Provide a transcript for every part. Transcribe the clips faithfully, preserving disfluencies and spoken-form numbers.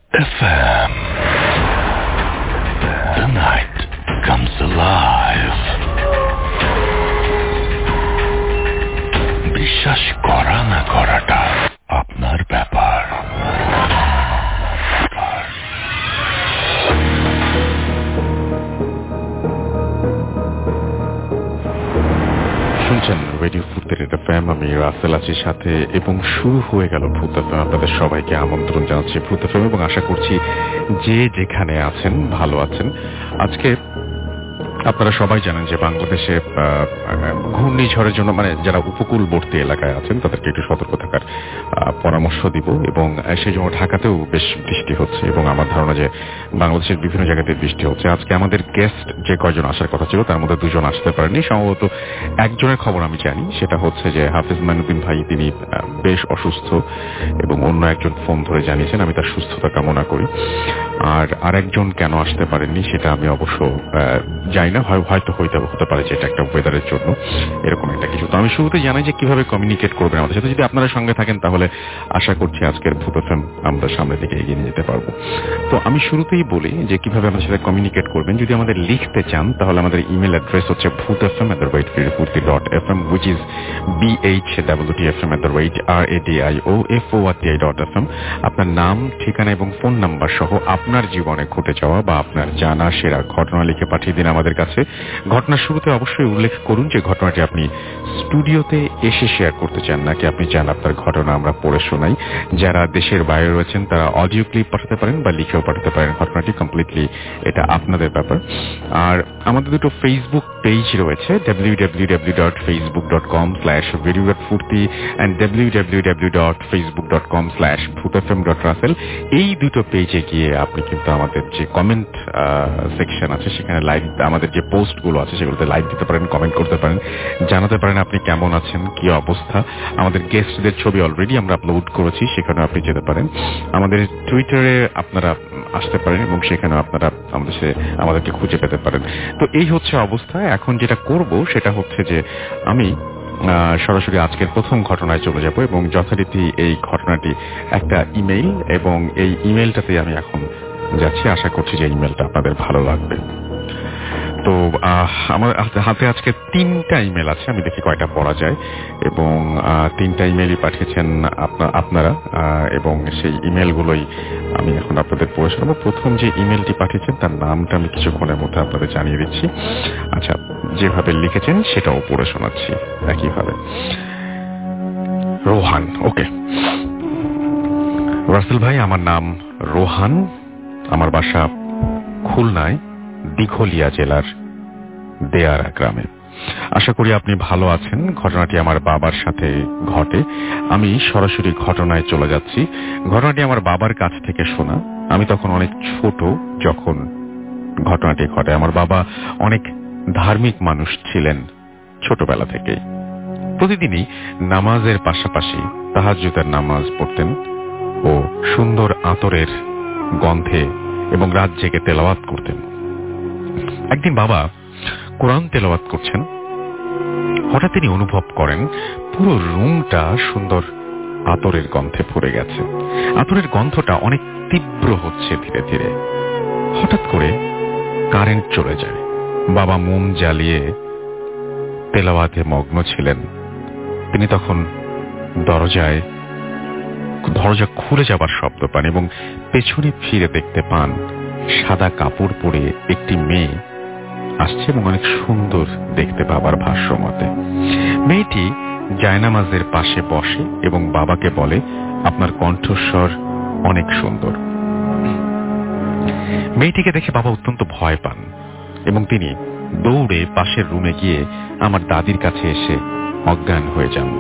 F M. The night comes alive. বিশ্বাস করা না করাটা আপনার ব্যাপার। শুনছেন রেডিও ফুর্তির এফ এম, আমি রাসেল আছি সাথে, এবং শুরু হয়ে গেল ভূত এফ এম। আপনাদের সবাইকে আমন্ত্রণ জানাচ্ছি ভূত এফ এম, এবং আশা করছি যে যেখানে আছেন ভালো আছেন। আজকে আপনারা সবাই জানেন যে বাংলাদেশে ঘূর্ণিঝড়ের জন্য মানে যারা উপকূলবর্তী এলাকায় আছেন তাদেরকে একটু সতর্ক থাকার পরামর্শ দিব, এবং সেই জন্য ঢাকাতেও বেশ বৃষ্টি হচ্ছে, এবং আমার ধারণা যে বাংলাদেশের বিভিন্ন জায়গাতে বৃষ্টি হচ্ছে। আজকে আমাদের গেস্ট যে কয়জন আসার কথা ছিল তার মধ্যে দুজন আসতে পারেনি, সম্ভবত একজনের খবর আমি জানি, সেটা হচ্ছে যে হাফিজ মাইনুদ্দিন ভাই, তিনি বেশ অসুস্থ, এবং অন্য একজন ফোন ধরে জানিয়েছেন, আমি তার সুস্থতা কামনা করি। আর আরেকজন কেন আসতে পারেননি সেটা আমি অবশ্য জানি না, হয়তো হইতে হতে পারে যে এটা একটা ওয়েদারের জন্য এরকম একটা কিছু। তো আমি শুরুতে জানাই যে কিভাবে কমিউনিকেট করবেন আমাদের সাথে। যদি আপনারা সঙ্গে থাকেন তাহলে আশা করছি আজকের ভূত এফ এম আমরা সামনে থেকে এগিয়ে নিয়ে যেতে পারবো। তো আমি শুরুতেই বলি যে কিভাবে আমাদের সাথে কমিউনিকেট করবেন। যদি আমাদের লিখতে চান তাহলে আমাদের ইমেল অ্যাড্রেস হচ্ছে Bhoot F M at the rate Firfurti dot F M, which is B H W T F M at the rate R A D I O F O R T I dot F M. আপনার নাম, ঠিকানা এবং phone number সহ আপনার জীবনে ঘটে যাওয়া বা আপনার জানা সেরা ঘটনা লিখে পাঠিয়ে দিন আমাদের কাছে। ঘটনার শুরুতে অবশ্যই উল্লেখ করুন যে ঘটনাটি আপনি স্টুডিওতে এসে শেয়ার করতে চান, নাকি আপনি চান আপনার ঘটনা আমরা পড়ে শোনাই। যারা দেশের বাইরে রয়েছেন তারা অডিও ক্লিপ পাঠাতে পারেন বা লিখেও পাঠাতে পারেন ঘটনাটি, কমপ্লিটলি এটা আপনাদের ব্যাপার। আর আমাদের দুটো ফেসবুক পেজ রয়েছে, W W W dot Facebook dot com slash radio dot ফুর্তি and W W W dot Facebook dot com slash Bhoot F M dot Russell. এই দুটো পেজে গিয়ে আপনি কিন্তু আমাদের যে কমেন্ট সেকশন আছে সেখানে লাইভ, আমাদের যে পোস্টগুলো আছে সেগুলোতে লাইভ দিতে পারেন, কমেন্ট করতে পারেন, জানাতে পারেন আপনি কেমন আছেন, কি অবস্থা। আমাদের গেস্টদের ছবি অলরেডি আমরা আপলোড করেছি, সেখানে আপনি যেতে পারেন। আমাদের টুইটারে আপনারা আসতে পারেন এবং সেখানে আপনারা আমাদের সাথে আমাদেরকে খুঁজে পেতে পারেন। তো এই হচ্ছে অবস্থা। এখন যেটা করব সেটা হচ্ছে যে আমি সরাসরি আজকের প্রথম ঘটনায় চলে যাব, এবং যথারীতি এই ঘটনাটি একটা ইমেইল, এবং এই ইমেইলটাতে আমি এখন যাচ্ছি। আশা করছি যে ইমেলটা আপনাদের ভালো লাগবে। তো আমার হাতে আজকে তিনটা ইমেল আছে, আমি দেখি কয়টা পড়া যায়, এবং তিনটা ইমেলই পাঠিয়েছেন আপনারা, এবং সেই ইমেলগুলোই আমি এখন আপনাদের পড়ে শোনাবো। প্রথম যে ইমেলটি পাঠিয়েছেন তার নামটা আমি কিছুক্ষণের মধ্যে আপনাদের জানিয়ে দিচ্ছি। আচ্ছা, যেভাবে লিখেছেন সেটাও পড়ে শোনাচ্ছি একইভাবে। রোহান। ওকে, রাসেল ভাই, আমার নাম রোহান, আমার বাসা খুলনায় দিঘলিয়া জেলার দেয়ারা গ্রামে। আশা করি আপনি ভালো আছেন। ঘটনাটি আমার বাবার সাথে ঘটে। আমি সরাসরি ঘটনায় চলে যাচ্ছি। ঘটনাটি আমার বাবার কাছ থেকে শোনা। আমি তখন অনেক ছোট যখন ঘটনাটি ঘটে। আমার বাবা অনেক ধার্মিক মানুষ ছিলেন ছোটবেলা থেকেই। প্রতিদিনই নামাজের পাশাপাশি তাহাজ্জুদের নামাজ পড়তেন ও সুন্দর আতরের গন্ধে এবং রাত জেগে তেলাওয়াত করতেন। একদিন বাবা কোরআন তেলাওয়াত করছেন, হঠাৎ তিনি অনুভব করেন পুরো রুমটা সুন্দর আতরের গন্ধে ভরে গেছে। আতরের গন্ধটা অনেক তীব্র হচ্ছে ধীরে ধীরে। হঠাৎ করে কারেন্ট চলে যায়। বাবা মোম জ্বালিয়ে তেলাওয়াতে মগ্ন ছিলেন। তিনি তখন দরজায় দরজা খুলে যাবার শব্দ পান এবং পেছনে ফিরে দেখতে পান সাদা কাপড় পরে একটি মেয়ে আসছে, এবং অনেক সুন্দর দেখতে বাবার ভাষ্য মতে। মেয়েটি জায়নামাজের পাশে বসে এবং বাবাকে বলে, আপনার কণ্ঠস্বর অনেক সুন্দর। মেয়েটিকে দেখে বাবা অত্যন্ত ভয় পান এবং তিনি দৌড়ে পাশের রুমে গিয়ে আমার দাদির কাছে এসে অজ্ঞান হয়ে যান।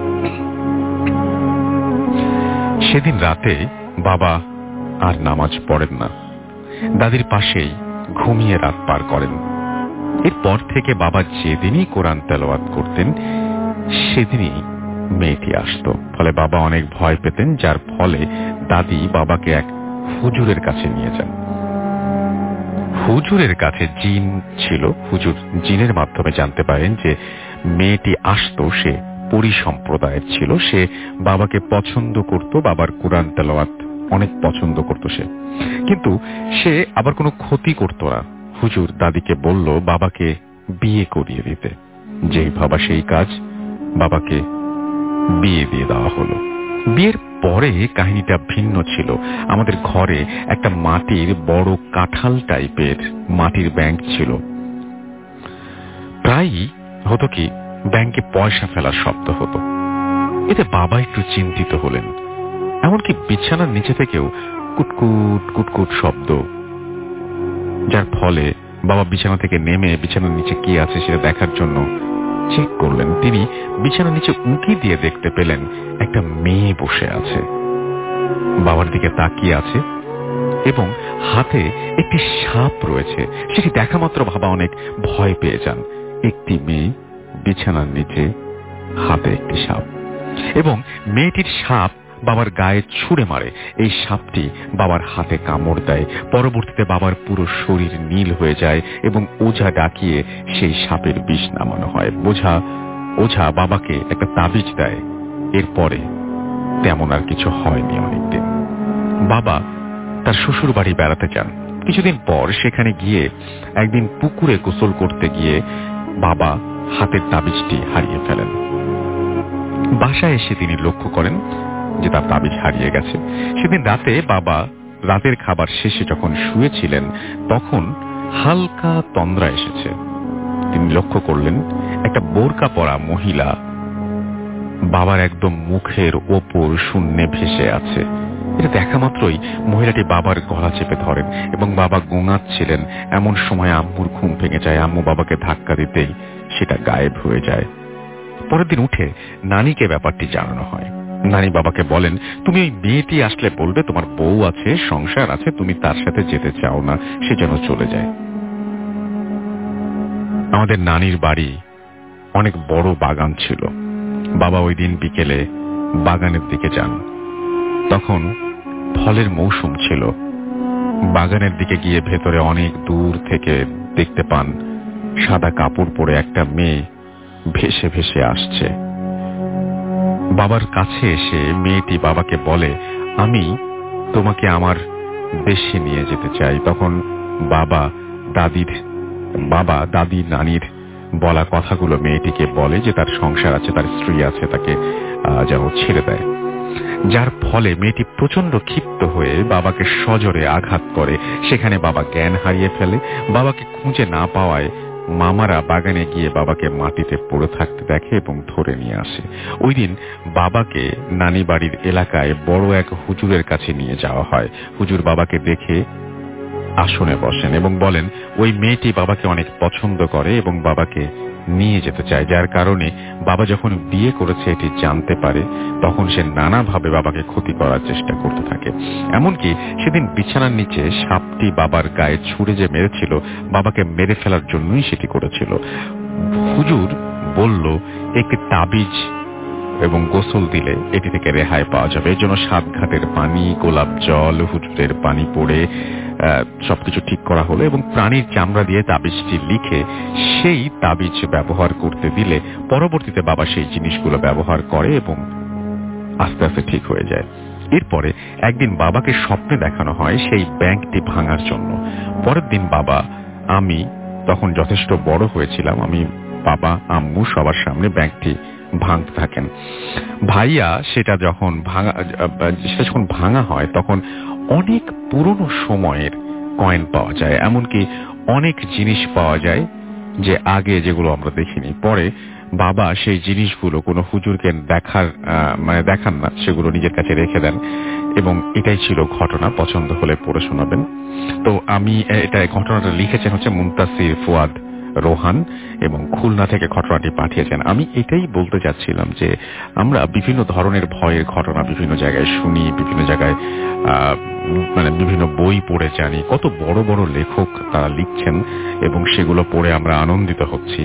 সেদিন রাতে বাবা আর নামাজ পড়েন না, দাদির পাশেই ঘুমিয়ে রাত পার করেন। এরপর থেকে বাবা যেদিনই কোরআন তেলাওয়াত করতেন সেদিনই মেয়েটি আসতো। ফলে বাবা অনেক ভয় পেতেন, যার ফলে দাদি বাবাকে এক হুজুরের কাছে নিয়ে যান। হুজুরের কাছে জিন ছিল। হুজুর জিনের মাধ্যমে জানতে পারেন যে মেয়েটি আসতো সে পরি সম্প্রদায়ের ছিল। সে বাবাকে পছন্দ করত, বাবার কোরআন তেলাওয়াত অনেক পছন্দ করত সে, কিন্তু সে আবার কোনো ক্ষতি করত না। হুজুর দাদিকে বলল বাবাকে বিয়ে করিয়ে দিতে। যেই ভাবা সেই কাজ, বাবাকে বিয়ে দিয়ে দেওয়া হলো। বিয়ের পরে কাহিনীটা ভিন্ন ছিল। আমাদের ঘরে একটা মাটির বড় কাঁঠাল টাইপের মাটির ব্যাংক ছিল। প্রায়ই হতো কি, ব্যাংকে পয়সা ফেলার শব্দ হতো। এতে বাবা একটু চিন্তিত হলেন। এমনকি বিছানার নিচে থেকেও কুটকুট কুটকুট শব্দ, যার ফলে বাবা বিছানা থেকে নেমে বিছানার নিচে কি আছে সেটা দেখার জন্য চেক করলেন। তিনি বিছানার নিচে উঁকি দিয়ে দেখতে পেলেন একটা মেয়ে বসে আছে, বাবার দিকে তাকিয়ে আছে এবং হাতে একটি সাপ রয়েছে। সেটি দেখা মাত্র বাবা অনেক ভয় পেয়ে যান। একটি মেয়ে বিছানার নিচে, হাতে একটি সাপ, এবং মেয়েটির সাপ বাবার গায়ে ছুঁড়ে মারে। এই সাপটি বাবার হাতে কামড় দেয়। পরবর্তীতে বাবার পুরো শরীর নীল হয়ে যায় এবং ওঝা ডাকিয়ে সেই সাপের বিষ নামানো হয়। বোঝা ওঝা বাবাকে একটা তাবিজ দেয়। এরপরে তেমন আর কিছু হয়নি অনেকদিন। বাবা তার শ্বশুর বাড়ি বেড়াতে যান। কিছুদিন পর সেখানে গিয়ে একদিন পুকুরে গোসল করতে গিয়ে বাবা হাতের তাবিজটি হারিয়ে ফেলেন। বাসায় এসে তিনি লক্ষ্য করেন যে তার তাবিজ হারিয়ে গেছে। সেদিন রাতে বাবা রাতের খাবার শেষে যখন শুয়েছিলেন তখন হালকা তন্দ্রা এসেছে। তিনি লক্ষ্য করলেন একটা বোরকা পরা মহিলা বাবার একদম মুখের ওপর শূন্যে ভেসে আছে। এটা দেখা মাত্রই মহিলাটি বাবার গলা চেপে ধরেন এবং বাবা গোঙাচ্ছিলেন। এমন সময় আম্মুর ঘুম ভেঙে যায়। আম্মু বাবাকে ধাক্কা দিতেই সেটা গায়েব হয়ে যায়। পরের দিন উঠে নানিকে ব্যাপারটি জানানো হয়। নানি বাবাকে বলেন, তুমি ওই মেয়েটি আসলে বলবে তোমার বউ আছে, সংসার আছে, তুমি তার সাথে যেতে চাও না, সে যেন চলে যায়। আমাদের নানির বাড়ি অনেক বড় বাগান ছিল। বাবা ওই দিন বিকেলে বাগানের দিকে যান। তখন ফলের মৌসুম ছিল। বাগানের দিকে গিয়ে ভেতরে অনেক দূর থেকে দেখতে পান সাদা কাপড় পরে একটা মেয়ে ভেসে ভেসে আসছে। বাবার কাছে এসে মেয়েটি বাবাকে বলে, আমি তোমাকে আমার দেশে নিয়ে যেতে চাই। তখন বাবা দাদির বাবা দাদি নানির বলা কথাগুলো মেয়েটিকে বলে যে তার সংসার আছে, তার স্ত্রী আছে, তাকে যেন ছেড়ে দেয়। যার ফলে মেয়েটি প্রচন্ড ক্ষিপ্ত হয়ে বাবাকে সজোরে আঘাত করে। সেখানে বাবা জ্ঞান হারিয়ে ফেলে। বাবাকে খুঁজে না পাওয়ায় মামারা বাগানে গিয়ে বাবাকে মাটিতে পড়ে থাকতে দেখে এবং ধরে নিয়ে আসে। ওই দিন বাবাকে নানি বাড়ির এলাকায় বড় এক হুজুরের কাছে নিয়ে যাওয়া হয়। হুজুর বাবাকে দেখে আসনে বসেন এবং বলেন ওই মেয়েটি বাবাকে অনেক পছন্দ করে এবং বাবাকে নিয়ে যেতে চায়। যার কারণে বাবা যখন বিয়ে করেছে এটি জানতে পারে, তখন সে নানাভাবে বাবাকে ক্ষতি করার চেষ্টা করতে থাকে। এমনকি সেদিন বিছানার নিচে সাপটি বাবার গায়ে ছুঁড়ে যে মেরেছিল, বাবাকে মেরে ফেলার জন্যই সেটি করেছিল। হুজুর বলল একটি তাবিজ এবং গোসল দিলে এটি থেকে রেহাই পাওয়া যাবে। এর জন্য সাত ঘাটের পানি, গোলাপ জল, হুজুরের পানি পড়ে সবকিছু ঠিক করা হলো এবং প্রাণীর চামড়া দিয়ে তাবিজটি লিখে সেই তাবিজ ব্যবহার করতে দিলে পরবর্তীতে বাবা সেই জিনিসগুলো ব্যবহার করে এবং আস্তে আস্তে ঠিক হয়ে যায়। এরপরে একদিন বাবাকে স্বপ্নে দেখানো হয় সেই ব্যাংকটি ভাঙার জন্য। পরের দিন বাবা, আমি তখন যথেষ্ট বড় হয়েছিলাম, আমি বাবা আম্মু সবার সামনে ব্যাংকটি ভাঙতে থাকেন। ভাইয়া সেটা যখন ভাঙা সেটা যখন ভাঙা হয় তখন অনেক পুরনো সময়ের কয়েন পাওয়া যায়। এমনকি অনেক জিনিস পাওয়া যায় যে আগে যেগুলো আমরা দেখিনি। পরে বাবা সেই জিনিসগুলো কোনো হুজুরকে দেখার মানে দেখান না, সেগুলো নিজের কাছে রেখে দেন এবং এটাই ছিল ঘটনা। পছন্দ হলে পড়ে শোনাবেন। তো আমি এটা ঘটনাটা লিখেছেন হচ্ছে মুনতাসির ফুয়াদ রোহান এবং খুলনা থেকে ঘটনাটি পাঠিয়েছেন। আমি এটাই বলতে চাচ্ছিলাম যে আমরা বিভিন্ন ধরনের ভয়ের ঘটনা বিভিন্ন জায়গায় শুনি, বিভিন্ন জায়গায় মানে বিভিন্ন বই পড়ে জানি, কত বড় বড় লেখক তারা লিখছেন এবং সেগুলো পড়ে আমরা আনন্দিত হচ্ছি,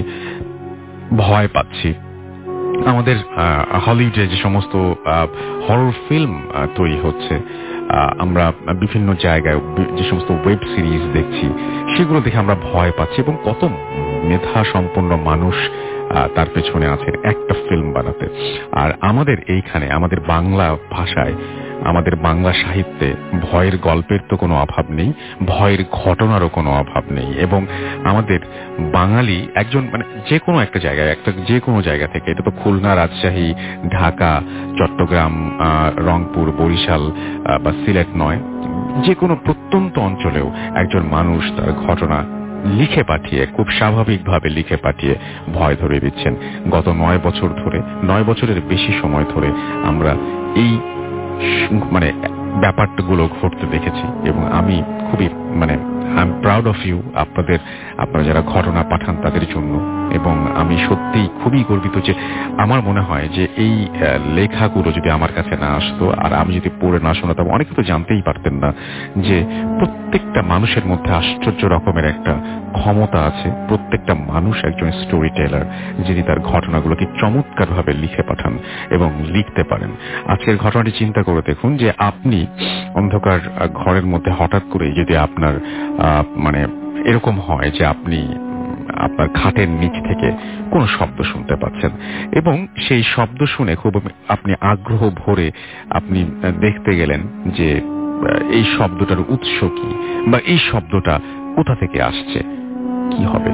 ভয় পাচ্ছি। আমাদের হলিউডে যে সমস্ত হরর ফিল্ম তৈরি হচ্ছে, আমরা বিভিন্ন জায়গায় যে সমস্ত ওয়েব সিরিজ দেখছি, সেগুলো দেখে আমরা ভয় পাচ্ছি এবং কত মেধা সম্পন্ন মানুষ তার পেছনে আছে একটা ফিল্ম বানাতে। আর আমাদের এইখানে আমাদের বাংলা ভাষায় আমাদের বাংলা সাহিত্যে ভয়ের গল্পের তো কোনো অভাব নেই, ভয়ের ঘটনারও কোনো অভাব নেই। এবং আমাদের বাঙালি একজন মানে যে কোনো একটা জায়গায় একটা যে কোনো জায়গা থেকে, এটা তো খুলনা, রাজশাহী, ঢাকা, চট্টগ্রাম, রংপুর, বরিশাল বা সিলেট নয়, যে কোনো প্রত্যন্ত অঞ্চলেও একজন মানুষ তার ঘটনা লিখে পাঠিয়ে, খুব স্বাভাবিকভাবে লিখে পাঠিয়ে ভয় ধরিয়ে দিচ্ছেন। গত নয় বছর ধরে, নয় বছরের বেশি সময় ধরে আমরা এই মানে ব্যাপারগুলো ঘটতে দেখেছি। এবং আমি খুবই মানে I am proud of you, আপনাদের আপনারা যারা ঘটনা পাঠান তাদের জন্য। এবং আমি সত্যিই খুবই গর্বিত যে আমার মনে হয় যে এই লেখাগুলো যদি আমার কাছে না আসতো আর আমি যদি পড়ে না শোনাতাম, অনেকে তো জানতেই পারতেন না যে প্রত্যেকটা মানুষের মধ্যে আশ্চর্য রকমের একটা ক্ষমতা আছে। প্রত্যেকটা মানুষ একজন স্টোরি টেলার, যিনি তার ঘটনাগুলোকে চমৎকারভাবে লিখে পাঠান এবং লিখতে পারেন। আজকের ঘটনাটি চিন্তা করে দেখুন যে আপনি অন্ধকার ঘরের মধ্যে হঠাৎ করে যদি আপনার মানে এরকম হয় যে আপনি আপনার খাটের নিচ থেকে কোনো শব্দ শুনতে পাচ্ছেন এবং সেই শব্দ শুনে খুব আপনি আগ্রহ ভরে আপনি দেখতে গেলেন যে এই শব্দটার উৎস কি বা এই শব্দটা কোথা থেকে আসছে, কি হবে?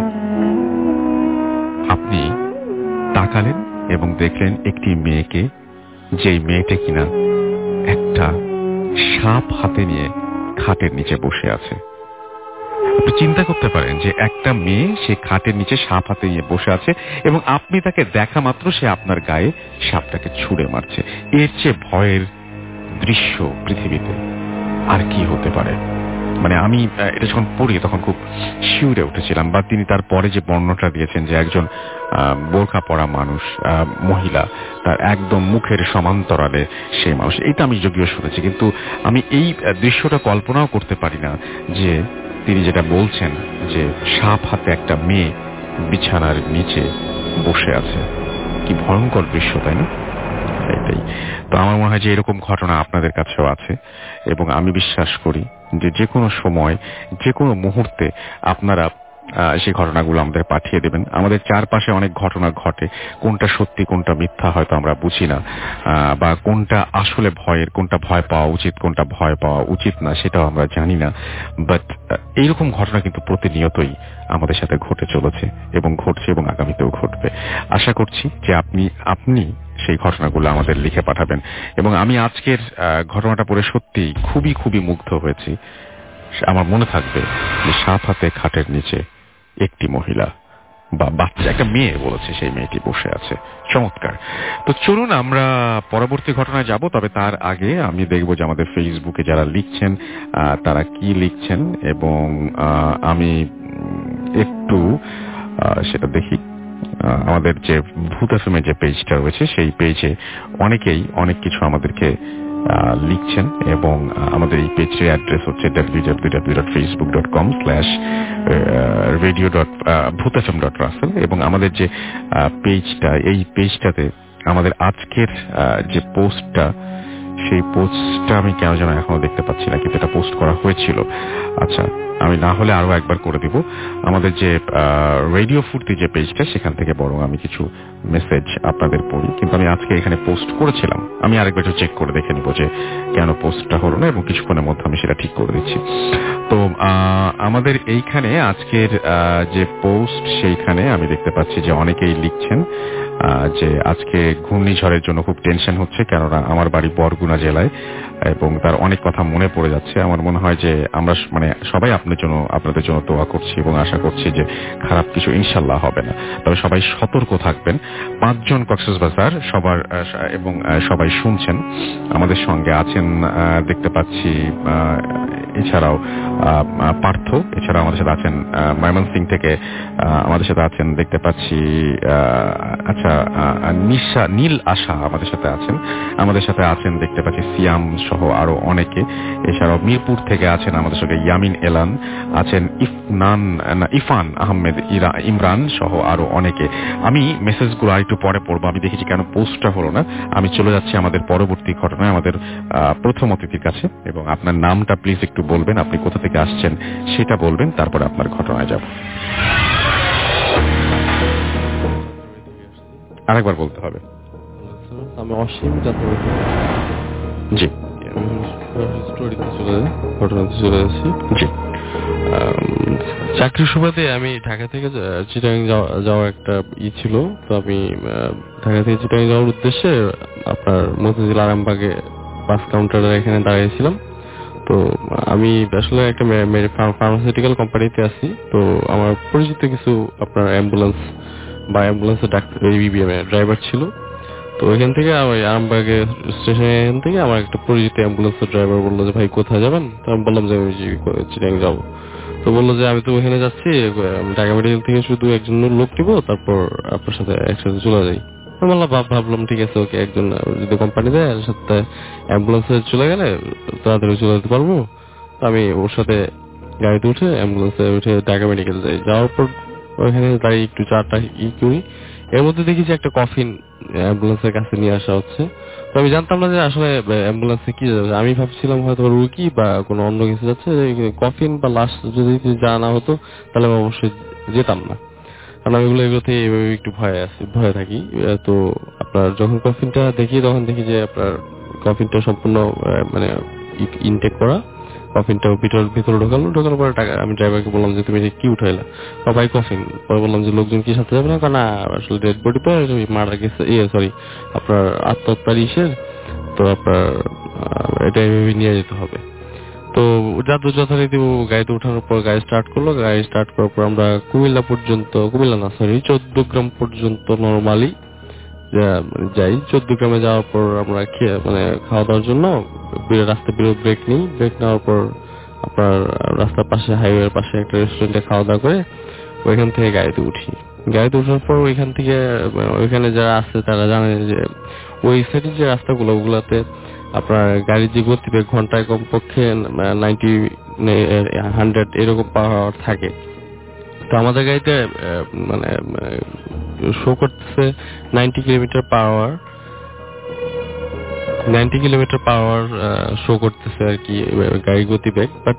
আপনি তাকালেন এবং দেখলেন একটি মেয়েকে, যেই মেয়েটা কিনা একটা সাপ হাতে নিয়ে খাটের নিচে বসে আছে। আপনি চিন্তা করতে পারেন যে একটা মেয়ে সে খাটের নিচে সাপ হাতে নিয়ে বসে আছে এবং আপনি তাকে দেখা মাত্র সে আপনার গায়ে সাপটাকে ছুঁড়ে মারছে। এর চেয়ে ভয়ের দৃশ্য পৃথিবীতে আর কি হতে পারে? মানে আমি এটা যখন পড়ি তখন খুব শিউরে উঠেছিলাম। বা তিনি তারপরে যে বর্ণনাটা দিয়েছেন যে একজন বোরকা পরা মানুষ, মহিলা, তার একদম মুখের সমান্তরালে সেই মানুষ, এটা আমি যদিও শুনেছি, কিন্তু আমি এই দৃশ্যটা কল্পনাও করতে পারি না যে তিনি যেটা বলছেন যে সাপ হাতে একটা মেয়ে বিছানার নিচে বসে আছে। কি ভয়ঙ্কর দৃশ্য, তাই না? এটাই তো আমার মনে হয় যে এরকম ঘটনা আপনাদের কাছেও আছে এবং আমি বিশ্বাস করি যে যে কোনো সময়, যে কোনো মুহূর্তে আপনারা সেই ঘটনাগুলো আমাদের পাঠিয়ে দেবেন। আমাদের চারপাশে অনেক ঘটনা ঘটে, কোনটা সত্যি কোনটা মিথ্যা হয়তো আমরা বুঝি না, বা কোনটা আসলে ভয়ের, কোনটা ভয় পাওয়া উচিত, কোনটা ভয় পাওয়া উচিত না সেটাও আমরা জানি না। বাট এইরকম ঘটনা কিন্তু প্রতিনিয়তই আমাদের সাথে ঘটে চলেছে এবং ঘটছে এবং আগামীতেও ঘটবে। আশা করছি যে আপনি আপনি সেই ঘটনাগুলো আমাদের লিখে পাঠাবেন। এবং আমি আজকের ঘটনাটা পড়ে সত্যি খুবই খুবই মুগ্ধ হয়েছি। আমার মনে থাকবে যে সাপ হাতে খাটের নিচে একটি মহিলা বা বাচ্চা, একটা মেয়ে বলেছে, সেই মেয়েটি বসে আছে। চমৎকার। তো চলুন আমরা পরবর্তী ঘটনায় যাব। তবে তার আগে আমি দেখব যে আমাদের ফেসবুকে যারা লিখছেন তারা কি লিখছেন এবং আমি একটু সেটা দেখি। আমাদের যে ভূত এফএম এর যে পেজটা রয়েছে সেই পেজে অনেকেই অনেক কিছু আমাদেরকে লিখছেন এবং আমাদের এই পেজের অ্যাড্রেস হচ্ছে W W W dot Facebook dot com slash radio dot Bhoot FM dot Russell. এবং আমাদের যে পেজটা, এই পেজটাতে আমাদের আজকের যে পোস্টটা, সেই পোস্টটা আমি কেন যেন এখনো দেখতে পাচ্ছি না, কিন্তু এটা পোস্ট করা হয়েছিল। আচ্ছা, আমি না হলে আরো একবার করে দিব। আমাদের যে রেডিও ফুর্তি যে পেজটা, সেখান থেকে বরং আমি কিছু মেসেজ আপনাদের পড়ি, কিন্তু আমি আজকে এখানে পোস্ট করেছিলাম। আমি আরেকবার একটু চেক করে দেখে নিব যে কেন পোস্টটা হলো না এবং কিছুক্ষণের মধ্যে আমি সেটা ঠিক করে দিচ্ছি। তো আমাদের এইখানে আজকের যে পোস্ট, সেইখানে আমি দেখতে পাচ্ছি যে অনেকেই লিখছেন যে আজকে ঘূর্ণিঝড়ের জন্য খুব টেনশন হচ্ছে, কেননা আমার বাড়ি বরগুনা জেলায় এবং তার অনেক কথা মনে পড়ে যাচ্ছে। আমার মনে হয় যে আমরা মানে সবাই আপনার জন্য আপনাদের জন্য দোয়া করছি এবং আশা করছি যে খারাপ কিছু ইনশাল্লাহ হবে না। তবে সবাই সতর্ক থাকবেন। পাঁচজন কক্সবাজার সবার এবং সবাই শুনছেন, আমাদের সঙ্গে আছেন দেখতে পাচ্ছি। এছাড়াও পার্থ, এছাড়াও আমাদের সাথে আছেন ময়মনসিং থেকে আমাদের সাথে আছেন দেখতে পাচ্ছি। আচ্ছা, নিশা নীল আশা আমাদের সাথে আছেন, আমাদের সাথে আছেন দেখতে পাচ্ছি সিয়াম সহ আরো অনেকে। এছাড়াও মিরপুর থেকে আছেন আমাদের সঙ্গে ইয়ামিন এলান, আছেন ইফনান ইফান আহমেদ ইমরান সহ আরো অনেকে। আমি মেসেজগুলো আরেকটু পরে পড়বো। আমি দেখেছি কেন পোস্টটা হলো না। আমি চলে যাচ্ছি আমাদের পরবর্তী ঘটনায়, আমাদের প্রথম অতিথির কাছে। এবং আপনার নামটা প্লিজ একটু বলবেন, আপনি কোথা থেকে আসছেন সেটা বলবেন, তারপরে আপনার ঘটনায় যাব। আরেকবার বলতে হবে। আমি অসীম, জি। স্টোরিতে চলে যায়, ঘটনাতে চলে যাচ্ছি। জি, চাকরির সুবাদে আমি ঢাকা থেকে চিটাগাং যাওয়ার একটা ই ছিল। তো আমি ঢাকা থেকে চিটাগাং যাওয়ার উদ্দেশ্যে আপনার মতিঝিল আরামবাগে বাস কাউন্টারের এখানে দাঁড়িয়েছিলাম। তো আমি আসলে একটা ফার্মাসিউটিক্যাল কোম্পানিতে আছি। তো আমার পরিচিত কিছু আপনার অ্যাম্বুলেন্স বা অ্যাম্বুলেন্সের ডাক্তার বিবিএম এর ড্রাইভার ছিল। তো ওইখান থেকে ওই আরামবাগে স্টেশন থেকে আমার একটা পরিচিত অ্যাম্বুলেন্সের ড্রাইভার বললো যে ভাই কোথায় যাবেন? তো আমি বললাম যে আমি চিটাগাং যাবো। তো বললো যে আমি তো ওখানে যাচ্ছি, ঢাকা মেডিকেল থেকে শুধু একজন লোক নিব, তারপর আপনার সাথে একসাথে চলে যাই। আমি বললাম ভাবলাম ঠিক আছে, ওকে, একজন যদি কোম্পানি দেয় সাথে অ্যাম্বুলেন্সে চলে গেলে তাড়াতাড়ি চলে যেতে পারবো। তো আমি ওর সাথে গাড়িতে উঠে অ্যাম্বুলেন্সে উঠে ঢাকা মেডিকেল যাই। যাওয়ার পর ওইখানে দাঁড়িয়ে একটু চাটা ই করি। এর মধ্যে দেখি যে একটা কফিন অ্যাম্বুলেন্সের কাছে নিয়ে আসা হচ্ছে। তো আমি জানতাম না যে আসলে অ্যাম্বুলেন্সে কি যাচ্ছে। আমি ভাবছিলাম হয়তো রুগী বা কোনো অন্য কিছু যাচ্ছে। কফিন বা লাশ যদি জানা হতো তাহলে আমি অবশ্যই যেতাম না, কারণ আমি এগুলো এগুলোতে একটু ভয়ে আছি, ভয়ে থাকি। তো আপনার যখন কফিনটা দেখি তখন দেখি যে আপনার কফিনটা সম্পূর্ণ মানে ইনটেক করা। কফিনটা ভিতর ভিতরে ঢোকালো, ঢোকানোর পরে টাকা আমি ড্রাইভারকে বললাম যে তুমি কি উঠাইলা? ভাই কফিন। পরে বললাম যে লোকজন কি সাথে যাবে না? না, আসলে ডেড বডি তো মারা গেছে, ইয়ে সরি আপনার আত্মহত্যার ইসের, তো আপনার এটা নিয়ে যেতে হবে। তো যাতে যথারীতি গাড়িতে ওঠানোর পর গাড়ি স্টার্ট করলো। গাড়ি স্টার্ট করার পর আমরা কুমিল্লা পর্যন্ত, কুমিল্লা না সরি চোদ্দ গ্রাম পর্যন্ত নরমালি যাই। চোদ্দ গ্রামে যাওয়ার পর আমরা খেয়ে মানে খাওয়া দাওয়ার জন্য রাস্তায় বেরো ব্রেক নিই। ব্রেক নেওয়ার পর আপনার রাস্তার পাশে হাইওয়ের পাশে একটা রেস্টুরেন্টে খাওয়া দাওয়া করে ওইখান থেকে গাড়িতে উঠি। গাড়িতে ওঠার পর ওইখান থেকে ওইখানে যারা আছে তারা জানে যে ওই সাইডের যে রাস্তাগুলো ওগুলাতে আপনার গাড়ির যে গতিবেগ ঘন্টায় কমপক্ষে নাইনটি হান্ড্রেড এরকম পাওয়ার থাকে। তো আমাদের গাড়িতে মানে শো করতেছে ninety kilometre per hour ninety kilometre per hour show করতেছে আর কি গাড়ির গতিবেগ। বাট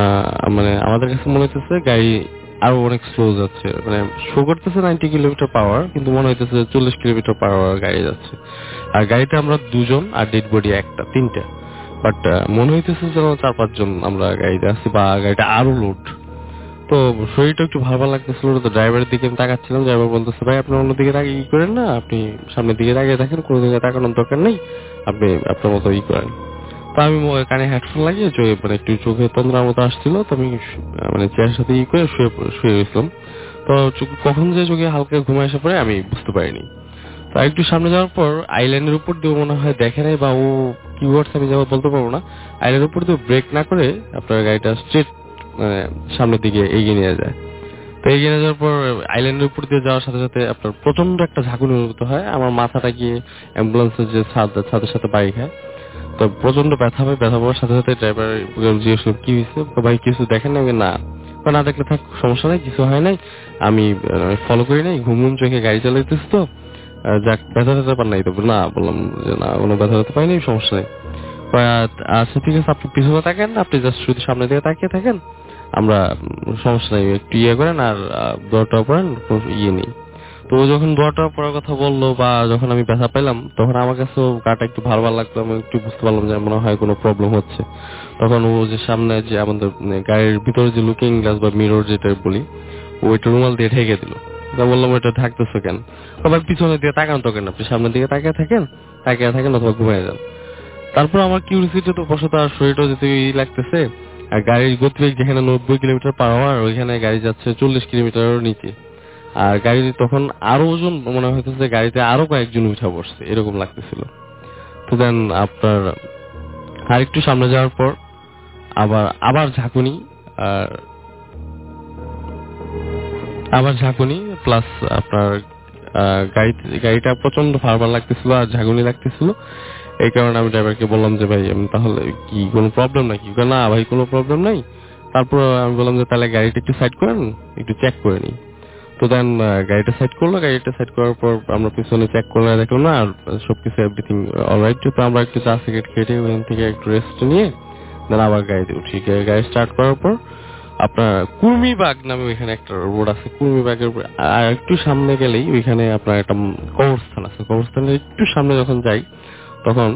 মানে আমাদের কাছে মনে হচ্ছে গাড়ি আরো অনেক স্লো যাচ্ছে। মানে শো করতেছে নাইনটি কিলোমিটার পার আওয়ার, কিন্তু মনে হইতেছে চল্লিশ কিলোমিটার পার আওয়ার গাড়ি যাচ্ছে। আর গাড়িতে আমরা দুজন আর ডেড বডি একটা, তিনটা। বাট মনে হইতেছে যেন চার পাঁচজন আমরা গাড়িতে আছি বা গাড়িটা আরো লোড। তো শরীরটা একটু ভালো ভালো লাগতেছিল। তো ড্রাইভারের দিকে আমি তাকাচ্ছিলাম। ড্রাইভার বলতেছে ভাই আপনি অন্যদিকে তাকিয়ে ই করেন না, আপনি সামনের দিকে তাকিয়ে থাকেন, কোনো দিকে তাকানোর দরকার নেই, আপনি আপনার মতো ই করেন। তো আমি কানে হেডফোন লাগিয়ে মানে একটু চোখে তন্দ্রার মতো আসছিল। তো আমি মানে চেয়ারের সাথে ই করে শুয়ে শুয়ে গেছিলাম। তো কখন যে চোখে হালকা ঘুমে আসা পরে আমি বুঝতে পারিনি। তো একটু সামনে যাওয়ার পর আইল্যান্ডের উপর দিয়ে মনে হয় দেখে নাই বা ও কি ওয়ার্ডস আমি যাওয়া বলতে পারবো না। আইল্যান্ডের উপর দিয়ে ব্রেক না করে আপনার গাড়িটা স্ট্রেট মানে সামনের দিকে এগিয়ে নিয়ে যায়। তো এগিয়ে নিয়ে যাওয়ার পর আইল্যান্ডের উপর দিয়ে যাওয়ার সাথে সাথে আপনার প্রচন্ড একটা ঝাঁকুনি অনুভূত হয়। আমার মাথাটা গিয়ে অ্যাম্বুলেন্সের যে ছাদ ছাদের সাথে বাড়ি খায়। তো প্রচন্ড ব্যথা হয়। ব্যথা পাওয়ার সাথে সাথে ড্রাইভার জিজ্ঞেস করে কি হয়েছে? ভাই কিছু দেখেন না? না, না দেখলে থাক, সমস্যা নাই, কিছু হয় নাই, আমি ফলো করি নাই, ঘুম ঘুম চোখে গাড়ি চালাইতেছি তো, যাক ব্যথা ব্যথা পার নাই তো? না, বললাম যে না, কোনো ব্যথা ব্যথা পাইনি, সমস্যা নেই। আচ্ছা ঠিক আছে, আপনি পিছনে থাকেন, আপনি জাস্ট শুধু সামনে দিকে তাকিয়ে থাকেন, আমরা সমস্যা নেই, একটু ইয়ে করেন আর দোয়াটা পড়েন, কোনো ইয়ে নেই। তো যখন দোয়াটা পড়ার কথা বললো বা যখন আমি ব্যথা পেলাম তখন আমার কাছেও গাটা একটু ভালো ভালো লাগলো। আমি একটু বুঝতে পারলাম যে মনে হয় কোনো প্রবলেম হচ্ছে। তখন ও যে সামনে যে আমাদের গাড়ির ভিতরে যে লুকিং গ্লাস বা মিরর যেটা বলি, ওইটা রুমাল দিয়ে ঢেকে দিল। বললাম ওইটা থাকতেছে কেন? আবার পিছনের দিকে তাকান তো কেন? আপনি সামনের দিকে তাকিয়ে থাকেন, তাকিয়ে থাকেন অথবা ঘুমিয়ে যান। তারপর আমার কিউরিসিটি তো বসত, আর শরীরটাও যেতে লাগতেছে। আর গাড়ির গতিবেগ যেখানে নব্বই কিলোমিটার পার আওয়ার, ওইখানে গাড়ি যাচ্ছে চল্লিশ কিলোমিটারের নিচে। আর গাড়ি তখন আরো ওজন মনে হইতেছে, গাড়িতে আরো কয়েকজন উঠা বসছে, এরকম লাগতেছিল। তো দেন আপনার আর একটু সামনে যাওয়ার পর আবার আবার ঝাঁকুনি, আর আবার ঝাঁকুনি প্লাস আপনার গাড়ি গাড়িটা প্রচন্ড ভারবার লাগতেছিল আর ঝাঁকুনি লাগতেছিল। এই কারণে আমি ড্রাইভারকে বললাম যে ভাই আমি তাহলে কি কোনো প্রবলেম নাকি? না ভাই কোনো প্রবলেম নাই। তারপর আমি বললাম যে তাহলে গাড়িটা একটু সাইড করেন, একটু চেক করে নিই। তো দেন গাড়িটা সাইড করলো। গাড়িটা সাইড করার পর আমরা পিছনে চেক করলে দেখলাম না, আর সবকিছু এভরিথিং অলরাইট। তো আমরা একটু চা সিগারেট খেটে ওখান থেকে একটু রেস্ট নিয়ে দেন আবার গাড়িতে উঠি। গাড়ি স্টার্ট করার পর আপনার কুর্মিবাগ নামে ওইখানে একটা রোড আছে। কুর্মিবাগের আর একটু সামনে গেলেই ওইখানে আপনার একটা কবরস্থান আছে। কবরস্থানের একটু সামনে যখন যাই তখন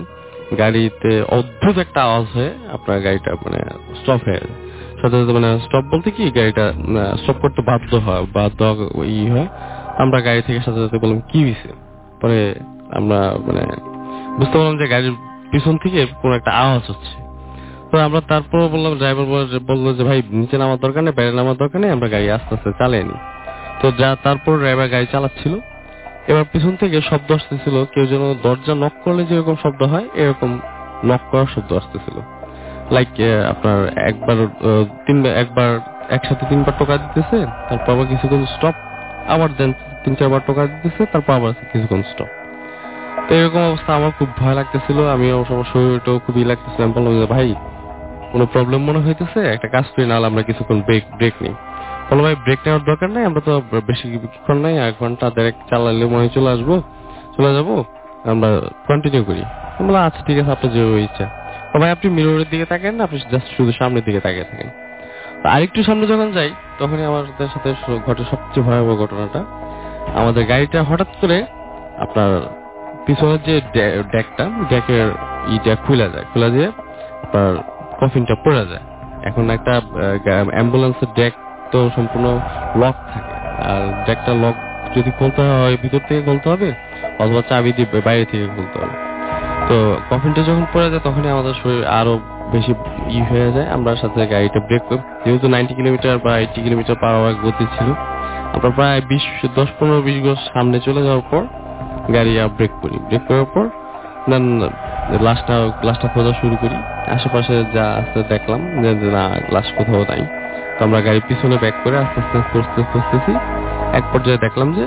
গাড়িতে অদ্ভুত একটা আওয়াজ হয়ে আপনার গাড়িটা মানে স্টপ হয়ে যায়। সাথে সাথে মানে স্টপ বলতে কি গাড়িটা স্টপ করতে বাধ্য হয়, বাধ্য ই হয়। আমরা গাড়ি থেকে সাথে সাথে বললাম কি হয়েছে, পরে আমরা মানে বুঝতে পারলাম যে গাড়ির পিছন থেকে কোন একটা আওয়াজ হচ্ছে। তো আমরা তারপর বললাম, ড্রাইভার বললো যে ভাই নিচে নামার দরকার নেই, বাইরে নামার দরকার নেই, আমরা গাড়ি আস্তে আস্তে চালিয়ে নি। তো যা তারপর ড্রাইভার গাড়ি চালাচ্ছিল, এবার পিছন থেকে শব্দ আসতেছিল, কেউ যেন দরজা নক করলে যেরকম শব্দ হয় এরকম নক করার শব্দ আসতেছিল। লাইক আপনার একবার তিন একবার একসাথে তিনবার টোকা দিতেছে, তারপর আবার কিছুক্ষণ স্টপ, আবার দেন তিন চারবার টোকা দিতেছে, তারপর আবার কিছুক্ষণ স্টপ। তো এরকম অবস্থা আমার খুব ভয় লাগতেছিল, আমিও আমার শরীরটাও খুবই লাগতেছিল। আমি বললাম যে ভাই কোনো প্রবলেম মনে হইতেছে, একটা কাজ করি, নাহলে আমরা কিছুক্ষণ ব্রেক ব্রেক নিই। বলো ভাই ব্রেক নেওয়ার দরকার নেই, আমরা তো বেশি কিছুক্ষণ নাই, এক ঘন্টা দেড়েক চালালে মনে চলে আসবো, চলে যাবো, আমরা কন্টিনিউ করি। আমি বললাম আচ্ছা ঠিক আছে, আপনার যে ইচ্ছা। ভাই আপনি মিররের দিকে তাকান না, আপনি জাস্ট শুধু সামনের দিকে তাকিয়ে থাকেন। আরেকটু সামনে যখন যাই তখনই আমাদের সাথে ঘটে সবচেয়ে ভয়াবহ ঘটনাটা। আমাদের গাড়িটা হঠাৎ করে আপনার পিছনের যে ডেকটা, ডেকের ইটা খুলে যায়, খুলে দিয়ে আপনার কফিনটা পড়ে যায়। এখন একটা অ্যাম্বুলেন্সের ডেক তো সম্পূর্ণ লক থাকে, আর ডেকটা লক যদি খুলতে হয় ভিতর থেকে খুলতে হবে, অথবা চাবি দিয়ে বাইরে থেকে খুলতে হবে। তো কফিনটা যখন পড়ে যায় তখনই আমাদের শরীর আরো বেশি ই হয়ে যায়। আমরা সাথে গাড়িটা ব্রেক করি, যেহেতু নাইনটি কিলোমিটার বা এইটি কিলোমিটার পার আওয়ার গতি ছিল, আমরা প্রায় বিশ দশ পনেরো বিশ গজ সামনে চলে যাওয়ার পর গাড়ি ব্রেক করি। ব্রেক করার পর দেন লাশটা লাশটা খোঁজা শুরু করি। আশেপাশে যা আছে দেখলাম যে না লাশ কোথাও নাই। তো আমরা গাড়ির পিছনে ব্যাক করে আস্তে আস্তে খুঁজতে খুঁজতেছি, এক পর্যায়ে দেখলাম যে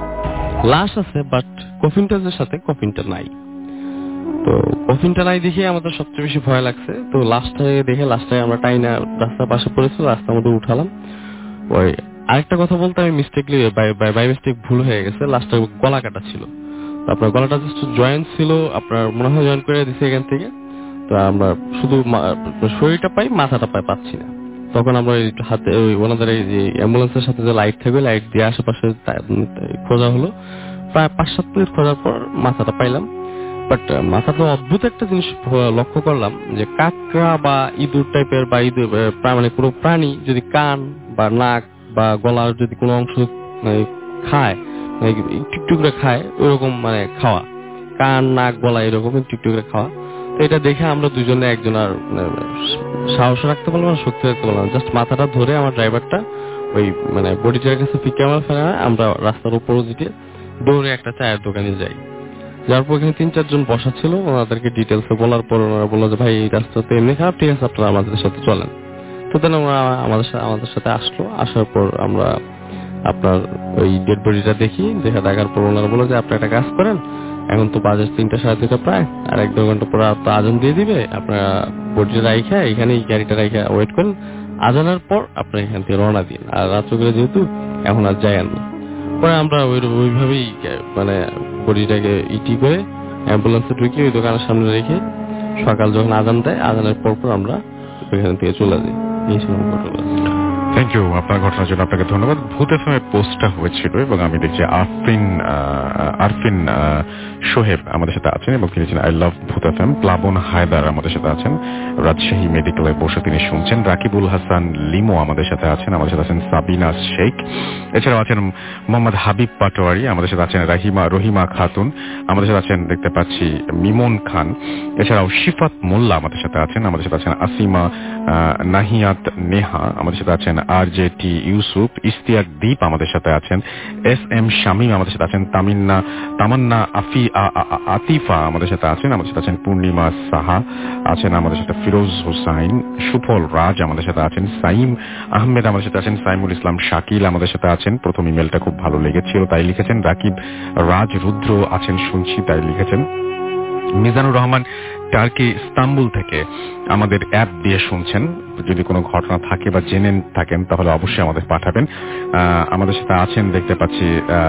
লাশ আছে, বাট কফিনটার সাথে কফিনটা নাই। তো কফিনটা নাই দেখে আমাদের সবচেয়ে বেশি ভয় লাগছে। তো লাশটাকে দেখে লাশটাকে আমরা টাইনা রাস্তার পাশে পড়েছিল, রাস্তার মধ্যে উঠালাম। ওই আরেকটা কথা বলতে আমি মিস্টেকলি বাই মিস্টেক ভুল হয়ে গেছে, লাশটা গলা কাটা ছিল। আপনার গলাটা জাস্ট জয়েন্ট ছিল, আপনার মনে হয় জয়েন্ট করে দিচ্ছে এখান থেকে। তো আমরা শুধু শরীরটা পাই, মাথাটা পাই পাচ্ছি না। তখন আমরা হাতে ওই ওনাদের এই যে অ্যাম্বুলেন্সের সাথে যে লাইট থাকবে, লাইট দিয়ে আশেপাশে খোঁজা হলো। প্রায় পাঁচ সাত মিনিট খোঁজার পর মাথাটা পাইলাম। বাট মাথাটা অদ্ভুত একটা জিনিস লক্ষ্য করলাম, যে কাকড়া বা ইঁদুর টাইপের বা ইঁদুর মানে কোনো প্রাণী যদি কান বা নাক বা গলার যদি কোনো অংশ খায়, টুকটুকরে খায়, ওইরকম মানে খাওয়া, কান নাক গলা এরকম টুকটুকরে খাওয়া। তো এটা দেখে আমরা দুজনে একজন আর সাহস রাখতে পারলাম না, শক্তি রাখতে পারলাম। জাস্ট মাথাটা ধরে আমার ড্রাইভারটা ওই মানে বডিটার কাছে ফিকে আমার ফেলে, আমরা রাস্তার উপর দিকে দৌড়ে একটা চায়ের দোকানে যাই। যার পর এখানে তিন চারজন বসা ছিল, ওনাদেরকে ডিটেলসে বলার পর ওনারা বললো যে ভাই এই রাস্তাতে এমনি খারাপ, ঠিক আছে আপনারা আমাদের সাথে চলেন। তো দেন ওরা আমাদের সাথে আমাদের সাথে আসলো। আসার পর আমরা আপনার ওই ডেড বডিটা দেখি, দেখা দেখার পর ওনারা বললো যে আপনি একটা কাজ করেন, এখন তো বাজে তিনটা সাড়ে তিনটা প্রায়, আর এক দু ঘন্টা পরে তো আজান দিয়ে দিবে, আপনারা বডিটা রাইখা এখানে গাড়িটা রাইখা ওয়েট করেন, আজানের পর আপনার এখান থেকে রওনা দিন, আর রাত্র করে যেহেতু এখন আর যাই না। পরে আমরা ওই ওইভাবেই মানে বডিটাকে ইটি করে অ্যাম্বুলেন্সে ঢুকিয়ে ওই দোকানের সামনে রেখে সকাল যখন আজান দেয়, আজানের পর পর আমরা ওইখান থেকে চলে যাই। এই ছিল ঘটনা। থ্যাংক ইউ আপনার ঘটনার জন্য, আপনাকে ধন্যবাদ। ভূত এফ এম এ পোস্টটা হয়েছিল এবং আমি দেখছি আরফিন আরফিন সোহেব আমাদের সাথে আছেন এবং তিনি I love Bhoot F M. প্লাবন হায়দার আমাদের সাথে আছেন, রাজশাহী মেডিকেলে বসে তিনি শুনছেন। রাকিবুল হাসান লিমো আমাদের সাথে আছেন, আমাদের সাথে আছেন সাবিনা শেখ, এছাড়াও আছেন মোহাম্মদ হাবিব পাটোয়ারি, আমাদের সাথে আছেন রাহিমা রহিমা খাতুন, আমাদের সাথে আছেন দেখতে পাচ্ছি মিমন খান, এছাড়াও শিফাত মোল্লা আমাদের সাথে আছেন, আমাদের সাথে আছেন আসিমা নাহিয়াত নেহা, আমাদের সাথে আছেন R J T Yusuf, Istiaq Dwip আমাদের সাথে আছেন, এস এম শামীম আমাদের সাথে আছেন, তামিন্না তামান্না আফি আতিফা আমাদের সাথে আছেন, আমাদের সাথে আছেন পূর্ণিমা সাহা আছেন, আমাদের সাথে ফিরোজ হোসাইন, সুফল রাজ আমাদের সাথে আছেন, সাইম আহমেদ আমাদের সাথে আছেন, সাইমুল ইসলাম শাকিল আমাদের সাথে আছেন। প্রথম ইমেলটা খুব ভালো লেগেছিল তাই লিখেছেন। রাকিব রাজ রুদ্র আছেন শুনছি তাই লিখেছেন। মিজানুর রহমান টার্কি ইস্তাম্বুল থেকে আমাদের অ্যাপ দিয়ে শুনছেন, যদি কোনো ঘটনা থাকে বা জেনে থাকেন তাহলে অবশ্যই আমাদের পাঠাবেন। আমাদের সাথে আছেন দেখতে পাচ্ছি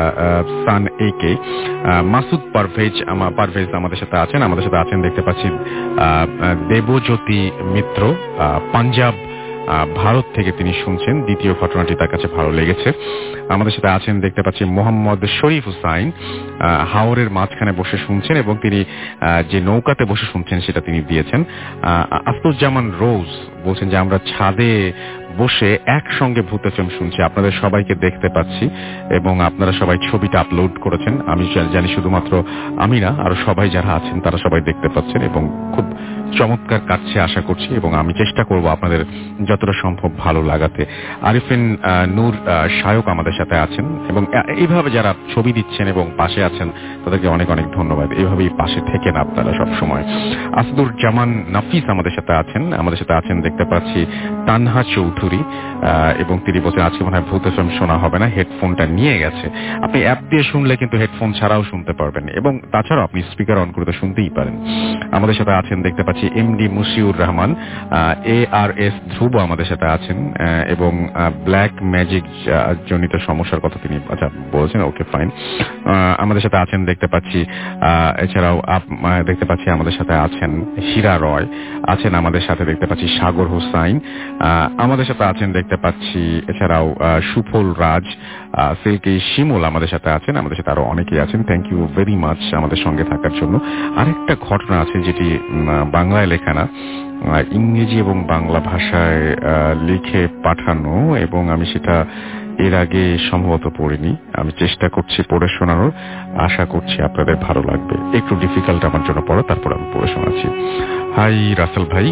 সান একে, মাসুদ পারভেজ আমার পারভেজ আমাদের সাথে আছেন, আমাদের সাথে আছেন দেখতে পাচ্ছি দেবজ্যোতি মিত্র, পাঞ্জাব ভারত থেকে তিনি শুনছেন। দ্বিতীয় ঘটনাটি তার কাছে ভালো লেগেছে। আমাদের সাথে আছেন দেখতে পাচ্ছি মোহাম্মদ শরীফ হুসাইন, হাওরের মাঝখানে বসে শুনছেন এবং তিনি যে নৌকাতে বসে শুনছেন সেটা তিনি দিয়েছেন। আফরুজ্জামান রোজ বলছেন যে আমরা ছাদে বসে একসঙ্গে ভূত এফএম শুনছি, আপনাদের সবাইকে দেখতে পাচ্ছি এবং আপনারা সবাই ছবিটা আপলোড করেছেন। আমি জানি শুধুমাত্র আমি না, আরো সবাই যারা আছেন তারা সবাই দেখতে পাচ্ছেন এবং খুব চমৎকার কাটছে আশা করছি এবং আমি চেষ্টা করব আপনাদের যতটা সম্ভব ভালো লাগাতে। আরিফিন নূর শায়ক আমাদের সাথে আছেন এবং এইভাবে যারা ছবি দিচ্ছেন এবং পাশে আছেন তাদেরকে অনেক অনেক ধন্যবাদ। এইভাবেই পাশে থেকেন আপনারা সব সময়। আসদুর জামান নাফিস আমাদের সাথে আছেন। আমাদের সাথে আছেন দেখতে পাচ্ছি তানহা চৌধুরী এবং তিনি বলছেন আজকে মনে হয় ভূত এফএম শোনা হবে না, হেডফোনটা নিয়ে গেছে। আপনি অ্যাপ দিয়ে শুনলে কিন্তু হেডফোন ছাড়াও শুনতে পারবেন এবং তাছাড়াও আপনি স্পিকার অন করে তো শুনতেই পারেন। আমাদের সাথে আছেন দেখতে পাচ্ছি MD Mushiur Rahman, A R S Dhrubo আমাদের সাথে আছেন এবং ব্ল্যাক ম্যাজিক জনিত সমস্যার কথা তিনি আচ্ছা বলছেন। Okay fine. আমাদের সাথে আছেন দেখতে পাচ্ছি এছাড়াও দেখতে পাচ্ছি আমাদের সাথে আছেন হীরা রয়, আছেন আমাদের সাথে দেখতে পাচ্ছি সাগর হোসাইন, আমাদের সাথে আছেন দেখতে পাচ্ছি এছাড়াও সুফল রাজ, সিল্কি শিমুল আমাদের সাথে আছেন। আমাদের সাথে আরো অনেকেই আছেন। থ্যাংক ইউ ভেরি মাচ আমাদের সঙ্গে থাকার জন্য। আরেকটা ঘটনা আছে যেটি বাংলায় লেখা না, ইংরেজি এবং বাংলা ভাষায় লিখে পাঠানো এবং আমি সেটা এর আগে সম্ভবত পড়িনি। আমি চেষ্টা করছি পড়ে শোনানোর, আশা করছি আপনাদের ভালো লাগবে। একটু ডিফিকাল্ট আমার জন্য পড়া, তারপর আমি পড়ে শোনাচ্ছি। হাই রাসেল ভাই,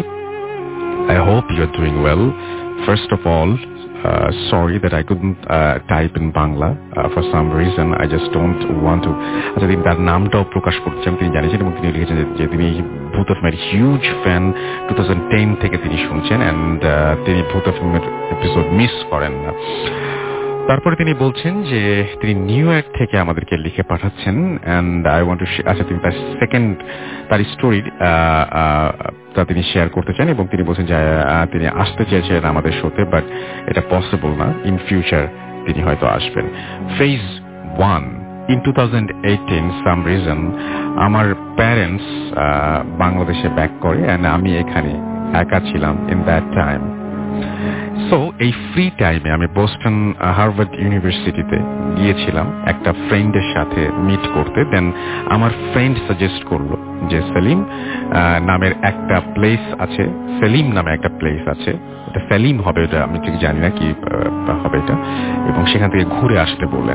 I hope you're doing well. First of all, uh, sorry that I couldn't uh, type in Bangla. Uh, for some reason, I just don't want to. আচ্ছা, তিনি তার নামটাও প্রকাশ করছেন, তিনি জানিয়েছেন এবং তিনি লিখেছেন যে তিনি ভূত এফএমের huge fan, two thousand ten থেকে তিনি শুনছেন অ্যান্ড তিনি ভূত এফএমের এপিসোড মিস করেন না। তারপরে তিনি বলছেন যে তিনি নিউ ইয়র্ক থেকে আমাদেরকে লিখে পাঠাচ্ছেন অ্যান্ড আই ওয়ান্ট টু আচ্ছা তিনি তার সেকেন্ড তার স্টোরি তা তিনি শেয়ার করতে চান এবং তিনি বলছেন যে তিনি আসতে চেয়েছিলেন আমাদের শোতে, বাট এটা পসিবল না। ইন ফিউচার তিনি হয়তো আসবেন। Phase one in two thousand eighteen some reason আমার প্যারেন্টস বাংলাদেশে ব্যাক করে অ্যান্ড আমি এখানে একা ছিলাম ইন দ্যাট টাইম। সো এই ফ্রি টাইমে আমি বোস্টন হার্ভার্ড ইউনিভার্সিটিতে গিয়েছিলাম একটা ফ্রেন্ডের সাথে মিট করতে। দেন আমার ফ্রেন্ড সাজেস্ট করলো যে সেলিম নামের একটা প্লেস আছে, সেলিম নামে একটা প্লেস আছে, এটা সেলিম হবে, এটা আমি ঠিক জানি না কি হবে এটা, এবং সেখান থেকে ঘুরে আসতে বললেন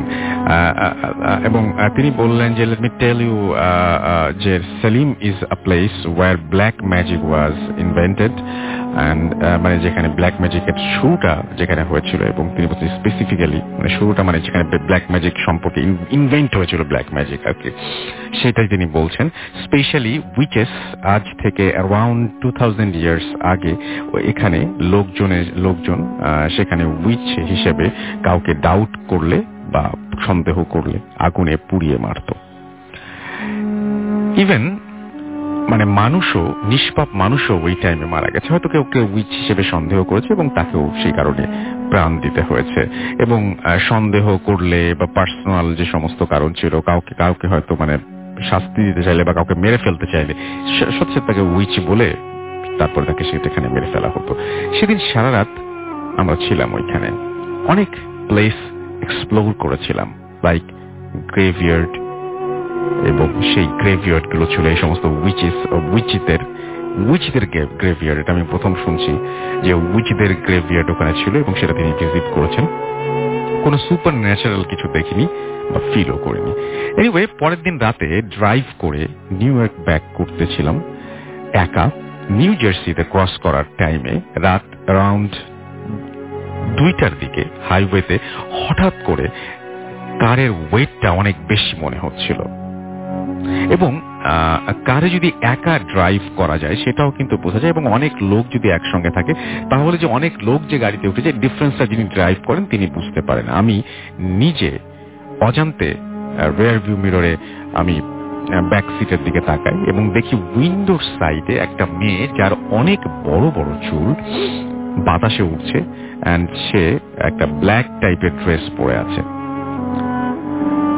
এবং তিনি বললেন যে লেট মি টেল ইউ যে Salem is a place where black magic was invented and মানে যেখানে ব্ল্যাক ম্যাজিকের শুরুটা যেখানে হয়েছিল এবং তিনি বলছেন স্পেসিফিক্যালি মানে শুরুটা মানে যেখানে ব্ল্যাক ম্যাজিক সম্পর্কে ইনভেন্ট হয়েছিল ব্ল্যাক ম্যাজিক আর কি, সেটাই তিনি বলছেন। স্পেশালি উইচেস আজ থেকে অ্যারাউন্ড টু থাউজেন্ড ইয়ার্স আগে এখানে লোকজনের লোকজন সেখানে উইচ হিসেবে কাউকে ডাউট করলে বা সন্দেহ করলে আগুনে পুড়িয়ে মারত। ইভেন মানে মানুষও, নিষ্পাপ মানুষও ওই টাইমে মারা গেছে, হয়তো কেউ কেউ উইচ হিসেবে সন্দেহ করেছে এবং তাকেও সেই কারণে প্রাণ দিতে হয়েছে। এবং সন্দেহ করলে বা পার্সোনাল যে সমস্ত কারণ ছিল, কাউকে কাউকে হয়তো মানে শাস্তি দিতে চাইলে বা কাউকে মেরে ফেলতে চাইলে সত্যি তাকে উইচ বলে তারপরে তাকে সেখানে মেরে ফেলা হতো। সেদিন সারা রাত আমরা ছিলাম ওইখানে, অনেক প্লেস এক্সপ্লোর করেছিলাম, লাইক গ্রেভইয়ার্ড, এবং সেই গ্রেভইয়ার্ড গুলো ছিল এই সমস্ত উইচেস উইচিদের উইচদের গ্রেভইয়ার্ড। এটা আমি প্রথম শুনছি যে উইচদের গ্রেভইয়ার্ড ওখানে ছিল এবং সেটা তিনি ভিজিট করেছেন। কোনো সুপার ন্যাচারাল কিছু দেখিনি বা ফিলও করিনি। এনিওয়ে পরের দিন রাতে ড্রাইভ করে নিউ ইয়র্ক ব্যাক করতেছিলাম একা। নিউ জার্সিতে ক্রস করার টাইমে রাত অ্যারাউন্ড দুইটার দিকে হাইওয়েতে হঠাৎ করে কারের ওয়েটটা অনেক বেশি মনে হচ্ছিল এবং কারে যদি একা ড্রাইভ করা যায় সেটাও কিন্তু বোঝা যায় এবং অনেক লোক যদি একসঙ্গে থাকে তাহলে যে অনেক লোক যে গাড়িতে উঠে যায় ডিফারেন্সটা যিনি ড্রাইভ করেন তিনি বুঝতে পারেন। আমি নিজে অজান্তে রিয়ার ভিউ মিররে আমি ব্যাক সিটের দিকে তাকাই এবং দেখি উইন্ডোর সাইডে একটা মেয়ে যার অনেক বড় বড় চুল বাতাসে উঠছে অ্যান্ড সে একটা ব্ল্যাক টাইপের ড্রেস পরে আছে।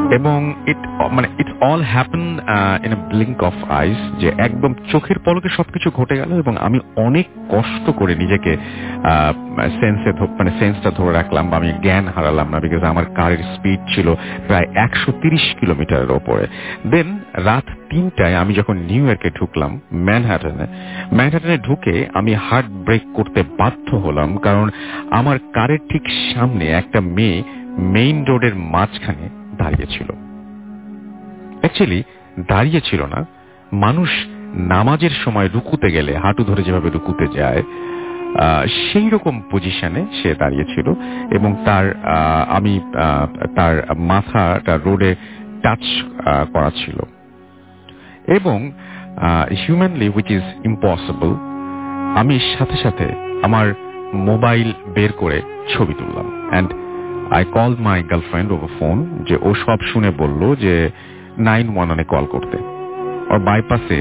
এবং ইট মানে it all happen in a blink of eyes, যে একদম চোখের পলকে সবকিছু ঘটে গেল এবং আমি অনেক কষ্ট করে নিজেকে সেন্সে মানে সেন্সটা ধরে রাখলাম, বা আমি জ্ঞান হারালাম না, বিকজ আমার কারের স্পিড ছিল প্রায় একশো তিরিশ কিলোমিটারের ওপরে। দেন রাত তিনটায় আমি যখন নিউ ইয়র্কে ঢুকলাম ম্যানহাটনে, ম্যানহাটনে ঢুকে আমি হার্ট ব্রেক করতে বাধ্য হলাম, কারণ আমার কারের ঠিক সামনে একটা মেয়ে মেইন রোডের মাঝখানে দাঁড়িয়েছিল। অ্যাকচুয়ালি দাঁড়িয়েছিল না, মানুষ নামাজের সময় রুকুতে গেলে হাঁটু ধরে যেভাবে রুকুতে যায় সেই রকম পজিশনে সে দাঁড়িয়েছিল, এবং তার আমি তার মাথাটা রোডে টাচ করা ছিল, এবং হিউম্যানলি হুইচ ইজ ইম্পসিবল, আমি সাথে সাথে আমার মোবাইল বের করে ছবি তুললাম। And I called my girlfriend over phone, যে ও সব শুনে বলল যে নাইন ওয়ান ওয়ানে কল করতে। ওর বাইপাসে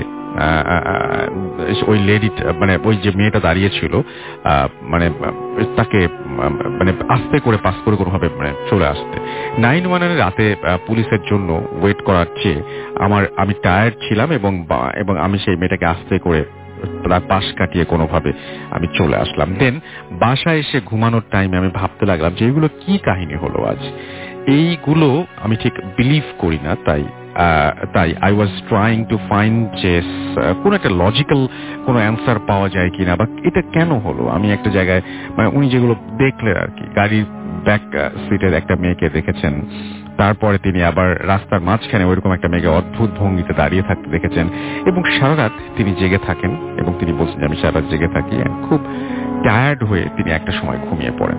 ওই লেডি মানে ওই যে মেয়েটা দাঁড়িয়েছিল মানে তাকে মানে আস্তে করে পাস করে কোনোভাবে মানে চলে আসতে। নাইন ওয়ান ওয়ানে রাতে পুলিশের জন্য ওয়েট করার চেয়ে আমার আমি টায়ার্ড ছিলাম, এবং এবং আমি সেই মেয়েটাকে আস্তে করে তার পাশ কাটিয়ে কোনোভাবে আমি চলে আসলাম। দেন বাসায় এসে ঘুমানোর টাইমে আমি ভাবতে লাগলাম যে এগুলো কি কাহিনী হলো আজ, এইগুলো আমি ঠিক বিলিভ করি না। তাই তাই I was trying to find যে কোন একটা লজিক্যাল কোনো অ্যান্সার পাওয়া যায় কিনা, বা এটা কেন হলো। আমি একটা জায়গায় মানে উনি যেগুলো দেখলেন আর কি, গাড়ির ব্যাক সিটের একটা মেয়েকে দেখেছেন, তারপরে তিনি আবার রাস্তার মাঝখানে ওইরকম একটা মেয়েকে অদ্ভুত ভঙ্গিতে দাঁড়িয়ে থাকতে দেখেছেন, এবং সারা রাত তিনি জেগে থাকেন, এবং তিনি বলছেন যে আমি সারা রাত জেগে থাকি। খুব টায়ার্ড হয়ে তিনি একটা সময় ঘুমিয়ে পড়েন।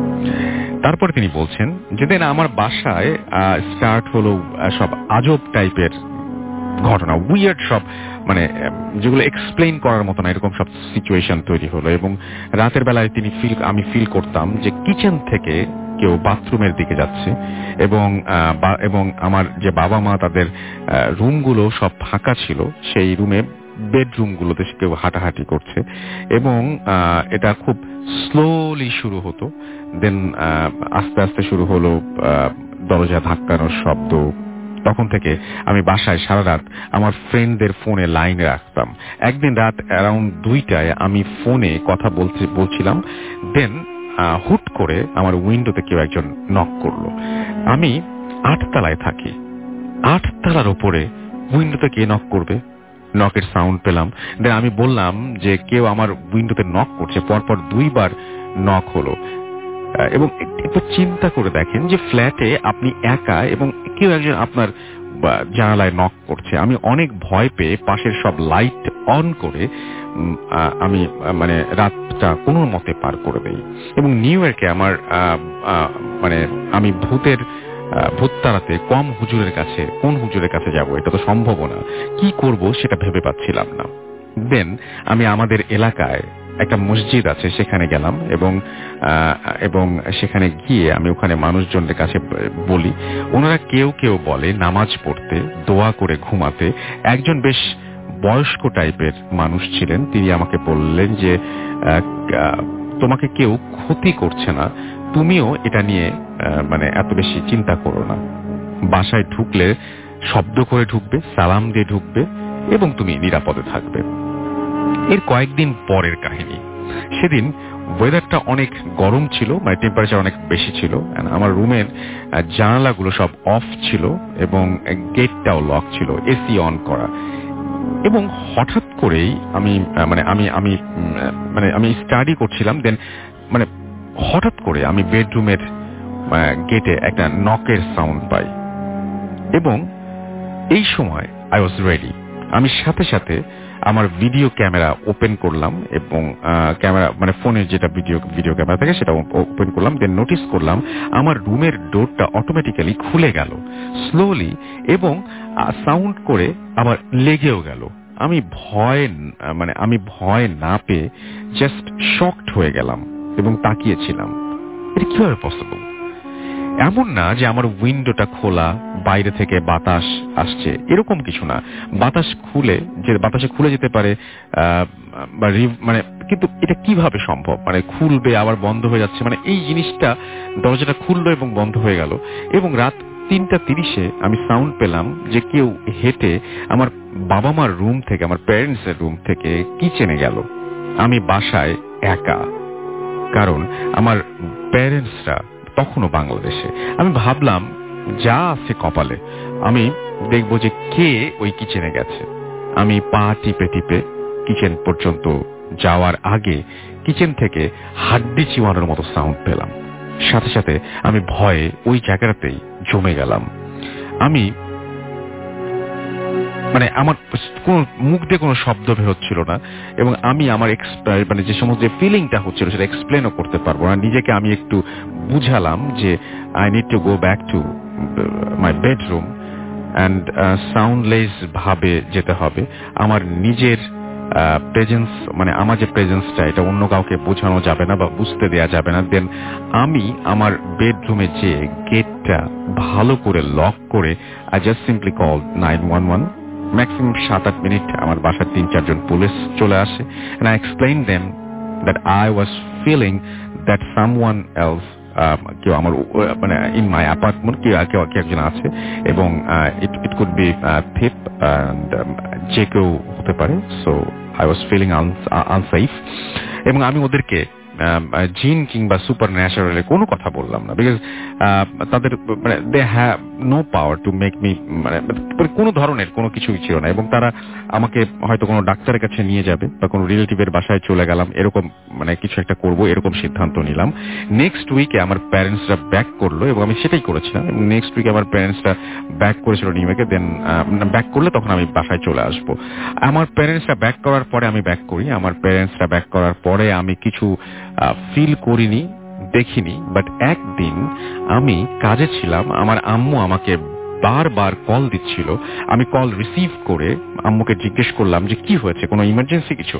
তারপরে তিনি বলছেন যে দেন আমার বাসায় স্টার্ট হলো সব আজব টাইপের ঘটনা, উইয়ার্ড সব মানে যেগুলো এক্সপ্লেইন করার মতো না, এরকম সব সিচুয়েশন তৈরি হলো। এবং রাতের বেলায় তিনি ফিল আমি ফিল করতাম যে কিচেন থেকে কেউ বাথরুমের দিকে যাচ্ছে, এবং এবং আমার যে বাবা মা তাদের রুমগুলো সব ফাঁকা ছিল, সেই রুমে বেডরুমগুলোতে কেউ হাঁটাহাঁটি করছে, এবং এটা খুব স্লোলি শুরু হতো। দেন আস্তে আস্তে শুরু হলো দরজা ধাক্কানোর শব্দ। তখন থেকে আমি বাসায় সারা রাত আমার ফ্রেন্ডদের ফোনে লাইন রাখতাম। একদিন রাত অ্যারাউন্ড দুইটায় আমি ফোনে কথা বলতে বলছিলাম, দেন হুট করে আমার উইন্ডোতে কেউ একজন নক করলো। আমি আটতলায় থাকি, আটতলার ওপরে উইন্ডোতে কে নক করবে? নকের সাউন্ড পেলাম, দেন আমি বললাম যে কেউ আমার উইন্ডোতে নক করছে। পরপর দুইবার নক হলো, এবং একটু চিন্তা করে দেখেন যে ফ্ল্যাটে আপনি একা এবং কেউ একজন আপনার জানালায় নক করছে। আমি অনেক ভয় পেয়ে পাশের সব লাইট অন করে আমি মানে রাতটা কোনো মতে পার করে দেই। এবং নিউ ইয়র্কে আমার মানে আমি ভূতের ভূত তাড়াতে কম হুজুরের কাছে কোন হুজুরের কাছে যাব, এটা তো সম্ভব না। কি করব সেটা ভেবে পাচ্ছিলাম না। দেন আমি আমাদের এলাকায় একটা মসজিদ আছে, সেখানে গেলাম, এবং এবং সেখানে গিয়ে আমি ওখানে মানুষজনদের কাছে বলি। ওনারা কেউ কেউ বলে নামাজ পড়তে, দোয়া করে ঘুমাতে। একজন বেশ বয়স্ক টাইপের মানুষ ছিলেন, তিনি আমাকে বললেন যে তোমাকে কেউ ক্ষতি করছে না, তুমিও এটা নিয়ে মানে এত বেশি চিন্তা করো না। বাসায় ঢুকলে শব্দ করে ঢুকবে, সালাম দিয়ে ঢুকবে, এবং তুমি নিরাপদে থাকবে। এর কয়েকদিন পরের কাহিনী। সেদিন ওয়েদারটা অনেক গরম ছিল, মানে টেম্পারেচার অনেক বেশি ছিল। আমার রুমের জানালাগুলো সব অফ ছিল, এবং গেটটাও লক ছিল, এসি অন করা। এবং হঠাৎ করেই আমি মানে আমি আমি মানে আমি স্টাডি করছিলাম। দেন মানে হঠাৎ করে আমি বেডরুমের গেটে একটা নকের সাউন্ড পাই, এবং এই সময় আই ওয়াজ রেডি। আমি সাথে সাথে আমার ভিডিও ক্যামেরা ওপেন করলাম, এবং ক্যামেরা মানে ফোনের যেটা ভিডিও ভিডিও ক্যামেরা থাকে সেটা ওপেন করলাম। দেন নোটিস করলাম আমার রুমের ডোরটা অটোমেটিক্যালি খুলে গেল স্লোলি, এবং সাউন্ড করে আবার লেগেও গেল। আমি ভয় মানে আমি ভয় না পেয়ে জাস্ট শকড হয়ে গেলাম এবং তাকিয়েছিলাম, এটা কিভাবে পসিবল? এমন না যে আমার উইন্ডোটা খোলা, বাইরে থেকে বাতাস আসছে, এরকম কিছু না। বাতাস খুলে যে বাতাসে খুলে যেতে পারে বা মানে, কিন্তু এটা কিভাবে সম্ভব? মানে খুলবে আবার বন্ধ হয়ে যাচ্ছে, মানে এই জিনিসটা, দরজাটা খুললো এবং বন্ধ হয়ে গেল। এবং রাত তিনটা তিরিশে আমি সাউন্ড পেলাম যে কেউ হেঁটে আমার বাবা মার রুম থেকে, আমার প্যারেন্টসের রুম থেকে কিচেনে গেল। আমি বাসায় একা, কারণ আমার প্যারেন্টসরা তখনও বাংলাদেশে। আমি ভাবলাম যা আছে কপালে, আমি দেখব যে কে ওই কিচেনে গেছে। আমি পা টিপে টিপে কিচেন পর্যন্ত যাওয়ার আগে কিচেন থেকে হাড্ডি চিবানোর মতো সাউন্ড পেলাম। সাথে সাথে আমি ভয়ে ওই জায়গাটাতেই জমে গেলাম। আমি মানে আমার কোন মুখ দিয়ে কোনো শব্দ বের হচ্ছিল না, এবং আমি আমার মানে যে সমস্ত যে ফিলিংটা হচ্ছিল সেটা এক্সপ্লেনও করতে পারবো না। নিজেকে আমি একটু বুঝালাম যে I need to go back to my bedroom and soundless ভাবে যেতে হবে। আমার নিজের প্রেজেন্স, মানে আমার যে প্রেজেন্সটা, এটা অন্য কাউকে বোঝানো যাবে না বা বুঝতে দেওয়া যাবে না। দেন আমি আমার বেডরুমে যে গেটটা ভালো করে লক করে I just simply call nine one one. Maximum সাত আট মিনিট আমার বাসার তিন চারজন পুলিশ চলে আসে, and I explained them that I was feeling that someone else, কেউ আমার মানে ইন মাই অ্যাপার্টমেন্ট কেউ কেউ একজন আছে, এবং it it could be thief and যে কেউ হতে পারে। So I was feeling unsafe, এবং আমি ওদেরকে জিন কিংবা সুপার ন্যাচারালের কোনো কথা বললাম না, বিকজ তাদের মানে they have no power to make me, মানে কোনো ধরনের কোনো কিছুই ছিল না। এবং তারা আমাকে হয়তো কোনো ডাক্তারের কাছে নিয়ে যাবে বা কোনো রিলেটিভের বাসায় চলে গেলাম, এরকম মানে কিছু একটা করবো এরকম সিদ্ধান্ত নিলাম। নেক্সট উইকে আমার প্যারেন্টসরা ব্যাক করলো, এবং আমি সেটাই করেছিলাম। নেক্সট উইকে আমার প্যারেন্টসরা ব্যাক করেছিল নিউ ইয়র্কে। দেন ব্যাক করলে তখন আমি বাসায় চলে আসবো। আমার প্যারেন্টসরা ব্যাক করার পরে আমি ব্যাক করি। আমার প্যারেন্টসরা ব্যাক করার পরে আমি কিছু ফিল করিনি, দেখিনি। বাট একদিন আমি কাজে ছিলাম, আমার আম্মু আমাকে বারবার কল দিচ্ছিল। আমি কল রিসিভ করে আম্মুকে জিজ্ঞেস করলাম যে কি হয়েছে, কোনো ইমার্জেন্সি কিছু?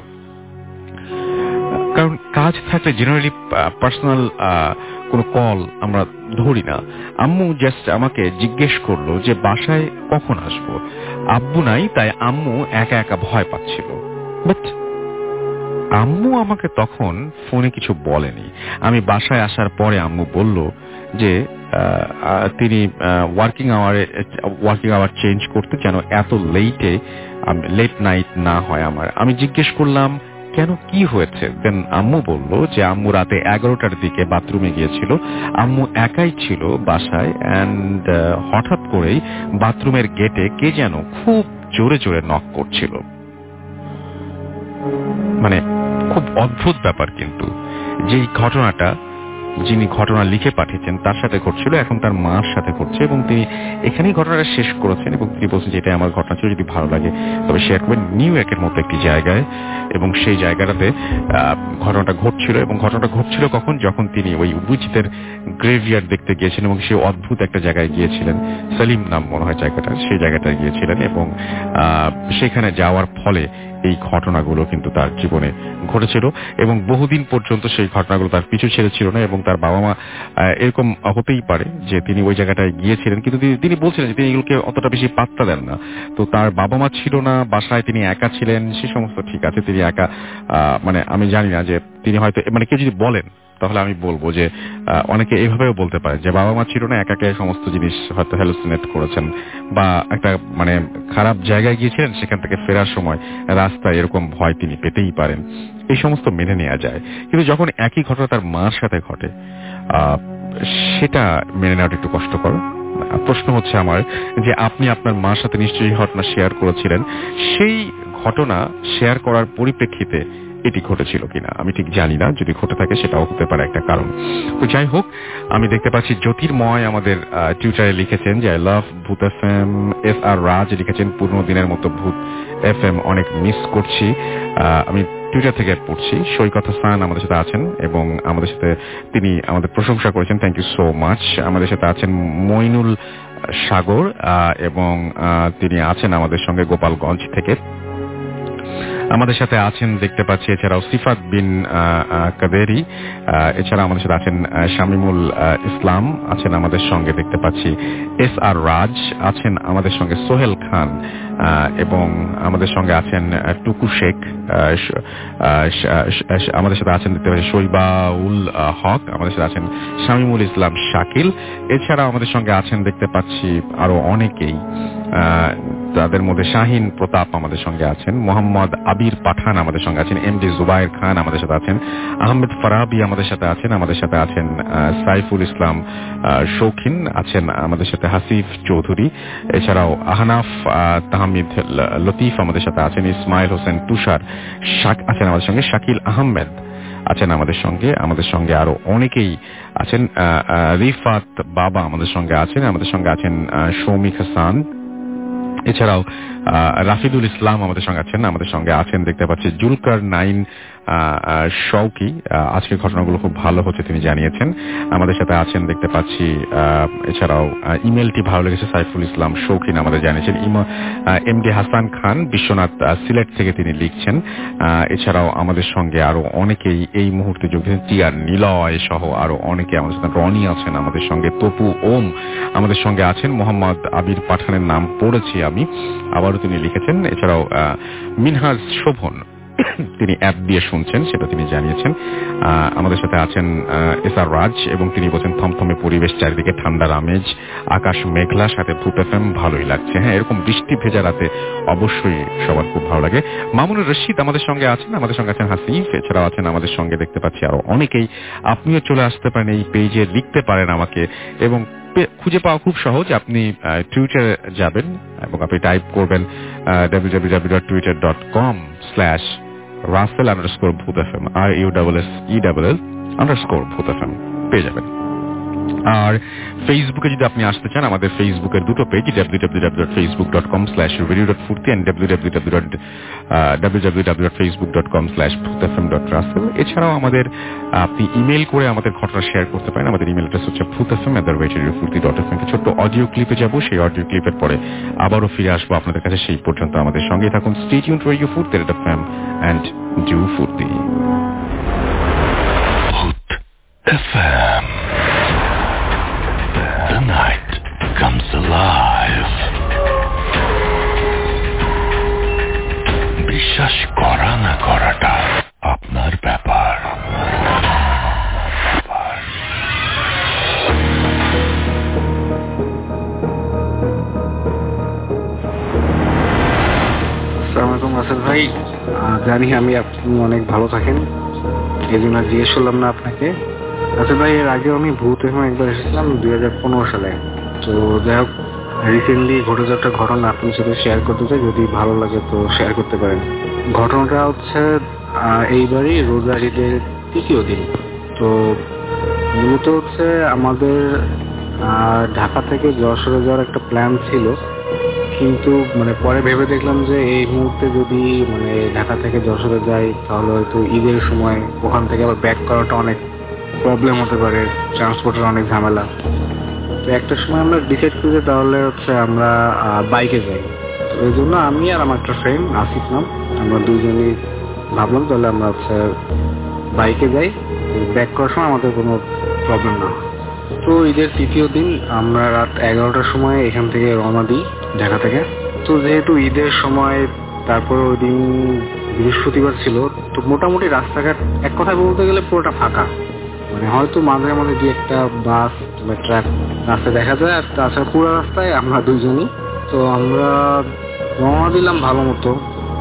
কারণ কাজ থাকলে জেনারেলি পার্সোনাল কোনো কল আমরা ধরি না। আম্মু জাস্ট আমাকে জিজ্ঞেস করলো যে বাসায় কখন আসবো। আব্বু নাই, তাই আম্মু একা একা ভয় পাচ্ছিল। বাট আম্মু আমাকে তখন ফোনে কিছু বলেনি। আমি বাসায় আসার পরে আম্মু বলল যে তিনি ওয়ার্কিং আওয়ারে ওয়ার্কিং আওয়ার চেঞ্জ করতে, যেন এত লেটে লেট নাইট না হয় আমার। আমি জিজ্ঞেস করলাম কেন, কি হয়েছে? দেন আম্মু বলল যে আম্মু রাতে এগারোটার দিকে বাথরুমে গিয়েছিল। আম্মু একাই ছিল বাসায়, অ্যান্ড হঠাৎ করেই বাথরুমের গেটে কে যেন খুব জোরে জোরে নক করছিল। মানে খুব অদ্ভুত ব্যাপার, কিন্তু যেই ঘটনাটা যিনি ঘটনা লিখে পাঠিয়েছেন তার সাথে ঘটছিল, এখন তার মার সাথে ঘটছে, এবং তিনি এখানেই ঘটনাটা শেষ করেছেন। এবং তিনি বলছেন যে এটা আমার ঘটনা ছিল, যদি ভালো লাগে তবে শেয়ার করবেন। নিউ ইয়র্কের মতো একটি জায়গায়, এবং সেই জায়গাটাতে ঘটনাটা ঘটছিল। এবং ঘটনাটা ঘটছিল কখন? যখন তিনি ওই উইচদের গ্রেভিয়ার্ড দেখতে গিয়েছিলেন, এবং সেই অদ্ভুত একটা জায়গায় গিয়েছিলেন, সালিম নাম মনে হয় জায়গাটা, সেই জায়গাটায় গিয়েছিলেন। এবং সেখানে যাওয়ার ফলে এই ঘটনাগুলো কিন্তু তার জীবনে ঘটেছিল, এবং বহুদিন পর্যন্ত সেই ঘটনাগুলো তার পিছু ছেড়েছিল না। এবং তার বাবা মা এরকম হতেই পারে যে তিনি ওই জায়গাটায় গিয়েছিলেন, কিন্তু তিনি বলছিলেন যে তিনি এগুলোকে অতটা বেশি পাত্তা দেন না। তো তার বাবা মা ছিল না বাসায়, তিনি একা ছিলেন, সে সমস্ত ঠিক আছে। তিনি একা, মানে আমি জানি না যে তিনি হয়তো, মানে কেউ যদি বলেন তাহলে আমি বলবো যে অনেকে এভাবেও বলতে পারে যে বাবা মা ছিল না, একাকে সমস্ত জিনিস হয়তো হ্যালুসিনেট করেছেন, বা একটা মানে খারাপ জায়গায় গিয়েছিলেন, সেখান থেকে ফেরার সময় রাস্তায় এরকম ভয় তিনি পেতেই পারেন। এই সমস্ত মেনে নেওয়া যায়। কিন্তু যখন একই ঘটনা তার মার সাথে ঘটে, সেটা মেনে নেওয়াটা একটু কষ্টকর। প্রশ্ন হচ্ছে আমার যে আপনি আপনার মার সাথে নিশ্চয়ই ঘটনা শেয়ার করেছিলেন, সেই ঘটনা শেয়ার করার পরিপ্রেক্ষিতে এটি ঘটেছিল কিনা আমি ঠিক জানি না। যদি ঘটে থাকে সেটাও হতে পারে একটা কারণ। তো যাই হোক, আমি দেখতে পাচ্ছি জ্যোতির্ময় আমাদের টুইটারে লিখেছেন যে I love Bhoot F M. S R Raj লিখেছেন পুরনো দিনের মতো ভূত এফ এম অনেক মিস করছি। আমি টুইটার থেকে পড়ছি। সৈকত হাসান আমাদের সাথে আছেন, এবং আমাদের সাথে তিনি আমাদের প্রশংসা করেছেন, থ্যাংক ইউ সো মাচ। আমাদের সাথে আছেন মইনুল সাগর, এবং তিনি আছেন আমাদের সঙ্গে গোপালগঞ্জ থেকে। আমাদের সাথে আছেন দেখতে পাচ্ছি এছাড়াও সিফাত বিন কাদেরি, এছাড়া আমাদের সাথে আছেন শামিমুল ইসলাম আছেন আমাদের সঙ্গে দেখতে পাচ্ছি, এস আর রাজ আছেন আমাদের সঙ্গে, সোহেল খান এবং আমাদের সঙ্গে আছেন টুকু শেখ, আমাদের সাথে আছেন দেখতে পাচ্ছি শৈবাউল হক, আমাদের সাথে আছেন শামিমুল ইসলাম শাকিল, এছাড়া আমাদের সঙ্গে আছেন দেখতে পাচ্ছি আরো অনেকেই, তাদের মধ্যে শাহিন প্রতাপ আমাদের সঙ্গে আছেন, মোহাম্মদ আবির পাঠান আমাদের সঙ্গে আছেন, এম ডি জুবায়ের খান আমাদের সাথে আছেন, আহমেদ ফারাবি আমাদের সাথে আছেন, আমাদের সাথে আছেন সাইফুল ইসলাম শৌখিন আছেন আমাদের সাথে, হাসিফ চৌধুরী, এছাড়াও আহনাফ তাহমিদ লতিফ আমাদের সাথে আছেন, ইসমাইল হোসেন তুষার আছেন আমাদের সঙ্গে, শাকিল আহমেদ আছেন আমাদের সঙ্গে, আমাদের সঙ্গে আরো অনেকেই আছেন, রিফাত বাবা আমাদের সঙ্গে আছেন, আমাদের সঙ্গে আছেন সৌমিক হাসান, এছাড়াও রাফিদুল ইসলাম আমাদের সঙ্গে আছেন, আমাদের সঙ্গে আছেন দেখতে পাচ্ছি জুলকার নাইন শৌকি, আজকের ঘটনাগুলো খুব ভালো হচ্ছে তিনি জানিয়েছেন, আমাদের সাথে আছেন দেখতে পাচ্ছি, এছাড়াও ইমেলটি ভালো লেগেছে সাইফুল ইসলাম শৌখিন আমাদের জানিয়েছেন, এম ডি হাসান খান বিশ্বনাথ সিলেট থেকে তিনি লিখছেন, এছাড়াও আমাদের সঙ্গে আরো অনেকেই এই মুহূর্তে যোগ দিয়েছেন, টিয়ার নিলয় সহ আরো অনেকে আমাদের সাথে, রনি আছেন আমাদের সঙ্গে, তপু ওম আমাদের সঙ্গে আছেন, মোহাম্মদ আবির পাঠানের নাম পড়েছি আমি, আবারও তিনি লিখেছেন, এছাড়াও মিনহাজ শোভন তিনি অ্যাপ দিয়ে শুনছেন সেটা তিনি জানিয়েছেন, আমাদের সাথে আছেন এস আর রাজ এবং তিনি বলছেন থমথমে পরিবেশ, চারিদিকে ঠান্ডার আমেজ, আকাশ মেঘলা, সাথে ভূত এফএম ভালোই লাগছে। হ্যাঁ, এরকম বৃষ্টি ভেজা রাতে অবশ্যই সবার খুব ভালো লাগে। মামুনুর রশিদ আমাদের সঙ্গে আছেন, আমাদের সঙ্গে আছেন হাসিফ, এছাড়াও আছেন আমাদের সঙ্গে দেখতে পাচ্ছি আরো অনেকেই। আপনিও চলে আসতে পারেন এই পেজে, লিখতে পারেন আমাকে, এবং খুঁজে পাওয়া খুব সহজ। আপনি টুইটারে যাবেন এবং আপনি টাইপ করবেন W W W dot Twitter dot com slash Rasel underscore Bhoot FM, R U double S E double L underscore Bhoot FM পেয়ে যাবেন। আর ফেসবুকে যদি আপনি আসতে চান, আমাদের ফেসবুকের দুটো page, W W W dot Facebook dot com slash radio dot Foorti and W W W dot W W W dot Facebook dot com slash Bhoot FM dot Rasel. এছাড়াও আমাদের আপনি ইমেল করে আমাদের ঘটনা শেয়ার করতে পারেন। আমাদের ইমেল অ্যাড্রেস হচ্ছে Bhoot FM at the rate radio Foorti dot FM. ছোট্ট অডিও ক্লিপে যাবো, সেই অডিও ক্লিপের পরে আবারও ফিরে আসবো আপনাদের কাছে। সেই পর্যন্ত আমাদের সঙ্গে থাকুন। Stay tuned radio Foorti dot FM and do Foorti. Bhoot FM, the night comes alive. বিশ্বাস করা না করাটা আপনার ব্যাপার। আসসালামু আলাইকুম রাসেল ভাই, জানি আমি আপনি অনেক ভালো থাকেন, এই জন্য জিজ্ঞেস করলাম না আপনাকে। আচ্ছা ভাই, এর আগেও আমি ভূত এফএম একবার এসেছিলাম দুই হাজার পনেরো সালে। তো যাই হোক, রিসেন্টলি ঘটে যাওয়া একটা ঘটনা আপনার সাথে শেয়ার করতে চাই, যদি ভালো লাগে তো শেয়ার করতে পারেন। ঘটনাটা হচ্ছে এইবারই রোজার ঈদের তৃতীয় দিন। তো মূলত হচ্ছে আমাদের ঢাকা থেকে যশোরে যাওয়ার একটা প্ল্যান ছিল, কিন্তু মানে পরে ভেবে দেখলাম যে এই মুহূর্তে যদি মানে ঢাকা থেকে যশোরে যাই তাহলে হয়তো ঈদের সময় ওখান থেকে আবার ব্যাক করাটা অনেক প্রবলেম হতে পারে, ট্রান্সপোর্টের অনেক ঝামেলা। তো একটা সময় আমরা ডিসাইড করি যে তাহলে হচ্ছে আমরা বাইকে যাই। তো এই জন্য আমি আর আমার একটা ফ্রেন্ড আসিফ নাম, আমরা দুইজনই ভাবলাম তাহলে আমরা হচ্ছে বাইকে যাই, ব্যাক করার সময় আমাদের কোনো প্রবলেম না। তো ঈদের তৃতীয় দিন আমরা রাত এগারোটার সময় এখান থেকে রওনা দিই ঢাকা থেকে। তো যেহেতু ঈদের সময়, তারপর ওই দিন বৃহস্পতিবার ছিল, তো মোটামুটি রাস্তাঘাট এক কথায় বলতে গেলে পুরোটা ফাঁকা। মানে হয়তো মাঝে মাঝে দু একটা বাস বা ট্রাক রাস্তায় দেখা যায়, আর তাছাড়া পুরো রাস্তায় আমরা দুইজনই। তো আমরা রওনা দিলাম ভালো মতো,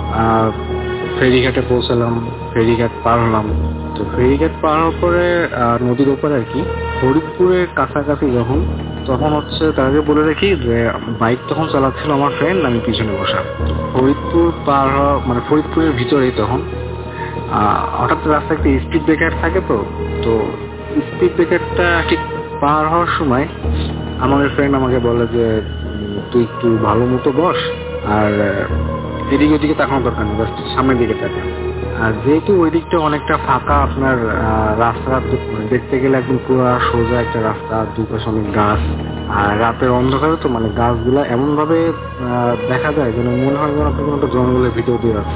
ফেরিঘাটে পৌঁছালাম, ফেরিঘাট পার হলাম। তো ফেরিঘাট পার হওয়ার পরে নদীর ওপরে আর কি ফরিদপুরের কাছাকাছি যখন, তখন হচ্ছে তাকে বলে রাখি যে বাইক তখন চালাচ্ছিল আমার ফ্রেন্ড, আমি পিছনে বসা। ফরিদপুর পার হওয়া মানে ফরিদপুরের ভিতরেই তখন হঠাৎ রাস্তায় একটা স্পিড ব্রেকার থাকে। তো তো স্পিড ব্রেকারটা ঠিক পার হওয়ার সময় আমাদের ফ্রেন্ড আমাকে বলে যে তুই একটু ভালো মতো বস, আর এদিকে ওদিকে তাকানো দরকার নেই, জাস্ট সামনের দিকে তাকা। আর যেহেতু ওই দিকটা অনেকটা ফাঁকা, আপনার রাস্তা দেখতে গেলে একদম পুরো সোজা একটা রাস্তা, দুপাশে অনেক গাছ, আর রাতের অন্ধকারে তো মানে গাছগুলা এমন ভাবে দেখা যায় যেন মনে হয় যেন আপনি কোনো একটা জঙ্গলের ভিতর দিয়ে আছে।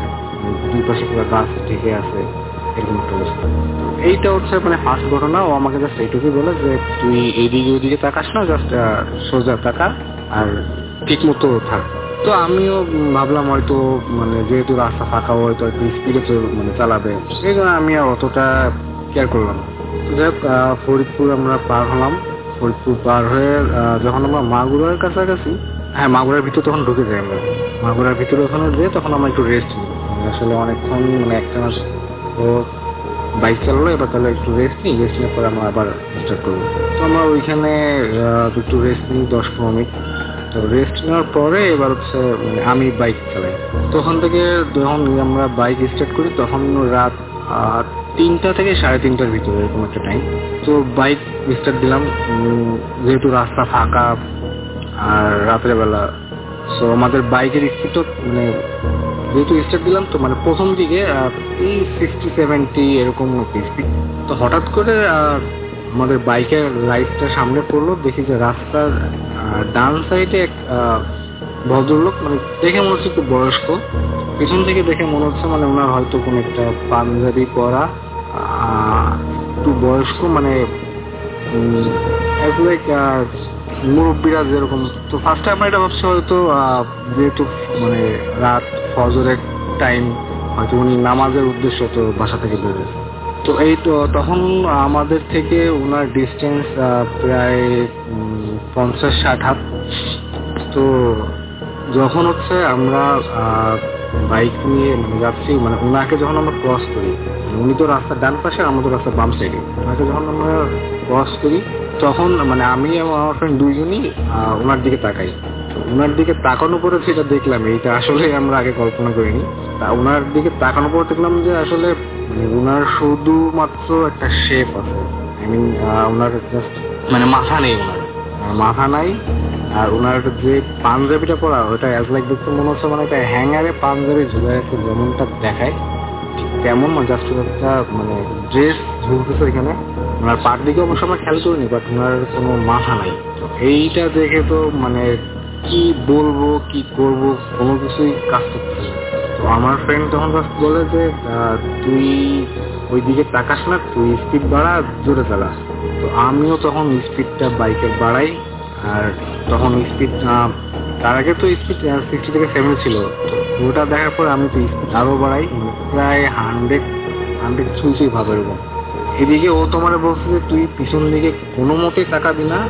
দুই পাশে পুরো গাছ ঢেকে আছে, এরকম একটা অবস্থা। এইটা হচ্ছে মানে ফার্স্ট ঘটনা। ও আমাকে জাস্ট এইটুকুই বলে যে তুই এইদিকে ওইদিকে তাকাস না, জাস্ট সোজা তাকা আর ঠিক মতো থাক। তো আমিও ভাবলাম হয়তো মানে যেহেতু রাস্তা ফাঁকা হয়তো একটু স্পিডে মানে চালাবে, এই জন্য আমি আর অতটা কেয়ার করলাম। তো যাই হোক ফরিদপুর আমরা পার হলাম। ফরিদপুর পার হয়ে যখন আমরা মাগুরার কাছাকাছি, হ্যাঁ মাগুরার ভিতরে তখন ঢুকে যাই আমরা। মাগুরার ভিতরে ওখানে যেয়ে তখন আমরা একটু রেস্ট নিই, আসলে অনেকক্ষণ মানে একটা মাস ও বাইক চালালো, এবার তাহলে একটু রেস্ট নিই, রেস্ট নেওয়ার পরে আমরা আবার স্টার্ট করবো। তো আমরা ওইখানে একটু রেস্ট নিই দশ পনেরো মিনিট। তো রেস্ট নেওয়ার পরে এবার হচ্ছে মানে আমি বাইক চালাই। তখন থেকে যখন আমরা বাইক স্টার্ট করি তখন রাত তিনটা থেকে সাড়ে তিনটার ভিতরে এরকম একটা টাইম। তো বাইক স্টার্ট দিলাম, যেহেতু রাস্তা ফাঁকা আর রাতের বেলা, সো আমাদের বাইকের স্পিড মানে যেহেতু স্টার্ট দিলাম তো মানে প্রথম দিকে এই সিক্সটি সেভেন্টি এরকম স্পিড। তো হঠাৎ করে আমাদের বাইকের লাইটটা সামনে পড়লো, দেখি যে রাস্তার ডান সাইডে এক ভদ্রলোক, মানে দেখে মনে হচ্ছে একটু বয়স্ক, পিছন থেকে দেখে মনে হচ্ছে মানে ওনার হয়তো কোনো একটা পাঞ্জাবি পরা একটু বয়স্ক, মানে মুরব্বীরা যেরকম। তো ফার্স্টে আমরা এটা ভাবছি হয়তো যেহেতু মানে রাত ফজরের টাইম, হয়তো উনি নামাজের উদ্দেশ্য তো বাসা থেকে বেরোয়েছে। তো এই তো তখন আমাদের থেকে ওনার ডিস্টেন্স প্রায় পঞ্চাশ ষাট হাত। তো যখন হচ্ছে আমরা বাইক নিয়ে মানে যাচ্ছি, মানে ওনাকে যখন আমরা ক্রস করি, উনি তো রাস্তার ডান পাশে, আমরা তো রাস্তার বাম সাইডে, ওনাকে যখন আমরা ক্রস করি তখন মানে আমি এবং আমার ফ্রেন্ড দুইজনই ওনার দিকে তাকাই। তো ওনার দিকে তাকানোর পরে সেটা দেখলাম, এইটা আসলে আমরা আগে কল্পনা করিনি। তা ওনার দিকে তাকানোর পরে দেখলাম যে আসলে মানে ওনার শুধুমাত্র একটা শেপ আছে, আই মিন ওনার জাস্ট মানে মাথা নেই, ওনার মাথা নাই। আর ওনার যে পাঞ্জাবিটা পরা ওটা অ্যাজ লাইক দেখতে মনে হচ্ছে মানে একটা হ্যাঙ্গারে পাঞ্জাবি ঝুলে আছে যেমনটা দেখায় ঠিক তেমন, মানে জাস্ট একটা মানে ড্রেস ঝুলতেছে এখানে। ওনার পার দিকে অবশ্য আমরা খেয়াল করিনি, বাট ওনার কোনো মাথা নাই। তো এইটা দেখে তো মানে কি বলবো কি করবো কোনো কিছুই কাজ করতেছে। তো আমার ফ্রেন্ড তখন জাস্ট বলে যে তুই ওই দিকে তাকাস না, তুই স্পিড বাড়া, জোরে চালা। তো আমিও তখন স্পিডটা বাইকের বাড়াই, আর তখন স্পিড তার আগে তো স্পিড সিক্সটি থেকে সেভেন ছিল, ওটা দেখার পর আমি তো স্পিড আরো বাড়াই, প্রায় হান্ড্রেড হান্ড্রেড ছুঁই ভাবে এরকম। এদিকে ও তোমার বলছে যে তুই পিছন দিকে কোনো মতেই তাকাবি না,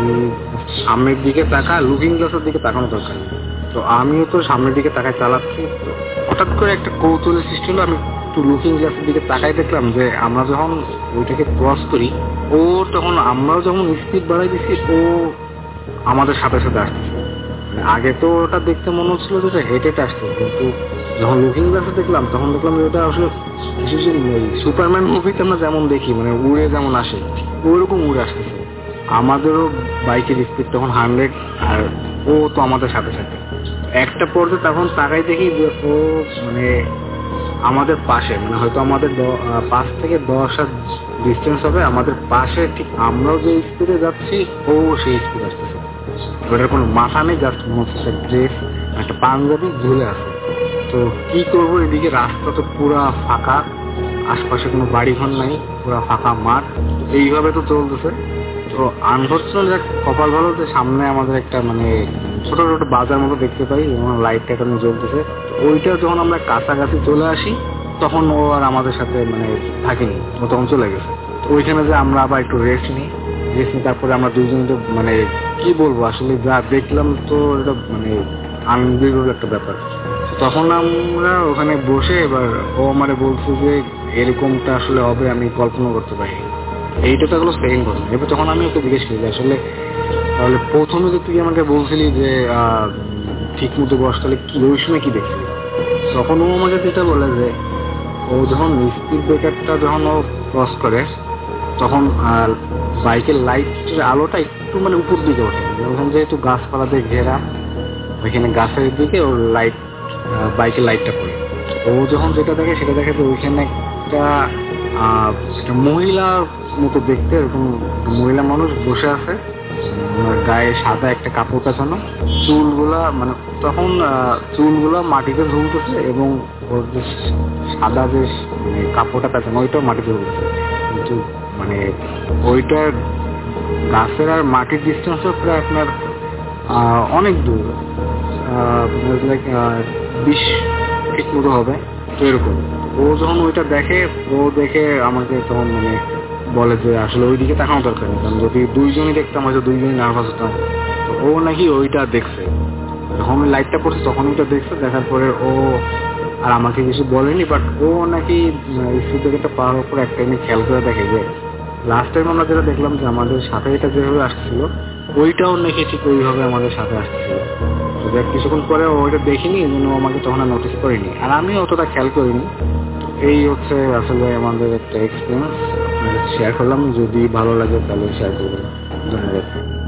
সামনের দিকে তাকা, লুকিং গ্লাসের দিকে তাকানো দরকার নেই। তো আমিও তো সামনের দিকে তাকায় চালাচ্ছি। তো হঠাৎ করে একটা কৌতূহলের সৃষ্টি হলো, আমি একটু লুকিং গ্লাসের দিকে তাকাই দেখলাম যে আমরা যখন ওইটাকে ক্রস করি, ও তখন আমরাও যখন স্পিড বাড়াই দিচ্ছি ও আমাদের সাথে সাথে আসতেছে। আগে তো ওটা দেখতে মনে হচ্ছিল যে ওটা হেঁটে হেঁটে আসছে, কিন্তু যখন লুকিং গ্লাসে দেখলাম তখন দেখলাম যে ওটা আসলে কিছু কিছু সুপারম্যান মুভিতে আমরা যেমন দেখি মানে উড়ে যেমন আসে ওইরকম উড়ে আসতেছে। আমাদেরও বাইকের স্পিড তখন হান্ড্রেড, আর ও তো আমাদের সাথে সাথে। একটা পর্যায়ে তখন তাকাই দেখি যে ও মানে আমাদের পাশে, মানে হয়তো আমাদের পাঁচ থেকে দশ হাত ডিস্টেন্স হবে, আমাদের পাশে ঠিক আমরাও যে স্পিডে যাচ্ছি ও সেই স্পিড আসতেছে। ওটার কোনো মাথা নেই, জাস্ট একটা ড্রেস একটা পাঞ্জাবি ঝুলে আছে। তো কি করবো, এদিকে রাস্তা তো পুরা ফাঁকা, আশপাশে কোনো বাড়িঘর নাই, পুরা ফাঁকা মাঠ, এইভাবে তো চলতেছে। তো আনফর্চুনেট কপাল ভালো যে সামনে আমাদের একটা মানে ছোট ছোট বাজার মতো দেখতে পাই এবং লাইটটা এখানে জ্বলতেছে। ওইটা যখন আমরা কাছাকাছি চলে আসি তখন ও আর আমাদের সাথে মানে থাকেনি, ও তখন চলে গেছে। তো ওইখানে যে আমরা আবার একটু রেস্ট নিই, রেস্ট নিই তারপরে আমরা দুজন তো মানে কি বলবো আসলে যা দেখলাম তো এটা মানে আনবিলিভেবল একটা ব্যাপার। তখন আমরা ওখানে বসে এবার ও আমারে বলছে যে এরকমটা আসলে হবে আমি কল্পনা করতে পারি। এইটা তো হলো সেকেন্ড কথা। এবার তখন আমি ওকে জিজ্ঞেস করি আসলে তাহলে প্রথমে যে তুই আমাকে বলছিলি যে ঠিক মতো বস, তাহলে কি ওই সময় কি দেখছিলি? তখন ও আমাকে যেটা বলে যে ও যখন স্পিড ব্রেকারটা যখন ও ক্রস করে তখন বাইকের লাইটের আলোটা একটু মানে উপর দিকে ওঠে, ওখানে যেহেতু গাছপালা দিয়ে ঘেরা ওইখানে গাছের দিকে ওর লাইট বাইকের লাইটটা পড়ে। ও যখন যেটা দেখে সেটা দেখে যে ওইখানে একটা মহিলার মতো দেখতে, এরকম মহিলা মানুষ বসে আছে, ওনার গায়ে সাদা একটা কাপড় পেঁচানো, চুলগুলা মানে তখন চুলগুলা মাটিতে ঝুলতেছে এবং ওর যে সাদা যে মানে কাপড়টা পেঁচানো ওইটাও মাটিতে ঝুলতেছে, কিন্তু মানে ওইটার গাছের আর মাটির ডিস্টেন্সও প্রায় আপনার অনেক দূর, লাইক বিশ ফিট মতো হবে। তো এরকম ও যখন ওইটা দেখে, ও দেখে আমাকে তখন মানে বলে যে আসলে ওই দিকে তাকানো দরকার নেই, কারণ যদি দুইজনই দেখতাম হয়তো দুইজনই নার্ভাস হতাম। তো ও নাকি ওইটা দেখছে, যখন লাইটটা পড়ছে তখন ওইটা দেখছে, দেখার পরে ও আর আমাকে কিছু বলেনি, বাট ও নাকি স্কুল থেকে একটা পাওয়ার উপর একটা এমনি খেয়াল করে দেখে যে লাস্ট টাইম আমরা যেটা দেখলাম যে আমাদের সাথে এটা যেভাবে আসছিল ওইটাও নাকি ঠিক ওইভাবে আমাদের সাথে আসছিল। তো দেখ কিছুক্ষণ পরে ওইটা দেখিনি, এই জন্য আমাকে তখন আর নোটিস করিনি, আর আমি অতটা খেয়াল করিনি। এই হচ্ছে আসলে আমাদের একটা এক্সপিরিয়েন্স আপনাদের শেয়ার করলাম, যদি ভালো লাগে তাহলে শেয়ার করবেন। ধন্যবাদ।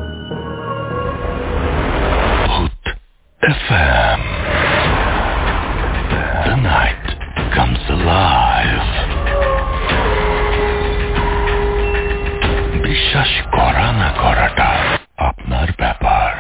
F M, The night comes alive. বিশ্বাস করা না করাটা আপনার ব্যাপার।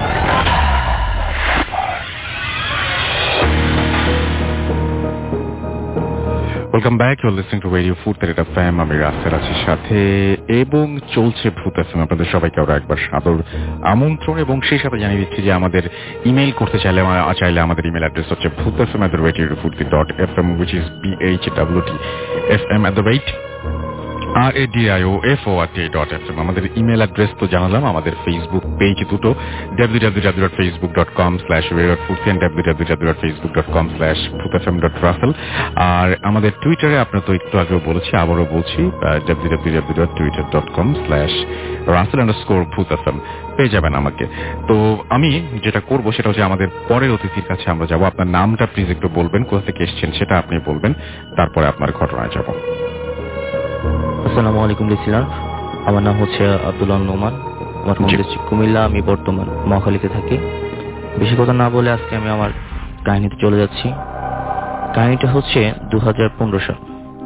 Welcome back, you are listening to radio Foorti তেরেটা ফ্যাম। আমি রাসেল আছি সাথে এবং চলছে ভূত এফএম। আপনাদের সবাইকে আরো একবার সাদর আমন্ত্রণ, এবং সেই সাথে জানিয়ে দিচ্ছি যে আমাদের ইমেইল করতে চাইলে চাইলে আমাদের ইমেল অ্যাড্রেস হচ্ছে Bhoot FM at the rate radio Foorti dot F M, which is B H W T F M at the rate R A D I O F O R T dot F M. আমাদের email address তো জানালাম। আমাদের Facebook page দুটো, W W W dot Facebook dot com slash radio Foorti and W W W dot Facebook dot com slash Bhoot F M dot Rasel. আর আমাদের টুইটারে আপনার তো একটু আগেও বলেছি, আবারও বলছি, W W W dot Twitter dot com slash Rasel underscore Bhoot F M পেয়ে যাবেন আমাকে। তো আমি যেটা করবো সেটা হচ্ছে আমাদের পরের অতিথির কাছে আমরা যাবো। আপনার নামটা প্লিজ একটু বলবেন, কোথা থেকে এসছেন সেটা আপনি বলবেন, তারপরে আপনার ঘটনায় যাবো। আসসালামু আলাইকুম লিসিলার, আমার নাম হচ্ছে আব্দুল্লাহ নোমান, আমার হোম ডিস্ট্রিক্ট কুমিল্লা। আমি বর্তমান মহাখালীতে থাকি। বেশি কথা না বলে আজকে আমি আমার কাহিনীতে চলে যাচ্ছি। কাহিনীটা হচ্ছে দু হাজার পনেরো সাল।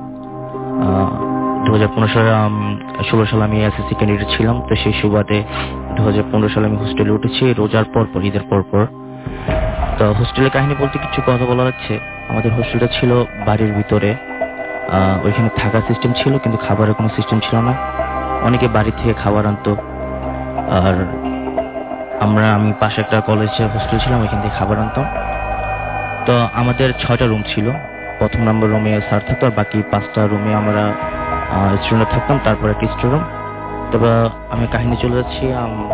দু হাজার পনেরো সালে ষোলো সালে আমি এসএসসি ক্যান্ডিডেট ছিলাম। তো সেই সুবাদে দু হাজার পনেরো সালে আমি হোস্টেলে উঠেছি রোজার পর পর, ঈদের পর পর। তো হোস্টেলের কাহিনী বলতে কিছু কথা বলা হচ্ছে। আমাদের হোস্টেলটা ছিল বাড়ির ভিতরে, ওইখানে থাকার সিস্টেম ছিল কিন্তু খাবারের কোনো সিস্টেম ছিল না। অনেকে বাড়ি থেকে খাবার আনতো, আর আমরা আমি পাশে একটা কলেজে হোস্টেল ছিলাম, ওইখান থেকে খাবার আনতাম। তো আমাদের ছয়টা রুম ছিল। প্রথম নম্বর রুমে স্যার থাকতো, আর বাকি পাঁচটা রুমে আমরা স্টুডেন্ট থাকতাম, তারপর একটা স্টোর রুম। তবে আমি কাহিনী চলে যাচ্ছি।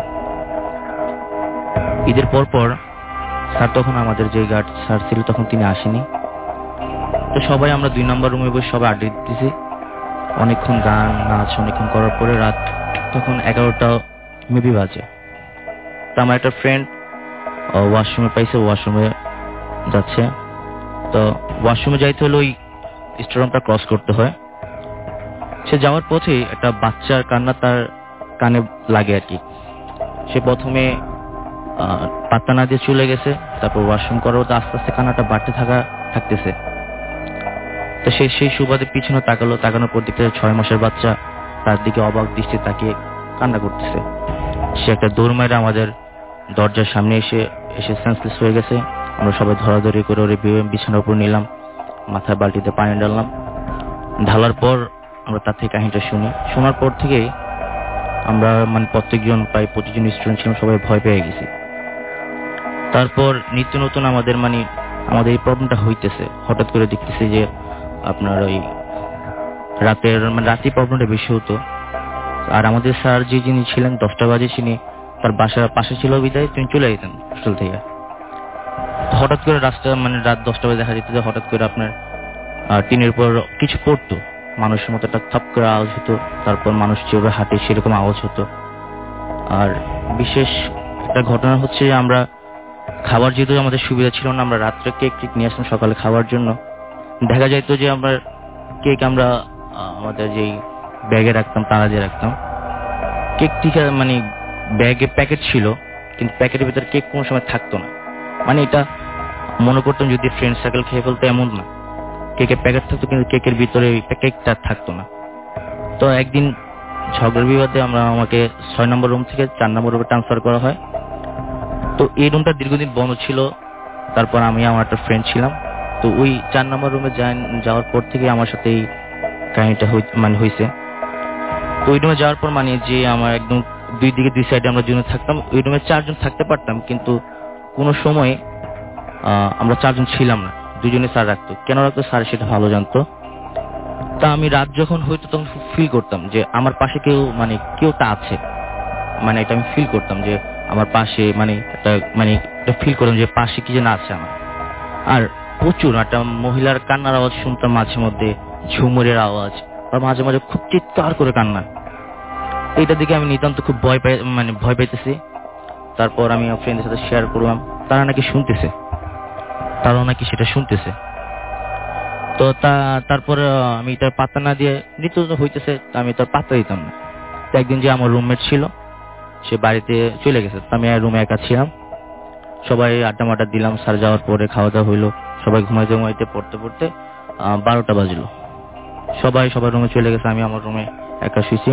ঈদের পর পর স্যার, তখন আমাদের যে গার্ড স্যার ছিল তখন তিনি আসেনি। তো সবাই আমরা দুই নম্বর রুমে বসে সবাই আড্ডা দিতেছি, অনেকক্ষণ গান নাচ অনেকক্ষণ করার পরে রাত তখন এগারোটা মেবি বাজে। তো আমার একটা ফ্রেন্ড ওয়াশরুমে পাইছে, ওয়াশরুমে যাচ্ছে। তো ওয়াশরুমে যাইতে হলে ওই স্টোররুমটা ক্রস করতে হয়। সে যাওয়ার পথে একটা বাচ্চার কান্না তার কানে লাগে আর কি। সে প্রথমে পাত্তা না দিয়ে চলে গেছে, তারপর ওয়াশরুম করার তো আস্তে আস্তে কান্নাটা বাড়তে থাকা থাকতেছে। তো সে সেই সুবাদে পিছনে তাকালো, তাকানোর পর দিকে ছয় মাসের বাচ্চা তার দিকে অবাক দৃষ্টি তাকিয়ে কান্না করতেছে। সে একটা দৌড় মেরে আমাদের দরজার সামনে এসে এসে সেন্সলেস হয়ে গেছে। আমরা সবাই ধরাধরি করে ওরে বিছানার উপর নিলাম, মাথায় বালতিতে পানি ডাললাম। ঢালার পর আমরা তার থেকে কাহিনীটা শুনি। শোনার পর থেকেই আমরা মানে প্রত্যেকজন প্রায় প্রতিজন স্টুডেন্ট ছিলাম, সবাই ভয় পেয়ে গেছি। তারপর নিত্য নতুন আমাদের মানে আমাদের এই প্রবলেমটা হইতেছে। হঠাৎ করে দেখতেছি যে আপনার ওই রাতের মানে রাতের প্রবলেমটা বেশি হতো। আর আমাদের স্যার যে যিনি ছিলেন দশটা বাজে তিনি তার বাসার পাশে ছিল বিদায় তিনি চলে যেতেন হোস্টেল থেকে। হঠাৎ করে রাস্তা মানে রাত দশটা বাজে দেখা যেত যে হঠাৎ করে আপনার টিনের উপর কিছু পড়তো, মানুষের মতো একটা থাপ করে আওয়াজ হতো। তারপর মানুষ যেভাবে হাঁটে সেরকম আওয়াজ হতো। আর বিশেষ একটা ঘটনা হচ্ছে যে আমরা খাবার যেহেতু আমাদের সুবিধা ছিল না, আমরা রাত্রে কেক টেক নিয়ে আসতাম সকালে খাওয়ার জন্য। দেখা যাইতো যে আমরা কেক আমরা আমাদের যেই ব্যাগে রাখতাম তারা দিয়ে রাখতাম। কেক ঠিক মানে ব্যাগে প্যাকেট ছিল কিন্তু প্যাকেটের ভিতরে কেক কোনো সময় থাকতো না। মানে এটা মনে করতাম যদি ফ্রেন্ড সার্কেল খেয়ে ফেলতো এমন না, কেকের প্যাকেট থাকতো কিন্তু কেকের ভিতরে কেকটা থাকতো না। তো একদিন ঝগড়ার বিবাদে আমরা আমাকে ছয় নম্বর রুম থেকে চার নম্বর রুমে ট্রান্সফার করা হয়। তো এই রুমটা দীর্ঘদিন বন্ধ ছিল। তারপর আমি আমার একটা ফ্রেন্ড ছিলাম, তো ওই চার নম্বর রুমে যাওয়ার পর থেকে আমার সাথে এই কাহিনীটা মানে হয়েছে। তো ওই রুমে যাওয়ার পর মানে যে আমার একদম দুই দিকে দুই সাইডে আমরা দুজন থাকতাম, ওই রুমে চারজন থাকতে পারতাম, কিন্তু কোনো সময় আমরা চারজন ছিলাম না, দুজনে স্যার রাখতো। কেন রাখতো স্যার সেটা ভালো জানতো। তা আমি রাত যখন হইতো তখন ফিল করতাম যে আমার পাশে কেউ মানে কেউটা আছে, মানে এটা আমি ফিল করতাম যে আমার পাশে মানে একটা মানে এটা ফিল করতাম যে পাশে কি যেন আছে আমার। আর প্রচুর একটা মহিলার কান্নার আওয়াজ শুনতাম মাঝে মধ্যে, ঝুমুরের আওয়াজ, আর মাঝে মাঝে খুব চিৎকার করে কান্না। এইটা দিকে আমি নিতান্ত খুব ভয় পাই মানে ভয় পাইতেছি। তারপর আমি আমার ফ্রেন্ডের সাথে শেয়ার করলাম, তারা নাকি শুনতেছে, তারাও নাকি সেটা শুনতেছে। তো তা তারপরে আমি তার পাত্তা না দিয়ে নিত্য হইতেছে, আমি তার পাত্তা দিতাম না। তো একদিন যে আমার রুমমেট ছিল সে বাড়িতে চলে গেছে, আমি রুমে একা ছিলাম। সবাই আড্ডা মাড্ডা দিলাম, স্যার যাওয়ার পরে খাওয়া দাওয়া হইলো, সবাই ঘুমাইতে ঘুমাইতে পড়তে পড়তে বারোটা বাজলো। সবাই সবার রুমে চলে গেছে, আমি আমার রুমে একা শুয়েছি।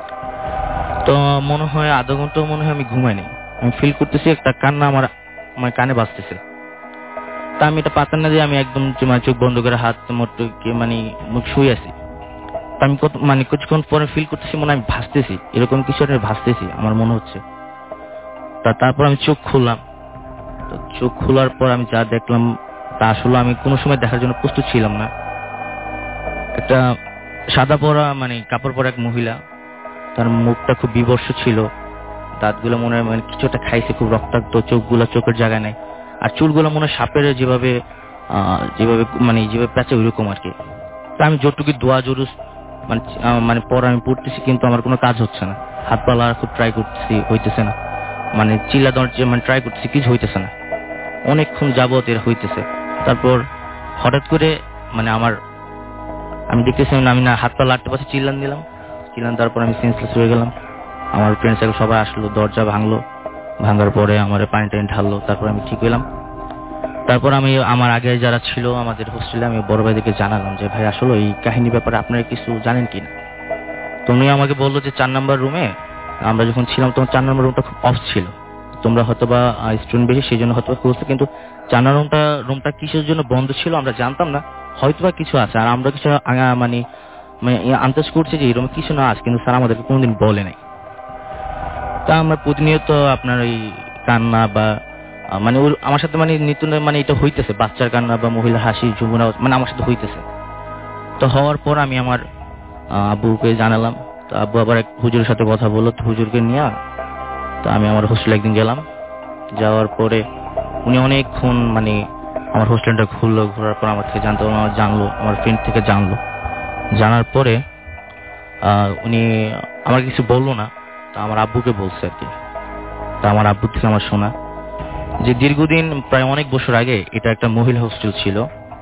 তো মনে হয় আধা ঘন্টা মনে হয় আমি ঘুমাই নাই। আমি ফিল করতেছি একটা কান্না আমার আমার কানে বাজতেছে। তা আমি এটা পাত্তা না দিয়ে আমি একদম মানে চোখ বন্ধ করে হাত মোটকে মানে মুখ শুয়ে আছি। তা আমি কত মানে কিছুক্ষণ পরে ফিল করতেছি মনে হয় আমি ভাসতেছি, এরকম কিছু একটা ভাসতেছি আমার মনে হচ্ছে। তা তারপর আমি চোখ খুললাম। তো চোখ খোলার পর আমি যা দেখলাম তা আসলে আমি কোনো সময় দেখার জন্য প্রস্তুত ছিলাম না। একটা সাদা পরা মানে কাপড় পরা এক মহিলা, তার মুখটা খুব বিবর্ষ ছিল, দাঁতগুলো মনে হয় মানে কিছু একটা খাইছে, খুব রক্তাক্ত, চোখগুলো চোখের জায়গায় নেই, আর চুলগুলো মনে হয় সাপের যেভাবে যেভাবে মানে যেভাবে প্যাঁচে ওইরকম আর কি। তা আমি যতটুকু দোয়া জরুস মানে মানে পর আমি পড়তেছি, কিন্তু আমার কোনো কাজ হচ্ছে না। হাত পা লাগা খুব ট্রাই করতেছি, হইতেছে না। মানে চিল্লা দরজা মানে ট্রাই করতেছি, কিছু হইতেছে না। অনেকক্ষণ যাবত এর হইতেছে। তারপর হঠাৎ করে মানে আমার আমি দেখতেছি আমি না হাত পা লাগতে পারছি, চিল্লান দিলাম। চিল্লান তারপর আমি সেন্সলেস হয়ে গেলাম। আমার ফ্রেন্ডস সবাই আসলো, দরজা ভাঙলো, ভাঙার পরে আমার পানি টানি ঢাললো, তারপর আমি ঠিক হলাম। তারপর আমি আমার আগে যারা ছিল আমাদের হোস্টেলে আমি বড় ভাইদেরকে জানালাম যে ভাই আসলে এই কাহিনী ব্যাপারে আপনারা কিছু জানেন কিনা। তুমি আমাকে বললো যে চার নম্বর রুমে আমরা যখন ছিলাম তখন চার নম্বর রুমটা খুব অফ ছিল, তোমরা হয়তো বা স্টুডেন্ট বেশি সেই জন্য হয়তো খুঁজছো, কিন্তু চার নম্বর রুমটা রুমটা কিসের জন্য বন্ধ ছিল আমরা জানতাম না, হয়তো বা কিছু আছে। আর আমরা কিছু মানে মানে আন্দাজ করছি যে এই রুমে কিছু না আছে, কিন্তু স্যার আমাদেরকে কোনোদিন বলে নাই। তা আমরা প্রতিনিয়ত আপনার এই কান্না বা মানে ওর আমার সাথে মানে নিত্য মানে এটা হইতেছে, বাচ্চার কান্না বা মহিলার হাসি ঝুমুনা মানে আমার সাথে হইতেছে। তো হওয়ার পর আমি আমার আব্বুকে জানালাম। তো আব্বু আবার এক হুজুরের সাথে কথা বললো, তো হুজুরকে নিয়ে তো আমি আমার হোস্টেলে একদিন গেলাম। যাওয়ার পরে উনি অনেকক্ষণ মানে আমার হোস্টেলটা ঘুরলো, ঘোরার পর আমার থেকে জানতে আমার জানলো আমার ফ্রেন্ড থেকে জানলো। জানার পরে উনি আমার কিছু বললো না, তা আমার আব্বুকে বলছে আর কি। তা আমার আব্বু থেকে আমার শোনা যে দীর্ঘদিন প্রায় অনেক বছর আগে এটা একটা মহিলা হোস্টেল ছিল,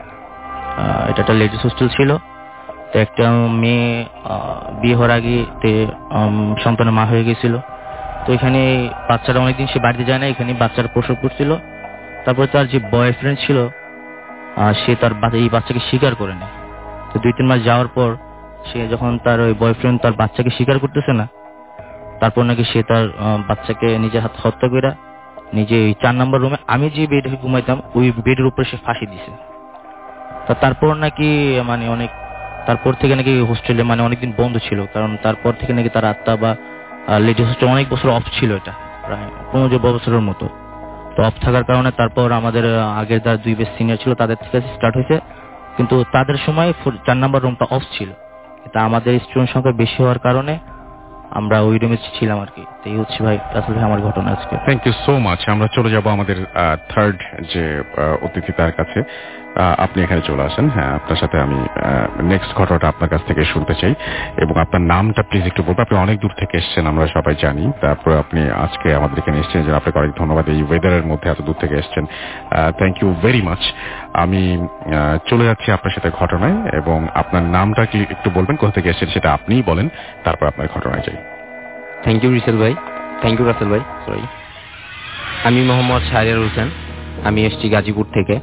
এটা একটা লেডিস হোস্টেল ছিল। তো একটা মেয়ে বিয়ে হওয়ার আগে সন্তানের মা হয়ে গেছিল। তো এখানে বাচ্চারা অনেকদিন সে বাড়িতে যায় না, এখানে বাচ্চারা প্রসব করছিল। তারপরে তার যে বয়ফ্রেন্ড ছিল সে তার এই বাচ্চাকে স্বীকার করে নেয়। তো দুই তিন মাস যাওয়ার পর সে যখন তার ওই বয়ফ্রেন্ড তার বাচ্চাকে স্বীকার করতেছে না, তারপর নাকি সে তার বাচ্চাকে নিজের হাতে হত্যা করে নিজে ওই চার নম্বর রুমে আমি যে বেডে ঘুমাইতাম ওই বেডের উপরে সে ফাঁসি দিছে। তা তারপর নাকি মানে অনেক তারপর থেকে নাকি হোস্টেলে মানে অনেকদিন বন্ধ ছিল, কারণ তারপর থেকে নাকি তার আত্মা বা লেডিস হোস্টেল অনেক বছর অফ ছিল, এটা প্রায় পনেরো বছরের মতো। তো অফ থাকার কারণে তারপর আমাদের আগের যারা দুই বেশ সিনিয়র ছিল তাদের থেকে স্টার্ট হয়েছে, কিন্তু তাদের সময় চার নম্বর রুমটা অফ ছিল। তা আমাদের স্টুডেন্ট সংখ্যা বেশি হওয়ার কারণে আমরা ওই রুমে ছিলাম আর কি। তো এই হচ্ছে ভাই আসলে আমার ঘটনা আজকে। Thank you so much. আমরা চলে যাব আমাদের থার্ড যে অতিথি তার কাছে। আপনি এখানে চলে আসেন। হ্যাঁ, আপনার সাথে আমি নেক্সট ঘটনাটা আপনার কাছ থেকে শুনতে চাই, এবং আপনার নামটা প্লিজ একটু বলবেন। আপনি অনেক দূর থেকে এসেছেন, আমরা সবাই জানি। তারপর আপনি আজকে আমাদের এখানে এসেছেন, যে আপনাকে অনেক ধন্যবাদ। এই ওয়েদারের মধ্যে এত দূর থেকে এসেছেন, থ্যাংক ইউ ভেরি মাচ। আমি চলে যাচ্ছি আপনার সাথে ঘটনায়, এবং আপনার নামটা কি একটু বলবেন, কোথা থেকে এসেছেন সেটা আপনিই বলেন, তারপর আপনার ঘটনায় যাই। থ্যাংক ইউ রিসেল ভাই, থ্যাংক ইউ রাসেল ভাই। সরি, আমি মোহাম্মদ শাহরিয়ার হোসেন, আমি এসেছি গাজীপুর থেকে।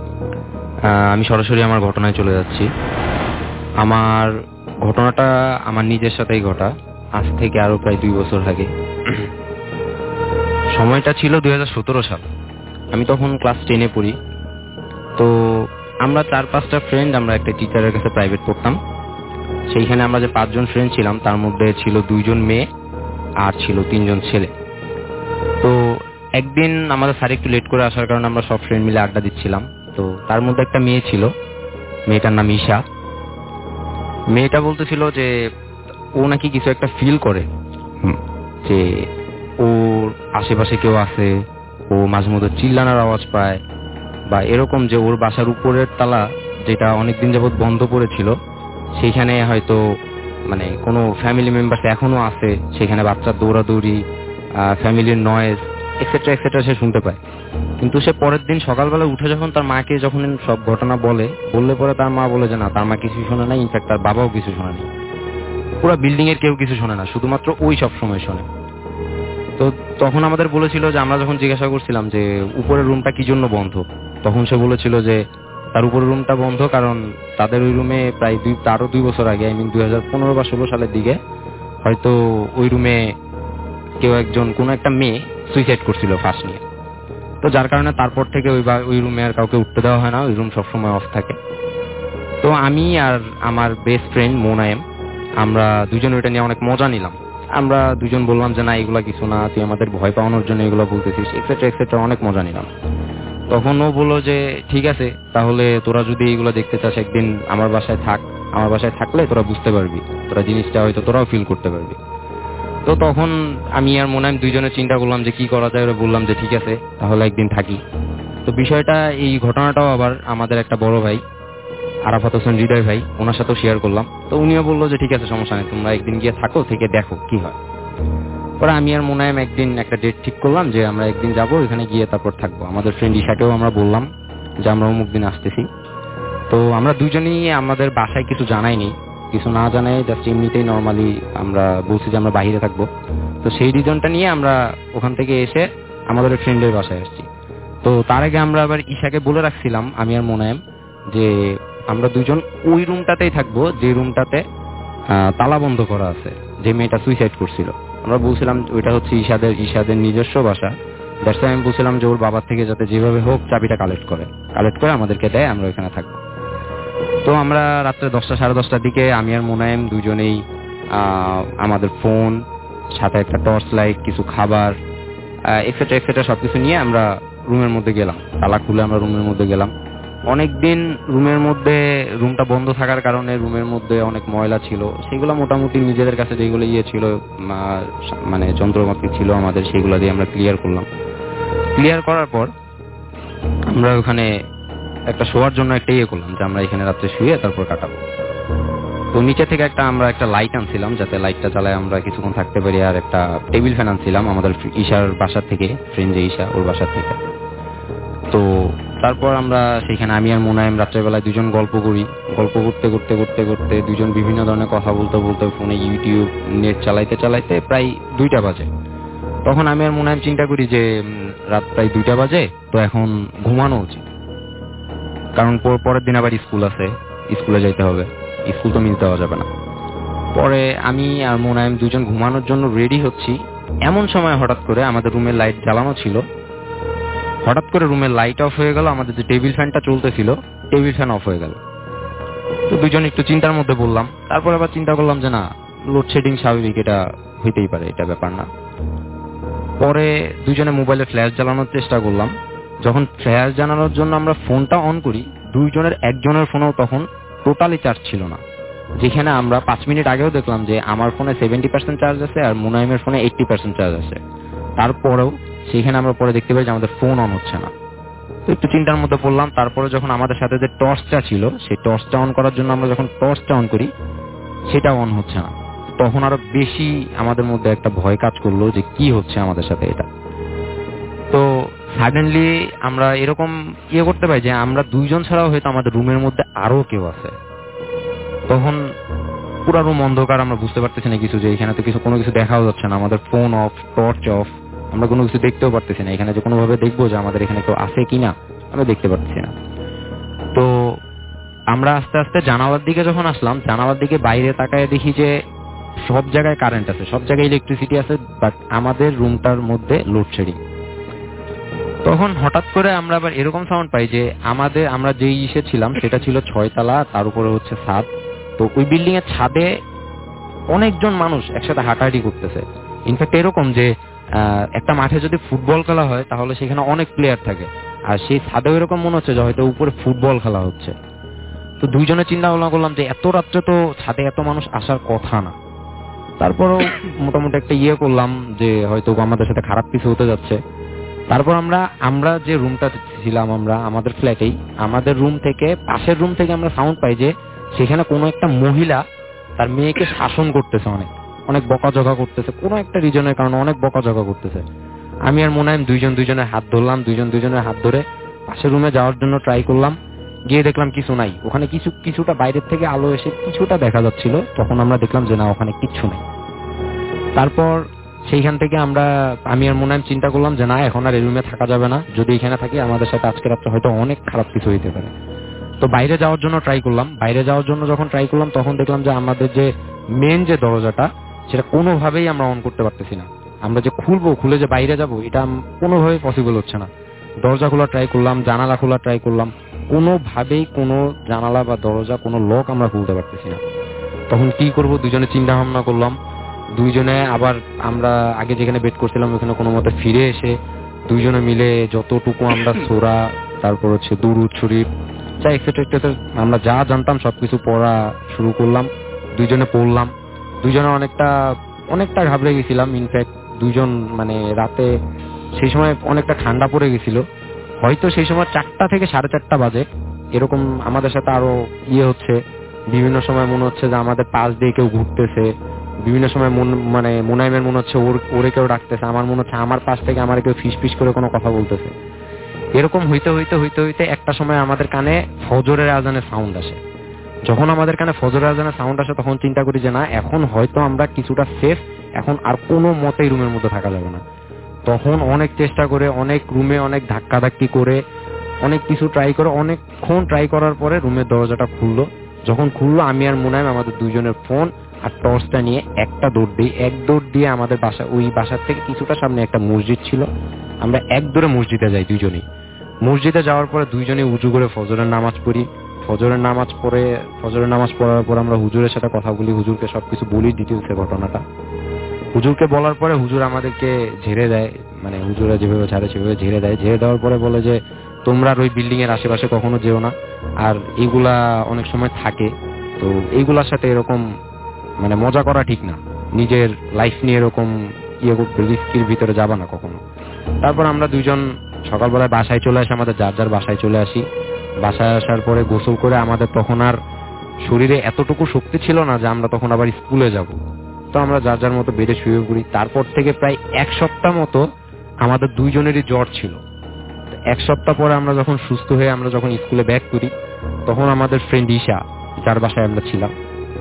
আমি সরাসরি আমার ঘটনায় চলে যাচ্ছি। আমার ঘটনাটা আমার নিজের সাথেই ঘটা। আজ থেকে আরো প্রায় দুই বছর আগে। সময়টা ছিল দুই হাজার সতেরো সাল। আমি তখন ক্লাস টেনে পড়ি। তো আমরা চার পাঁচটা ফ্রেন্ড, আমরা একটা টিচারের কাছে প্রাইভেট পড়তাম। সেইখানে আমরা যে পাঁচজন ফ্রেন্ড ছিলাম তার মধ্যে ছিল দুইজন মেয়ে আর ছিল তিনজন ছেলে। তো একদিন আমাদের স্যার একটু লেট করে আসার কারণে আমরা সব ফ্রেন্ড মিলে আড্ডা দিচ্ছিলাম। তো তার মধ্যে একটা মেয়ে ছিল, মেয়েটার নাম ঈশা। মেয়েটা বলতেছিল যে ও নাকি কিছু একটা ফিল করে, যে ওর আশেপাশে কেউ আছে, ও মাঝে মধ্যে চিল্লানোর আওয়াজ পায়, বা এরকম যে ওর বাসার উপরের তালা যেটা অনেকদিন যাবৎ বন্ধ পড়েছিল সেইখানে হয়তো মানে কোনো ফ্যামিলি মেম্বার্স এখনো আছে, সেখানে বাচ্চার দৌড়াদৌড়ি, ফ্যামিলির নয়েজ এক্সেট্রা এক্সেট্রা সে শুনতে পায়। কিন্তু সে পরের দিন সকালবেলা উঠে যখন তার মাকে যখন সব ঘটনা বলে, বললে পরে তার মা বলে যে না, তার মা কিছু শোনে না, ইনফ্যাক্ট তার বাবাও কিছু শোনে না, পুরো বিল্ডিং এর কেউ কিছু শোনে না, শুধুমাত্র ওই সব সময় শোনে। তো তখন আমাদের বলেছিল যে আমরা যখন জিজ্ঞাসা করছিলাম যে উপরের রুমটা কি জন্য বন্ধ, তখন সে বলেছিল যে তার উপরের রুমটা বন্ধ কারণ তাদের ওই রুমে প্রায় দুই তারও দুই বছর আগে, আই মিন দুই হাজার পনেরো বা ষোলো সালের দিকে হয়তো ওই রুমে কেউ একজন কোনো একটা মেয়ে সুইসাইড করছিল ফাঁস নিয়ে। তো যার কারণে তারপর থেকে ওই ওই রুমে আর কাউকে উঠতে দেওয়া হয় না, ওই রুম সবসময় অফ থাকে। তো আমি আর আমার বেস্ট ফ্রেন্ড মোনায়েম, আমরা দুজন ওইটা নিয়ে অনেক মজা নিলাম। আমরা দুজন বললাম যে না, এগুলা কিছু না, তুই আমাদের ভয় পাওয়ানোর জন্য এগুলো বলতেছিস, এক্সেট্রা এক্সেট্রা, অনেক মজা নিলাম। তখন ও বললো যে ঠিক আছে, তাহলে তোরা যদি এগুলো দেখতে চাস একদিন আমার বাসায় থাক, আমার বাসায় থাকলে তোরা বুঝতে পারবি, তোরা জিনিসটা হয়তো তোরাও ফিল করতে পারবি। তো তখন আমি আর মোনায়েম দুইজনে চিন্তা করলাম যে কি করা যায়। ওরা বললাম যে ঠিক আছে, তাহলে একদিন থাকি। তো বিষয়টা, এই ঘটনাটাও আবার আমাদের একটা বড় ভাই আরাফাত হোসেন হৃদয় ভাই, ওনার সাথেও শেয়ার করলাম। তো উনিও বললো যে ঠিক আছে, সমস্যা নেই, তোমরা একদিন গিয়ে থাকো, থেকে দেখো কি হয়। পরে আমি আর মোনায়েম একদিন একটা ডেট ঠিক করলাম যে আমরা একদিন যাবো, এখানে গিয়ে তারপর থাকবো। আমাদের ফ্রেন্ড ঈশাকেও আমরা বললাম যে আমরা অমুক দিন আসতেছি। তো আমরা দুজনেই আমাদের বাসায় কিছু জানাইনি, কিছু না জানাই জাস্ট এমনিতেই নর্মালি আমরা বলছি যে আমরা বাইরে থাকবো। তো সেই রিজনটা নিয়ে আমরা ওখান থেকে এসে আমাদের ফ্রেন্ডের বাসায় আসছি। তো তার আগে আমরা আবার ঈশাকে বলে রাখছিলাম, আমি আর মোনায়েম, যে আমরা দুজন ওই রুমটাতেই থাকবো যে রুমটাতে তালা বন্ধ করা আছে, যে মেয়েটা সুইসাইড করছিল। আমরা বলছিলাম ওইটা হচ্ছে ঈশাদের ঈশাদের নিজস্ব বাসা। দ্যাটস আমি বলছিলাম যে ওর বাবার থেকে যাতে যেভাবে হোক চাবিটা কালেক্ট করে কালেক্ট করে আমাদেরকে দেয়, আমরা ওইখানে থাকবো। তো আমরা রাত্রে দশটা সাড়ে দশটার দিকে আমি আর মোনায়েম দুজনেই আমাদের ফোন, সাথে একটা টর্চ লাইট, কিছু খাবার এক্সেট্রা এক্সেট্রা সবকিছু নিয়ে আমরা রুমের মধ্যে গেলাম। তালা খুলে আমরা রুমের মধ্যে গেলাম। অনেকদিন রুমের মধ্যে, রুমটা বন্ধ থাকার কারণে রুমের মধ্যে অনেক ময়লা ছিল, সেগুলো মোটামুটি নিজেদের কাছে যেগুলো ইয়ে ছিল, মানে যন্ত্রপাতি ছিল আমাদের, সেগুলো দিয়ে আমরা ক্লিয়ার করলাম। ক্লিয়ার করার পর আমরা ওখানে একটা শোয়ার জন্য একটা ইয়ে করলাম যে আমরা এখানে রাত্রে শুয়ে তারপর কাটাবো। তো নিচে থেকে একটা আমরা একটা লাইট আনছিলাম যাতে লাইটটা চালায় আমরা কিছুক্ষণ থাকতে পারি, আর একটা টেবিল ফ্যান আনছিলাম আমাদের ঈশার বাসার থেকে, ফ্রেন্ড যে ঈশা ওর বাসার থেকে। তো তারপর আমরা সেখানে আমি আর মোনায়েম রাত্রেবেলায় দুজন গল্প করি। গল্প করতে করতে করতে করতে দুজন বিভিন্ন ধরনের কথা বলতে বলতে ফোনে ইউটিউব নেট চালাইতে চালাইতে প্রায় দুইটা বাজে। তখন আমি আর মোনায়েম চিন্তা করি যে রাত প্রায় দুইটা বাজে, তো এখন ঘুমানো উচিত, কারণ পরের দিন আবার স্কুল আছে, স্কুলে যাইতে হবে, স্কুল তো মিস দেওয়া যাবে না। পরে আমি আর মোনায়েম দুজন ঘুমানোর জন্য রেডি হচ্ছি, এমন সময় হঠাৎ করে আমাদের রুমের লাইট জ্বালানো ছিল, হঠাৎ করে রুমের লাইট অফ হয়ে গেল, আমাদের যে টেবিল ফ্যানটা চলতেছিল টেবিল ফ্যান অফ হয়ে গেল। তো দুজন একটু চিন্তার মধ্যে বললাম। তারপর আবার চিন্তা করলাম যে না, লোডশেডিং স্বাভাবিক, এটা হইতেই পারে, এটা ব্যাপার না। পরে দুজনে মোবাইলে ফ্ল্যাশ জ্বালানোর চেষ্টা করলাম। যখন ফ্ল্যাশ জ্বালানোর জন্য আমরা ফোনটা অন করি, দুইজনের একজনের ফোনেও তখন টোটালি চার্জ ছিল না। যেখানে আমরা পাঁচ মিনিট আগেও দেখলাম যে আমার ফোনে সেভেন্টি পার্সেন্ট চার্জ আছে আর মোনায়েমের ফোনে এইট্টি পার্সেন্ট চার্জ আছে, তারপরেও সেখানে আমরা পরে দেখতে পাই যে আমাদের ফোন অন হচ্ছে না। তো একটু চিন্তার মধ্যে পড়লাম। তারপরে যখন আমাদের সাথে যে টর্চটা ছিল, সেই টর্চটা অন করার জন্য আমরা যখন টর্চটা অন করি, সেটা অন হচ্ছে না। তখন আরো বেশি আমাদের মধ্যে একটা ভয় কাজ করলো যে কি হচ্ছে আমাদের সাথে এটা। তো সাডেনলি আমরা এরকম ইয়ে করতে পারি যে আমরা দুইজন ছাড়াও হয়তো আমাদের রুমের মধ্যে আরো কেউ আছে। তখন পুরো রুম অন্ধকার, আমরা বুঝতে পারতেছি না কিছু, যে এখানে তো কিছু কোনো কিছু দেখাও যাচ্ছে না, আমাদের ফোন অফ, টর্চ অফ, আমরা কোনো কিছু দেখতেও পারতেছি না। এখানে যে কোনোভাবে দেখবো যে আমাদের এখানে কেউ আছে কিনা আমরা দেখতে পারতেছি না। তো আমরা আস্তে আস্তে জানালার দিকে যখন আসলাম, জানালার দিকে বাইরে তাকায় দেখি যে সব জায়গায় কারেন্ট আছে, সব জায়গায় ইলেকট্রিসিটি আছে, বাট আমাদের রুমটার মধ্যে লোডশেডিং। তখন হঠাৎ করে আমরা আবার এরকম সাউন্ড পাই যে আমাদের আমরা যেই ইসে ছিলাম সেটা ছিল ছয়তলা, তার উপরে হচ্ছে ছাদ। তো ওই বিল্ডিং এর ছাদে অনেকজন মানুষ একসাথে হাঁটাহাঁটি করতেছে। ইনফ্যাক্ট এরকম যে একটা মাঠে যদি ফুটবল খেলা হয় তাহলে সেখানে অনেক প্লেয়ার থাকে, আর সেই ছাদেও এরকম মনে হচ্ছে যে হয়তো উপরে ফুটবল খেলা হচ্ছে। তো দুইজনে চিন্তা ভাবনা করলাম যে এত রাত্রে তো ছাদে এত মানুষ আসার কথা না। তারপরও মোটামুটি একটা ইয়ে করলাম যে হয়তো আমাদের সাথে খারাপ কিছু হতে যাচ্ছে। তারপর আমরা আমরা যে রুমটা ছিলাম আমরা আমাদের ফ্ল্যাটেই, আমাদের রুম থেকে পাশের রুম থেকে আমরা সাউন্ড পাই যে সেখানে কোনো একটা মহিলা তার মেয়েকে শাসন করতেছে, অনেক অনেক বকাঝকা করতেছে, কোনো একটা রিজনের কারণে অনেক বকাঝকা করতেছে। আমি আর মনে হয় দুইজন দুইজনের হাত ধরলাম, দুইজন দুইজনের হাত ধরে পাশের রুমে যাওয়ার জন্য ট্রাই করলাম। গিয়ে দেখলাম কিছু নাই ওখানে, কিছু কিছুটা বাইরের থেকে আলো এসে কিছুটা দেখা যাচ্ছিল, তখন আমরা দেখলাম যে না ওখানে কিচ্ছু নেই। তারপর সেইখান থেকে আমরা আমি আর মনে হয় চিন্তা করলাম যে না এখন আর এই রুমে থাকা যাবে না, যদি এখানে থাকি আমাদের সাথে আজকে রাত্রে হয়তো অনেক খারাপ কিছু হইতে পারে। তো বাইরে যাওয়ার জন্য ট্রাই করলাম। বাইরে যাওয়ার জন্য যখন ট্রাই করলাম তখন দেখলাম যে আমাদের যে মেন যে দরজাটা সেটা কোনোভাবেই আমরা অন করতে পারতেছি না। আমরা যে খুলবো, খুলে যে বাইরে যাব, এটা কোনোভাবেই পসিবল হচ্ছে না। দরজা খোলা ট্রাই করলাম, জানালা খোলা ট্রাই করলাম, কোনোভাবেই কোনো জানালা বা দরজা কোনো লক আমরা খুলতে পারতেছি না। তখন কি করব দুজনে চিন্তা ভাবনা করলাম। দুইজনে আবার আমরা আগে যেখানে বেড করছিলাম ওখানে কোনো মতে ফিরে এসে দুইজনে মিলে যতটুকু আমরা সূরা, তারপর হচ্ছে দুরূদ শরীফ, যা এক্সেট্রা আমরা যা জানতাম সবকিছু পড়া শুরু করলাম। দুইজনে পড়লাম, দুইজনে অনেকটা অনেকটা ঘাবড়ে গেছিলাম। ইনফ্যাক্ট দুইজন মানে রাতে সেই সময় অনেকটা ঠান্ডা পড়ে গেছিল, হয়তো সেই সময় চারটা থেকে সাড়ে চারটা বাজে এরকম। আমাদের সাথে আরো ইয়ে হচ্ছে, বিভিন্ন সময় মনে হচ্ছে যে আমাদের পাশ দিয়ে কেউ ঘুরতেছে, বিভিন্ন সময় মানে মুনাইমের মনে হচ্ছে ওর ওরে কেউ ডাকতেছে, আমার মনে হচ্ছে আমার পাশ থেকে আমার কেউ ফিস ফিস করে কোনো কথা বলতেছে। এরকম হইতে হইতে হইতে হইতে একটা সময় আমাদের কানে ফজরের আজানের সাউন্ড আসে। যখন আমাদের কানে ফজরের আজানের সাউন্ড আসে তখন চিন্তা করি যে না এখন হয়তো আমরা কিছুটা সেফ, এখন আর কোনো মতেই রুমের মধ্যে থাকা যাবে না। তখন অনেক চেষ্টা করে, অনেক রুমে অনেক ধাক্কাধাক্কি করে, অনেক কিছু ট্রাই করে, অনেকক্ষণ ট্রাই করার পরে রুমের দরজাটা খুললো। যখন খুললো আমি আর মুনাইম আমাদের দুইজনের ফোন আর টর্চটা নিয়ে একটা দৌড় দিই। এক দৌড় দিয়ে আমাদের বাসা, ওই বাসার থেকে কিছুটা সামনে একটা মসজিদ ছিল, আমরা এক দৌড়ে মসজিদে যাই দুইজনেই। মসজিদে যাওয়ার পরে দুইজনেই উজু করে ফজরের নামাজ পড়ি। ফজরের নামাজ পড়ে ফজরের নামাজ পড়ার পর আমরা হুজুরের সাথে কথা বলি, হুজুরকে সবকিছু বলি ডিটেলসে ঘটনাটা। হুজুরকে বলার পরে হুজুর আমাদেরকে ঝেড়ে দেয়, মানে হুজুরা যেভাবে ছাড়ে সেভাবে ঝেড়ে দেয়। ঝেড়ে দেওয়ার পরে বলে যে তোমরা ওই বিল্ডিং এর আশেপাশে কখনো যেও না, আর এইগুলা অনেক সময় থাকে, তো এইগুলার সাথে এরকম মানে মজা করা ঠিক না, নিজের লাইফ নিয়ে এরকম ইয়ে রিস্কির ভিতরে যাবা না কখনো। তারপর আমরা দুইজন সকালবেলায় বাসায় চলে আসি, আমাদের যার যার বাসায় চলে আসি। বাসায় আসার পরে গোসল করে আমাদের তখন আর শরীরে এতটুকু শক্তি ছিল না যে আমরা তখন আবার স্কুলে যাব, তো আমরা যার যার মতো বেডে শুয়ে পড়ি। তারপর থেকে প্রায় এক সপ্তাহ মতো আমাদের দুইজনেরই জ্বর ছিল। এক সপ্তাহ পরে আমরা যখন সুস্থ হয়ে আমরা যখন স্কুলে ব্যাক করি তখন আমাদের ফ্রেন্ড ঈশা, যার বাসায় আমরা ছিলাম,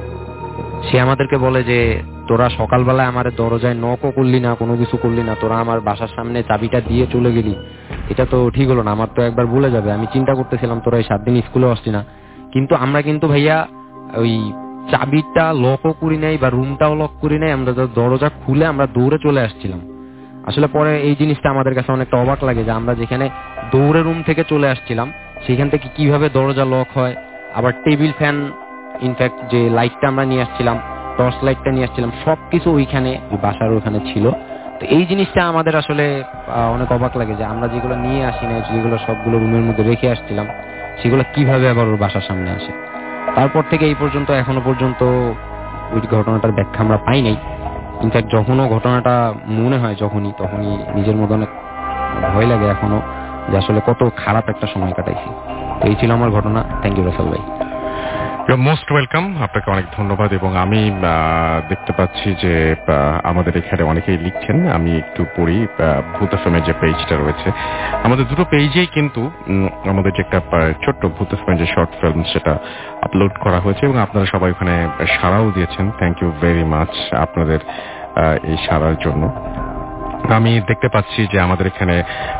সে আমাদেরকে বলে যে তোরা সকালবেলায় আমার দরজায় নকও করলি না, কোনো কিছু করলি না, তোরা আমার বাসার সামনে চাবিটা দিয়ে চলে গেলি, এটা তো ঠিক হলো না, আমার তো একবার ভুলে যাবে। আমি চিন্তা করতেছিলাম তোরা এই সাত দিন স্কুলে আসছি না, কিন্তু আমরা কিন্তু ভাইয়া ওই চাবিটা লকও করি নাই বা রুমটাও লক করি নাই, আমরা দরজা খুলে আমরা দৌড়ে চলে আসছিলাম। আসলে পরে এই জিনিসটা আমাদের কাছে অনেকটা অবাক লাগে যে আমরা যেখানে দৌড়ে রুম থেকে চলে আসছিলাম সেখান থেকে কিভাবে দরজা লক হয়। আবার টেবিল ফ্যান, ইনফ্যাক্ট যে লাইটটা আমরা নিয়ে আসছিলাম, টর্চ লাইটটা নিয়ে আসছিলাম, সবকিছু ওইখানে বাসার ওইখানে ছিল। তো এই জিনিসটা আমাদের আসলে অনেক অবাক লাগে যে আমরা যেগুলো নিয়ে আসি না, যেগুলো সবগুলো রুমের মধ্যে রেখে আসছিলাম, সেগুলো কিভাবে আবার ওর বাসার সামনে আসে। তারপর থেকে এই পর্যন্ত এখনো পর্যন্ত ওই ঘটনাটার ব্যাখ্যা আমরা পাই নাই। ইনফ্যাক্ট যখনও ঘটনাটা মনে হয় যখনই তখনই নিজের মধ্যে অনেক ভয় লাগে এখনো যে আসলে কত খারাপ একটা সময় কাটাইছি। তো এই ছিল আমার ঘটনা। থ্যাংক ইউ রাসেল ভাই। মোস্ট ওয়েলকাম, আপনাকে অনেক ধন্যবাদ। এবং আমি দেখতে পাচ্ছি যে আমাদের এখানে অনেকেই লিখছেন, আমি একটু পড়ি। ভূত এফএমের যে পেজটা রয়েছে, আমাদের দুটো পেজেই কিন্তু আমাদের যে একটা ছোট্ট ভূত এফএমের যে শর্ট ফিল্ম সেটা আপলোড করা হয়েছে এবং আপনারা সবাই ওখানে সাড়াও দিয়েছেন। থ্যাংক ইউ ভেরি মাচ আপনাদের এই সাড়ার জন্য। আমি দেখতে পাচ্ছি যে আমাদের এখানে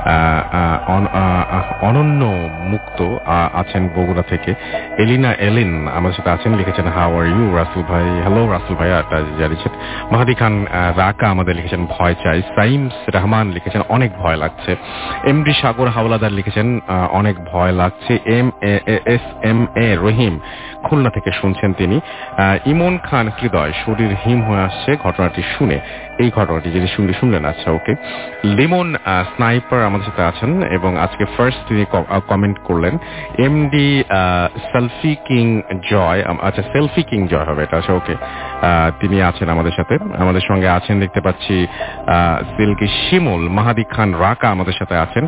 অনন্য মুক্ত আছেন বগুড়া থেকে। এলিনা এলিন আমাদের সাথে আছেন, লিখেছেন হাউ আর ইউ রাসুল ভাই। হ্যালো রাসুল ভাই, জানিয়েছেন। মাহাদি খান রাকা আমাদের লিখেছেন ভয় চাই। সাইমস রহমান লিখেছেন অনেক ভয় লাগছে। এমডি সাগর হাওলাদার লিখেছেন অনেক ভয় লাগছে। M S M A Rahim Khulna থেকে শুনছেন তিনি। ইমন খান হৃদয় শরীর হিম হয়ে আসছে ঘটনাটি শুনে। এই ঘটনাটি যদি শুনলে শুনলেন। আচ্ছা, ওকে। লিমন স্নাইপার আমাদের সাথে আছেন এবং আজকে ফার্স্ট তিনি কমেন্ট করলেন। এমডি সেলফি কিং জয়, আচ্ছা সেলফি কিং জয় হবে এটা। আচ্ছা, ওকে। তিনি আছেন আমাদের সাথে। আমাদের সঙ্গে আছেন দেখতে পাচ্ছি সিল্কি শিমুল। মাহাদি খান রাকা আমাদের সাথে আছেন।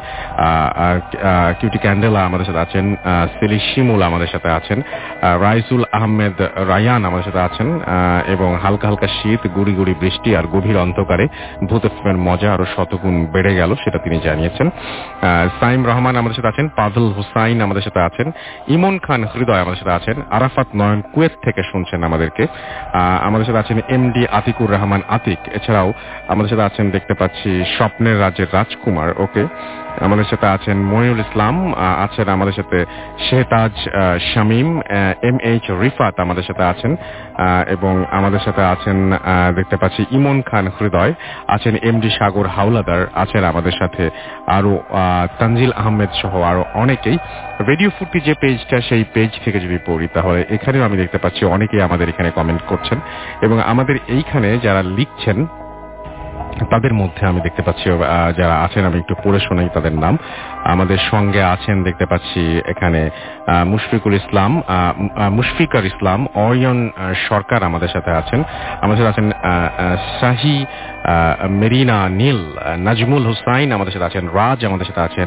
কিউটি ক্যান্ডেলা আমাদের সাথে আছেন। সিলি শিমুল আমাদের সাথে আছেন। রাইসুল আহমেদ রায়ান আমাদের সাথে আছেন। এবং হালকা হালকা শীত, গুড়ি গুড়ি বৃষ্টি আর গভীর অন্ধকারে ভূত এফএমের মজা আরো শতগুণ বেড়ে গেল, সেটা তিনি জানিয়েছেন। সাইম রহমান আমাদের সাথে আছেন। পাভেল হুসাইন আমাদের সাথে আছেন। ইমন খান হৃদয় আমাদের সাথে আছেন। আরাফাত নয়ন কুয়েত থেকে শুনছেন আমাদেরকে। আমাদের সাথে আছেন এমডি আতিকুর রহমান আতিক। এছাড়াও আমাদের সাথে আছেন দেখতে পাচ্ছি স্বপ্নের রাজ্যের রাজকুমার। ওকে। আমাদের সাথে আছেন মনিরুল ইসলাম, আছেন আমাদের সাথে শেহতাজ শামীম। এম এইচ রিফাত আমাদের সাথে আছেন এবং আমাদের সাথে আছেন দেখতে পাচ্ছি ইমন খান হৃদয়, আছেন এমডি সাগর হাওলাদার, আছেন আমাদের সাথে আরো তানজিল আহমেদ সহ আরো অনেকেই। রেডিও ফুর্তি যে পেজটা, সেই পেজ থেকে যদি পড়ি তাহলে এখানেও আমি দেখতে পাচ্ছি অনেকেই আমাদের এখানে কমেন্ট করছেন এবং আমাদের এইখানে যারা লিখছেন তাদের মধ্যে আমি দেখতে পাচ্ছি যারা আছেন, আমি একটু পড়ে শোনাই তাদের নাম। আমাদের সঙ্গে আছেন দেখতে পাচ্ছি এখানে মুশফিকুল ইসলাম, মুশফিকার ইসলাম, অরিয়ন সরকার আমাদের সাথে আছেন। আমাদের সাথে আছেন শাহি মেরিনা নীল, নাজমুল হুসাইন আমাদের সাথে আছেন। রাজ আমাদের সাথে আছেন।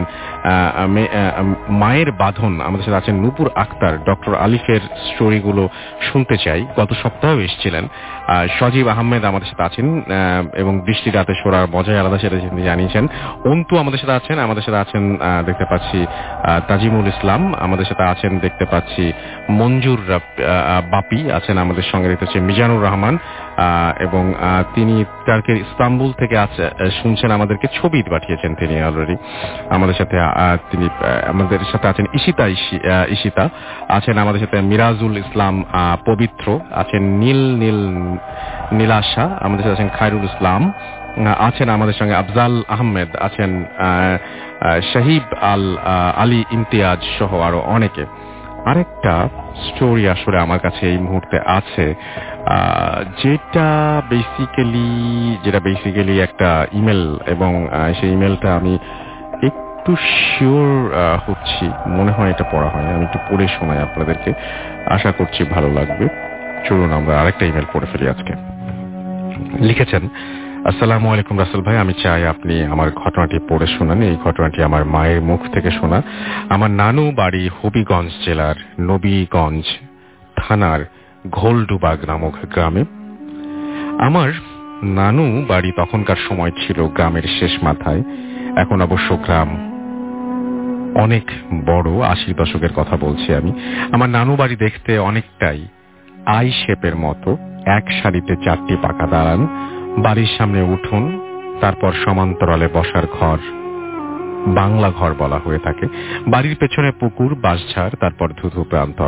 মায়ের বাঁধন আমাদের সাথে আছেন। নূপুর আক্তার, ডক্টর আলিফের স্টোরিগুলো শুনতে চাই, গত সপ্তাহেও এসেছিলেন। সজীব আহমেদ আমাদের সাথে আছেন এবং বৃষ্টি রাতে শোনার মজাই আলাদা, সেটা তিনি জানিয়েছেন। অন্তু আমাদের সাথে আছেন। আমাদের সাথে আছেন দেখতে পাচ্ছি তাজিমুল ইসলাম, আমাদের সাথে আছেন দেখতে পাচ্ছি মঞ্জুর বাপি আছেন আমাদের সঙ্গে, দেখতে পাচ্ছি মিজানুর রহমান এবং তিনি টার্কির ইস্তাম্বুল থেকে শুনছেন আমাদেরকে, ছবি পাঠিয়েছেন তিনি অলরেডি। আমাদের সাথে তিনি আমাদের সাথে আছেন ইশিতা ইশিতা আছেন আমাদের সাথে। মিরাজুল ইসলাম পবিত্র আছেন। নীল নীল নীলাশা আমাদের সাথে আছেন। খায়রুল ইসলাম আছেন আমাদের সঙ্গে। আফজাল আহমেদ আছেন। শাহিব আল আলী ইমতিয়াজ সহ আরো অনেকে। আরেকটা স্টোরি আসলে আমার কাছে এই মুহূর্তে আছে, যেটা বেসিক্যালি যেটা বেসিক্যালি একটা ইমেল এবং সেই ইমেলটা আমি একটু শিওর হচ্ছি, মনে হয় এটা পড়া হয়, আমি একটু পড়ে শোনাই আপনাদেরকে, আশা করছি ভালো লাগবে। চলুন আমরা আরেকটা ইমেল পড়ে ফেলি আজকে। লিখেছেন, আসসালামু আলাইকুম রাসেল ভাই, আমি চাই আপনি আমার ঘটনাটি পড়ে শোনান। এই ঘটনাটি আমার মায়ের মুখ থেকে শোনা। আমার নানু বাড়ি হবিগঞ্জ জেলার নবীগঞ্জ থানার ঘোলডুবা নামক গ্রামে। আমার নানু বাড়ি তখনকার সময় ছিল গ্রামের শেষ মাথায়। এখন অবশ্য গ্রাম অনেক বড়, আশির দশকের কথা বলছি আমি। আমার নানু বাড়ি দেখতে অনেকটাই আই শেপের মতো। এক সারিতে চারটি পাকা দালান, বাড়ির সামনে উঠোন, তারপর সমান্তরালে বসার ঘর, বাংলা ঘর বলা হয়ে থাকে। বাড়ির পেছনে পুকুর, বাঁশঝাড়, তারপর ধুধু প্রান্তর।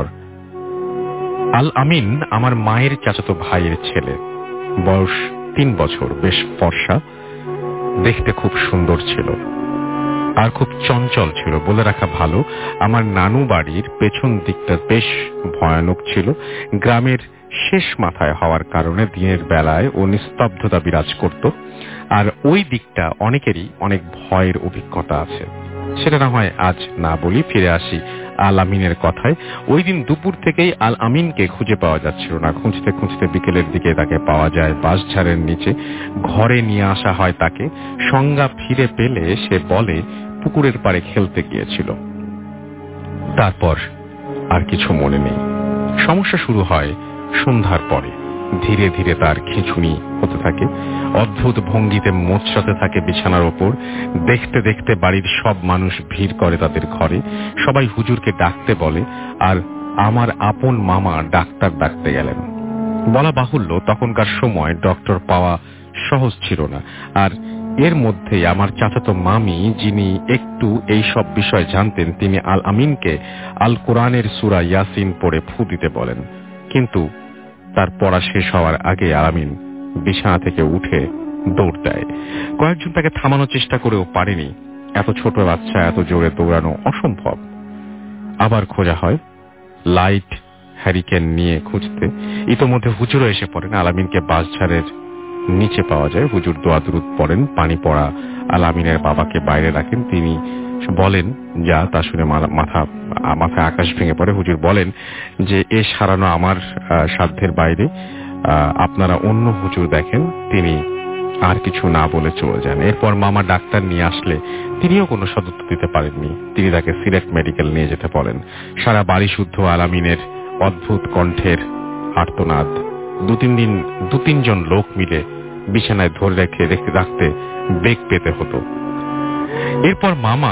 আল আমিন আমার মায়ের চাচাতো ভাইয়ের ছেলে, বয়স তিন বছর, বেশ ফর্সা, দেখতে খুব সুন্দর ছিল আর খুব চঞ্চল ছিল। বলে রাখা ভালো, আমার নানু বাড়ির পেছন দিকটা বেশ ভয়ানক ছিল। গ্রামের শেষ মাথায় হওয়ার কারণে দিনের বেলায় ও নিস্তব্ধতা বিরাজ করত, আর ওই দিকটা অনেকেরই অনেক ভয়ের অভিজ্ঞতা আছে। সেটা না হয় আজ না বলি, ফিরে আসি আল আমিনের কথায়। ওই দিন দুপুর থেকেই আল আমিনকে খুঁজে পাওয়া যাচ্ছিল না। খুঁজতে খুঁজতে বিকেলের দিকে তাকে পাওয়া যায় বাঁশঝাড়ের নিচে। ঘরে নিয়ে আসা হয় তাকে। সংজ্ঞা ফিরে পেলে সে বলে পুকুরের পাড়ে খেলতে গিয়েছিল। তারপর আর কিছু মনে নেই। সমস্যা শুরু হয় সন্ধ্যার পরে। ধীরে ধীরে তার খিঁচুনি হতে থাকে। অদ্ভুত ভঙ্গিতে মোচড়াতে থাকে বিছানার ওপর। দেখতে দেখতে বাড়ির সব মানুষ ভিড় করে তাদের ঘরে। সবাই হুজুরকে ডাকতে বলে, আর আমার আপন মামা ডাক্তার ডাকতে গেলেন। বলা বাহুল্য, তখনকার সময় ডক্টর পাওয়া সহজ ছিল না, আর এর মধ্যেই আমার চাচাতো মামি, যিনি একটু এই সব বিষয় জানতেন, তিনি আল আমিনকে আল কোরআনের সূরা ইয়াসিন পড়ে ফু দিতে বলেন। কিন্তু তার পড়া শেষ হওয়ার আগে আল আমিন বিছানা থেকে উঠে দৌড় দেয়। কয়েকজন তাকে থামানোর চেষ্টা করেও পারেনি। এত ছোট বাচ্চা, এত জোরে দৌড়ানো অসম্ভব। আবার খোঁজা হয়, লাইট হ্যারিকেন নিয়ে খুঁজতে। ইতোমধ্যে হুজুরও এসে পড়েন। আল আমিনকে বাঁশঝাড়ের নিচে পাওয়া যায়। হুজুর দোয়া দুরুদ পড়েন। পানি পড়া আল আমিনের বাবাকে বাইরে রাখেন। তিনি বলেন যা, তা শুনে মাথা মাথায় আকাশ ভেঙে পড়ে। হুজুর বলেন যে এ সারানো আমার সাধ্যের বাইরে, আপনারা অন্য হুজুর দেখেন। তিনি আর কিছু না বলে চলে যান। এরপর মামা ডাক্তার নিয়ে আসলে তিনিও কোনো সদুত্তর দিতে পারেননি। তিনি তাকে সিলেট মেডিকেল নিয়ে যেতে বলেন। সারা বাড়ি শুদ্ধ আল আমিনের অদ্ভুত কণ্ঠের আর্তনাদ। দু তিন দিন দু তিনজন লোক মিলে বিছানায় ধরে রেখে রেখে রাখতে বেগ পেতে হতো। এরপর মামা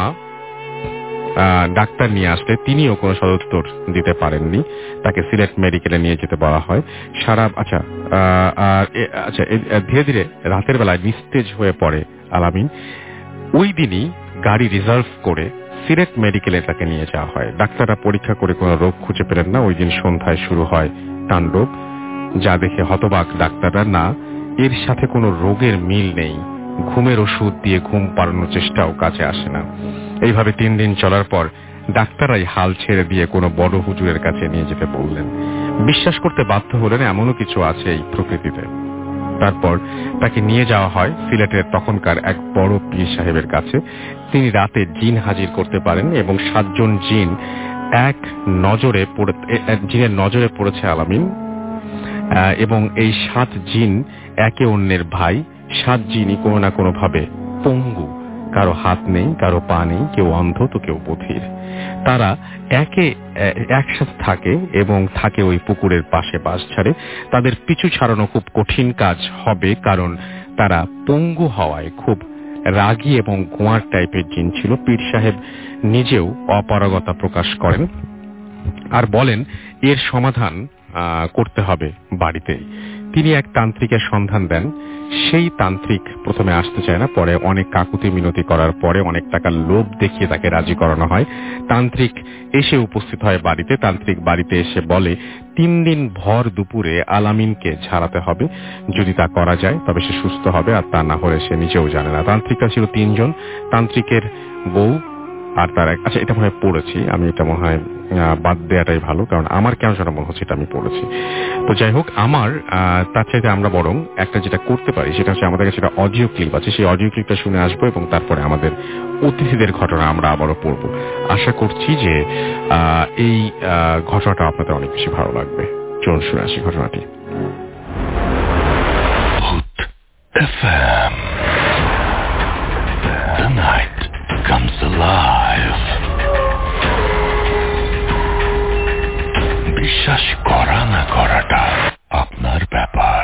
ডাক্তার নিয়ে আসলে তিনিও কোনো সদুত্তর দিতে পারেননি। তাকে সিলেট মেডিকেলে নিয়ে যেতে বলা হয়। সারা আচ্ছা আচ্ছা ধীরে ধীরে রাতের বেলায় নিস্তেজ হয়ে পড়ে আল আমিন। ওই দিনই গাড়ি রিজার্ভ করে সিলেট মেডিকেলে তাকে নিয়ে যাওয়া হয়। ডাক্তাররা পরীক্ষা করে কোনো রোগ খুঁজে পেলেন না। ওই দিন সন্ধ্যায় শুরু হয় তাণ্ডব, যা দেখে হতবাক ডাক্তাররা। না, এর সাথে কোনো রোগের মিল নেই। ঘুমের ওষুধ দিয়ে ঘুম পাড়ানোর চেষ্টাও কাজে আসে না। এইভাবে তিন দিন চলার পর ডাক্তাররাই হাল ছেড়ে দিয়ে কোনো বড় হুজুরের কাছে নিয়ে যেতে বললেন। বিশ্বাস করতে বাধ্য হলেন এমনও কিছু আছে এই প্রকৃতিতে। তারপর তাকে নিয়ে যাওয়া হয় সিলেটের তখনকার এক বড় পীর সাহেবের কাছে। তিনি রাতে জিন হাজির করতে পারেন এবং সাতজন জিন এক নজরে পড়ে জিনের নজরে পড়েছে আল আমিন, এবং এই সাত জিন একে অন্যের ভাই। সাত জিনই কোনো না কোনো ভাবে পঙ্গু। কারো হাত নেই, কারো পা নেই, কেউ অন্ধ তো কেউ বধির। তারা একে একসাথে থাকে এবং থাকে ওই পুকুরের পাশে বাস ছাড়ে। তাদের পিছু ছাড়ানো খুব কঠিন কাজ হবে, কারণ তারা পঙ্গু হওয়ায় খুব রাগী এবং গোয়ার টাইপের জিন ছিল। পীর সাহেব নিজেও অপারগতা প্রকাশ করেন আর বলেন এর সমাধান করতে হবে বাড়িতেই। তিনি এক তান্ত্রিকের সন্ধান দেন। সেই তান্ত্রিক প্রথমে আসতে চায় না, পরে অনেক কাকুতি মিনতি করার পরে অনেক টাকার লোভ দেখিয়ে তাকে রাজি করানো হয়। তান্ত্রিক এসে উপস্থিত হয় বাড়িতে। তান্ত্রিক বাড়িতে এসে বলে তিন দিন ভর দুপুরে আল আমিনকে ঝাড়াতে হবে। যদি তা করা যায় তবে সে সুস্থ হবে, আর তা না হলে সে নিজেও জানে না। তান্ত্রিকরা ছিল তিনজন। তান্ত্রিকের বউ আর তার এক, আচ্ছা এটা মনে হয় পড়েছি আমি, এটা মনে হয় বাদ দেওয়াটাই ভালো, কারণ আমার কেন যেন মনে হচ্ছে এটা আমি পড়েছি। তো যাই হোক, আমার তার চাইতে আমরা বরং একটা যেটা করতে পারি সেটা হচ্ছে আমাদের কাছে একটা অডিও ক্লিপ আছে। সেই অডিও ক্লিপটা শুনে আসবো এবং তারপরে আমাদের অতিথিদের ঘটনা আমরা আবারও পড়বো। আশা করছি যে এই ঘটনাটা আপনাদের অনেক বেশি ভালো লাগবে। চলুন শুনে আসি ঘটনাটি। The night comes alive. বিশ্বাস করা না করাটা আপনার ব্যাপার।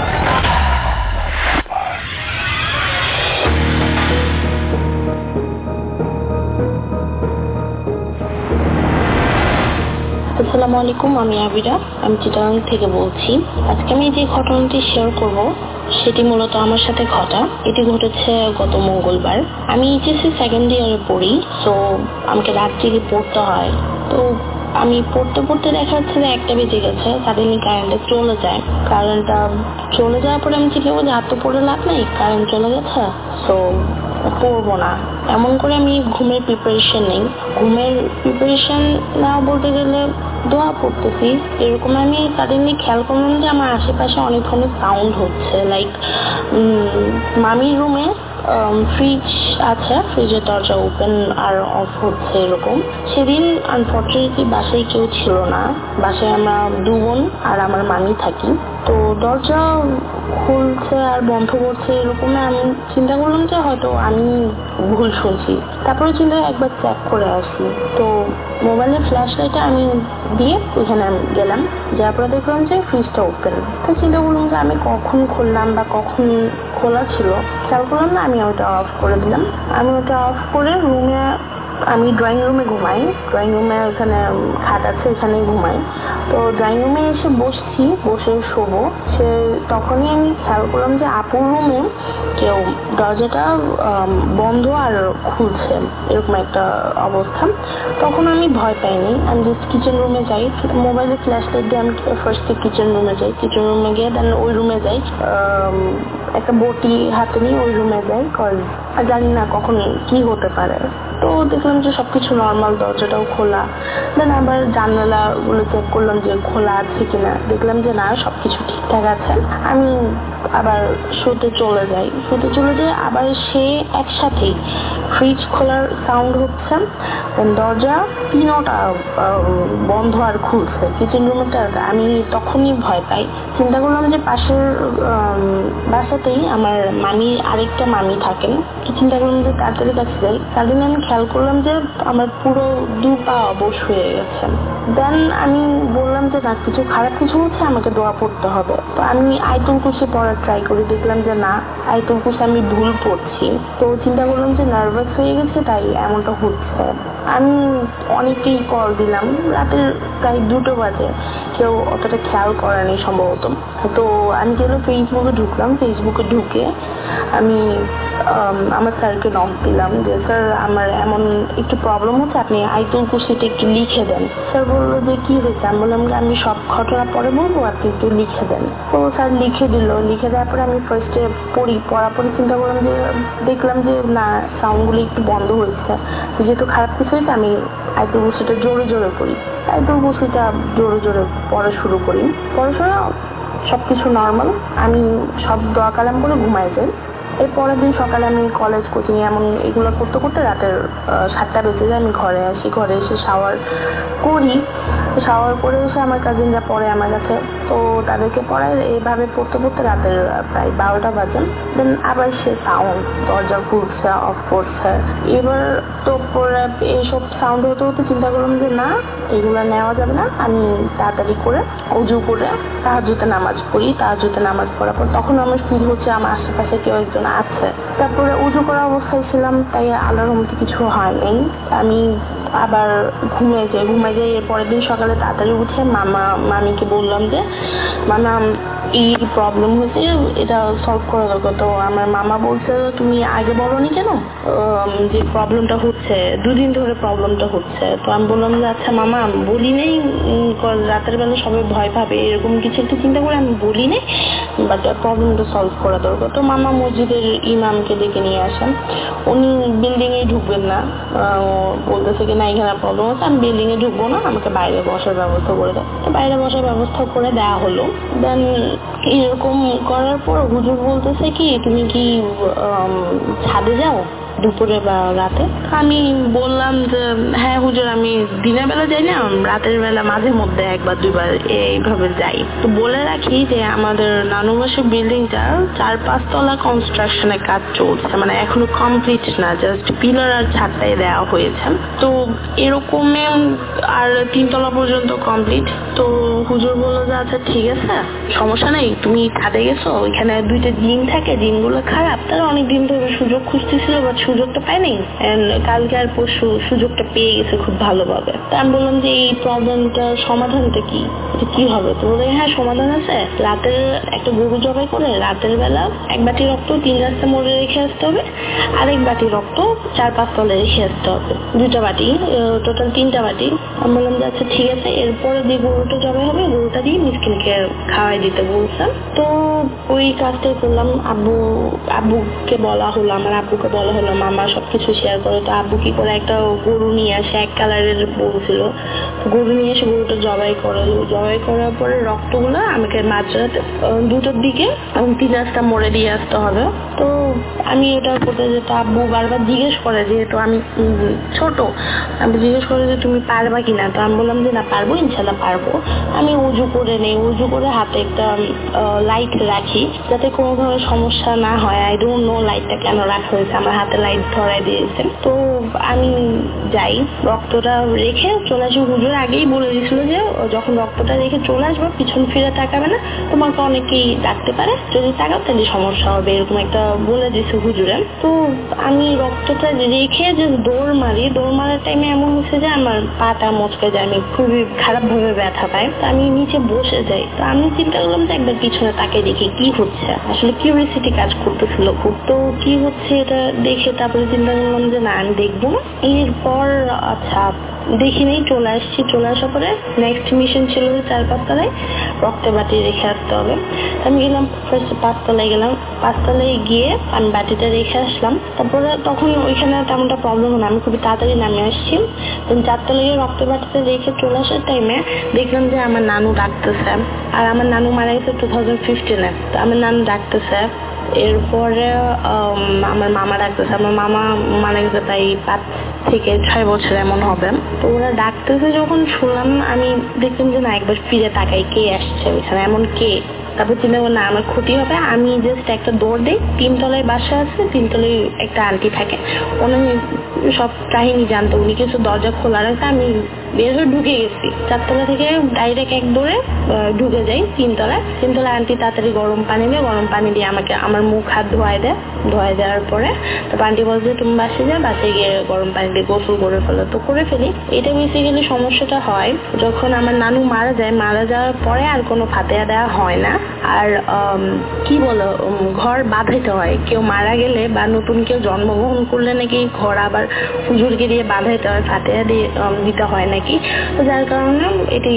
আসসালামু আলাইকুম, আমি আবিরা, আমি চিটাগাং থেকে বলছি। আজকে আমি যে ঘটনাটি শেয়ার করব সেটি মূলত আমার সাথে ঘটা। এটি ঘটেছে গত মঙ্গলবার। আমি এইচএসসি সেকেন্ড ইয়ারে পড়ি, সো আমাকে রাত জেগে পড়তে হয়। তো আমি পড়তে পড়তে দেখা যাচ্ছে যে একটা বেজে গেছে, সাডেনলি কারেন্টটা চলে যায়। কারেন্টটা চলে যাওয়ার পরে আমি চিন্তা করছি আর তো পড়ে লাভ নেই, কারেন্ট চলে গেছে, সো পড়বো না। এমন করে আমি ঘুমের প্রিপারেশন নেই। ঘুমের প্রিপারেশন না বলতে গেলে দোয়া পড়তেছি। এরকম আমি সাডেনলি খেয়াল করলাম যে আমার আশেপাশে অনেক ধরনের সাউন্ড হচ্ছে। লাইক মামির রুমে ফ্রিজ আছে, ফ্রিজের দরজা ওপেন আর অফ হচ্ছে এরকম। সেদিন আনফর্চুনেটলি বাসায় কেউ ছিল না। বাসায় আমরা দু বোন আর আমার মামি থাকি। তো দরজা খুলছে আর বন্ধ করছে এরকম। আমি চিন্তা করলাম যে হয়তো আমি ভুল শুনছি। তারপরে চিন্তা একবার চেক করে আসি। তো মোবাইলের ফ্ল্যাশ লাইটে আমি দিয়ে ওইখানে গেলাম, যার পরে দেখলাম যে ফ্রিজটা ওপেন। তো চিন্তা করলাম যে আমি কখন খুললাম বা কখন খোলা ছিল খেয়াল করলাম না, আমি ওটা অফ করে দিলাম। আমি ওটা অফ করে রুমে আমি ড্রয়িং রুমে ঘুমাই, ড্রয়িং রুমে ওখানে খাট আছে, এখানেই ঘুমাই। তো ড্রয়িং রুমে এসে বসছি, বসে শোবো, সে তখনই আমি খেয়াল করলাম যে আপুর রুমে কেউ দরজাটা বন্ধ আর খুলছে, এরকম একটা অবস্থা। তখন আমি ভয় পাইনি, আমি জাস্ট কিচেন রুমে যাই, মোবাইলে ফ্ল্যাশ লাইট দিয়ে আমি ফার্স্টে কিচেন রুমে যাই, কিচেন রুমে গিয়ে দেন ওই রুমে যাই, একটা বটি হাতে নিয়ে ওই রুমে যাই, কজ জানি না কখন কি হতে পারে। তো দেখলাম যে সবকিছু নর্মাল, দরজাটাও খোলা। দেন আবার জানালাগুলো চেক করলাম যে খোলা আছে কিনা, দেখলাম যে না সবকিছু ঠিকঠাক আছে। আমি আবার শুতে চলে যাই, শুতে চলে যাই আবার সে একসাথেই ফ্রিজ খোলার সাউন্ড হচ্ছে, দেন দরজা তিনোটা বন্ধ আর খুলছে কিচেন রুমটা। আমি তখনই ভয় পাই, চিন্তা করলাম যে পাশের বাসাতেই আমার মামি, আরেকটা মামি থাকেন, চিন্তা করলাম যে তাড়াতাড়ি কাছে যাই। তারপরে আমি খেয়াল করলাম যে আমার পুরো দু পা অবশ হয়ে গেছে। দেন আমি বললাম যে না কিছু খারাপ কিছু হচ্ছে, আমাকে দোয়া পড়তে হবে। তো আমি আয়াতুল কুরসি পড়ার ট্রাই করি, দেখলাম যে না আয়াতুল কুরসি আমি ভুল পড়ছি। তো চিন্তা করলাম যে নার্ভাস হয়ে গেছে তাই এমনটা হচ্ছে। আমি অনেকেই কল দিলাম, রাতের প্রায় দুটো বাজে, কেউ অতটা খেয়াল করেনি সম্ভবত। তো আমি গেল ফেসবুকে ঢুকলাম, ফেসবুকে ঢুকে আমি আমার স্যারকে নক দিলাম যে স্যার আমার এমন একটু প্রবলেম হচ্ছে, আপনি আয়াতুল কুরসিটা একটু লিখে দেন। স্যার বললো যে কি হয়েছে, আমি বললাম যে আমি সব ঘটনা পরে বলবো, আপনি একটু লিখে দেন। তো স্যার লিখে দিল, লিখে দেওয়ার পরে আমি ফার্স্টে পড়ি, পড়ার পরে চিন্তা করলাম যে দেখলাম যে না সাউন্ডগুলো একটু বন্ধ হয়েছে, যেহেতু খারাপ কিছু হয়েছে আমি আয়াতুল কুরসিটা জোরে জোরে পড়ি, আয়াতুল কুরসিটা জোরে জোরে পড়া শুরু করি। পড়াশোনা সবকিছু নর্মাল, আমি সব দোয়া কালাম করে ঘুমাই যাই। এর পরের দিন সকালে আমি কলেজ কোচিং এমন এগুলো করতে করতে রাতের সাতটা বেজে যায়। আমি ঘরে আসি, ঘরে এসে শাওয়ার করি, শাওয়ার করে এসে আমার কাজিনরা পড়ে আমার কাছে, তো তাদেরকে পড়ায়, এইভাবে পড়তে পড়তে রাতের প্রায় বারোটা বাজে। দেন আবার সে সাউন্ড, দরজা খুলছে, অফ করছে। এবার তো পরে এইসব সাউন্ড হতে হতে চিন্তা করলাম যে না এগুলো নেওয়া যাবে না, আমি তাড়াতাড়ি করে উজু করে তাহাজ্জুদে নামাজ পড়ি। তাহাজ্জুদে নামাজ পড়ার পর তখন আমার ফিল হচ্ছে আমার আশেপাশে কেউ একজন আছে। তারপরে উজু করা অবস্থায় ছিলাম, তাই আল্লাহর রহমতে কিছু হয় নাই। আমি আবার ঘুমিয়ে যাই, ঘুমিয়ে যাই। এর পরের দিন সকালে তাড়াতাড়ি উঠে মামা মামিকে বললাম যে মামা এই প্রবলেম হয়েছে, এটা সলভ করা দরকার। তো আমার মামা বলছে তুমি আগে বলোনি কেন যে প্রবলেমটা হচ্ছে, দুদিন ধরে প্রবলেমটা হচ্ছে। তো আমি বললাম যে আচ্ছা মামা বলি নেই, রাতের বেলা সবাই ভয় পাবে এরকম কিছু একটা চিন্তা করে আমি বলি নেই, বাট প্রবলেমটা সলভ করা দরকার। তো মামা মসজিদের ইমামকে ডেকে নিয়ে আসেন, উনি বিল্ডিং এ ঢুকবেন না, বলতেছে কি না এখানে প্রবলেম হচ্ছে, আমি বিল্ডিং এ ঢুকবো না, আমাকে বাইরে বসার ব্যবস্থা করে দেয়। তো বাইরে বসার ব্যবস্থা করে দেওয়া হলো। দেন এরকম করার পর হুজুর বলতেছে কি তুমি কি ছাদে যাও দুপুরে বা রাতে? আমি বললাম যে হ্যাঁ হুজুর আমি দিনের বেলা যাই না, রাতের বেলা মাঝে মধ্যে একবার দুইবার এইভাবে যাই। তো বলে রাখি যে আমাদের নানুবাসের বিল্ডিংটা চার পাঁচতলা কনস্ট্রাকশনের কাজ চলছে, মানে এখনো কমপ্লিট না, জাস্ট পিলার আর ছাদটাই দেওয়া হয়েছে। তো এরকম আর তিনতলা পর্যন্ত কমপ্লিট। তো হুজুর বললো যে আচ্ছা ঠিক আছে সমস্যা নেই, তুমি ছাদে গেছো, ওইখানে দুইটা জিন থাকে, জিনগুলো খারাপ, তারা অনেকদিন ধরে সুযোগ খুঁজতেছিল বাট সুযোগটা পায়নি, কালকে আর পরশু সুযোগটা পেয়ে গেছে খুব ভালোভাবে। তা আমি বললাম যে এই প্রবলেমটার সমাধানটা কি, কি হবে? তো বলে হ্যাঁ সমাধান আছে, রাতের একটা গরু জবাই করে রাতের বেলা এক বাটি রক্ত তিন রাস্তা মোড়ে রেখে আসতে হবে, আরেক বাটি রক্ত চার পাঁচ তলে রেখে আসতে হবে, দুইটা বাটি, টোটাল তিনটা বাটি। আমি বললাম যে আচ্ছা ঠিক আছে, এরপরে যে গরুটা জবাই হবে গরুটা দিয়ে মিসকিনকে খাওয়াই দিতে বলছেন। তো ওই কাজটাই করলাম। আব্বু আব্বুকে বলা হলো, আমার আব্বুকে বলা হলো মামা সবকিছু শেয়ার করে। তো আব্বু কি করে একটা গরু নিয়ে আসে, এক কালারের বলছিল, গরু নিয়ে এসে গরুটা জবাই করালো। জবাই করার পরে রক্তগুলো আমাকে মাঝরাতে দুটোর দিকে এবং তিন রাস্তা মোড়ে দিয়ে আসতে হবে। তো আমি এটা করতে যেতে আব্বু বারবার জিজ্ঞেস করে, যেহেতু আমি ছোট, আমি জিজ্ঞেস করে যে তুমি পারবা কিনা। তো আমি বললাম যে না পারবো, ইনশাল্লাহ পারবো। আমি উজু করে নেই, উজু করে হাতে একটা লাইট রাখি যাতে কোনো ধরনের সমস্যা না হয়। আই ডোন্ট নো লাইটটা কেন রাখা হয়েছে, আমার হাতে লাইট ধরাই দিয়েছে। তো আমি যাই, রক্তটা রেখে চলে আসি। হুজুর আগেই বলে দিয়েছিল যে যখন রক্তটা রেখে চলে আসবে পিছন ফিরে তাকাবে না, তোমাকে অনেকেই ডাকতে পারে, যদি তাকাও তাহলে সমস্যা হবে, এরকম একটা বলে দিয়েছে হুজুরে। তো আমি রক্তটা রেখে যে দৌড় মারি, দৌড় মারার টাইমে এমন হচ্ছে যে আমার পাটা মচকে যায়, আমি খুবই খারাপ ভাবে ব্যথা পাই। তো আমি নিচে বসে যাই। তো আমি চিন্তা করলাম যে একবার পিছনে তাকে দেখি কি হচ্ছে, আসলে কিউরিয়াসিটি কাজ করতেছিল খুব। তো কি হচ্ছে এটা দেখে তারপরে চিন্তা করলাম যে না আমি দেখবো না। এরপর আচ্ছা দেখিনি, চলে আসছি। চলে আসার পরে নেক্সট মিশন ছিল যে চার পাঁচতলায় রক্তের বাটি রেখে আসতে হবে। আমি গেলাম ফার্স্ট পাঁচতলায় গেলাম, পাঁচতলায় গিয়ে আমি বাটিটা রেখে আসলাম। তারপরে তখন ওইখানে তেমনটা প্রবলেম হলো, আমি খুবই তাড়াতাড়ি নামে আসছি। চারতলায় গিয়ে রক্তের বাটিটা রেখে চলে আসার টাইমে দেখলাম যে আমার নানু ডাকতেছে, আর আমার নানু মারা গেছে টু থাউজেন্ড ফিফটিনে। তো আমার নানু ডাকতেছে। এরপরে আমার মামা ডাকতেছে, আমার মামা মারা গেছে প্রায় পাঁচ থেকে ছয় বছর এমন হবে। তো ওরা ডাকতেছে যখন শুনলাম, আমি দেখলাম যে না একবার ফিরে তাকাই কে আসছে ওইখানে, এমন কে। তারপর চিন্তা করলাম না আমার ক্ষতি হবে, আমি জাস্ট একটা দৌড় দিই। তিনতলায় বাসা আছে, তিনতলায় একটা আন্টি থাকে, উনি সব কাহিনী জানতো, উনি কিছু দরজা খোলা রাখতে আমি বের হয়ে ঢুকে গেছি। চারতলা থেকে ডাইরেক্ট এক দৌড়ে ঢুকে যাই তিনতলায়। তিনতলায় আন্টি তাড়াতাড়ি গরম পানি দিয়ে গরম পানি দিয়ে আমাকে আমার মুখ হাত ধোয়াই দেয়। ধোয়াই দেওয়ার পরে তারপর আন্টি বলছে তুমি বাসে যাও, বাসে গিয়ে গরম পানি দিয়ে গোসল করে ফেলো। তো করে ফেলি। এটা বেসিক্যালি সমস্যাটা হয় যখন আমার নানু মারা যায়, মারা যাওয়ার পরে আর কোনো ফাতেহা দেওয়া হয় না। আর কি বলো, ঘর বাঁধাইতে হয়। কেউ মারা গেলে বা নতুন কেউ জন্মগ্রহণ করলে নাকি ঘর আবার হুজুরকে দিয়ে বাঁধাইতে হয়, ফাতেহা দিয়ে দিতে হয় নাকি। তো যার কারণে এটি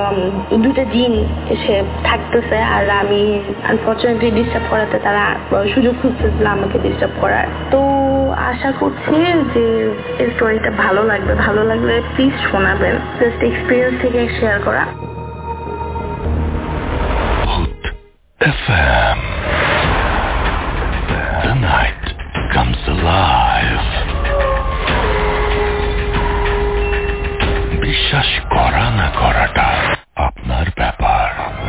দুটা জিন এসে থাকতেছে, আর আমি আনফর্চুনেটলি ডিস্টার্ব করাতে তারা সুযোগ খুঁজতেছিল আমাকে ডিস্টার্ব করার। তো আশা করছি যে এই স্টোরিটা ভালো লাগবে, ভালো লাগলে প্লিজ শোনাবেন, জাস্ট এক্সপিরিয়েন্স থেকে শেয়ার করা। F M, the night comes alive. বিশ্বাস করা না করাটা আপনার ব্যাপার।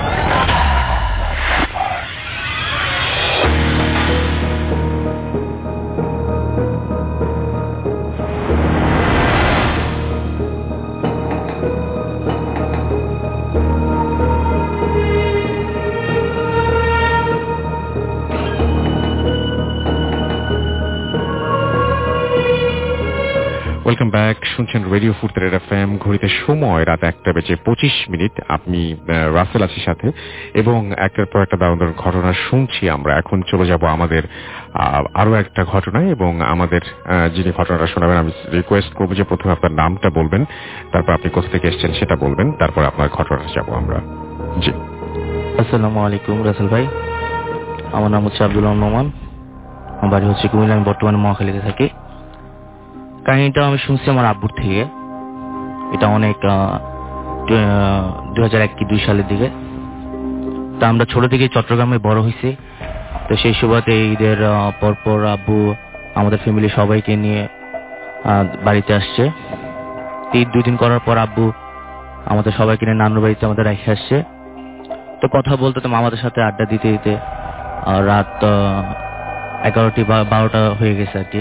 ওয়েলকাম ব্যাক, শুনছেন রেডিও ফুরতের এফ এম। ঘড়িতে সময় রাত একটা বেজে পঁচিশ মিনিট। আপনি রাসেল আছি সাথে, এবং একটার পর একটা দারুণ দারুণ ঘটনা শুনছি আমরা। এখন চলে যাব আমাদের আরো একটা ঘটনায়, এবং আমাদের যিনি ঘটনাটা শোনাবেন আমি রিকোয়েস্ট করবো যে প্রথমে আপনার নামটা বলবেন, তারপর আপনি কোথা থেকে এসেছেন সেটা বলবেন, তারপর আপনার ঘটনা যাব আমরা। জি, আসসালামু আলাইকুম রাসেল ভাই, আমার নাম হচ্ছে আব্দুল রহমান, আমার বাড়ি হচ্ছে কুমিল্লা, আমি বর্তমানে মহাখালীতে থাকি। কাহিনীটা আমি শুনছি আমার আব্বুর থেকে, এটা অনেক দুই হাজার এক কি দুই সালের দিকে। তা আমরা ছোট থেকে চট্টগ্রামে বড় হয়েছি। তো সেই সুবাদে ঈদের পরপর আব্বু আমাদের ফ্যামিলি সবাইকে নিয়ে বাড়িতে আসছে। ঈদ দুই দিন করার পর আব্বু আমাদের সবাইকে নিয়ে নানুর বাড়িতে আমাদের রেখে আসছে। তো কথা বলতে তো মামাদের সাথে আড্ডা দিতে দিতে রাত এগারোটি বা বারোটা হয়ে গেছে আর কি।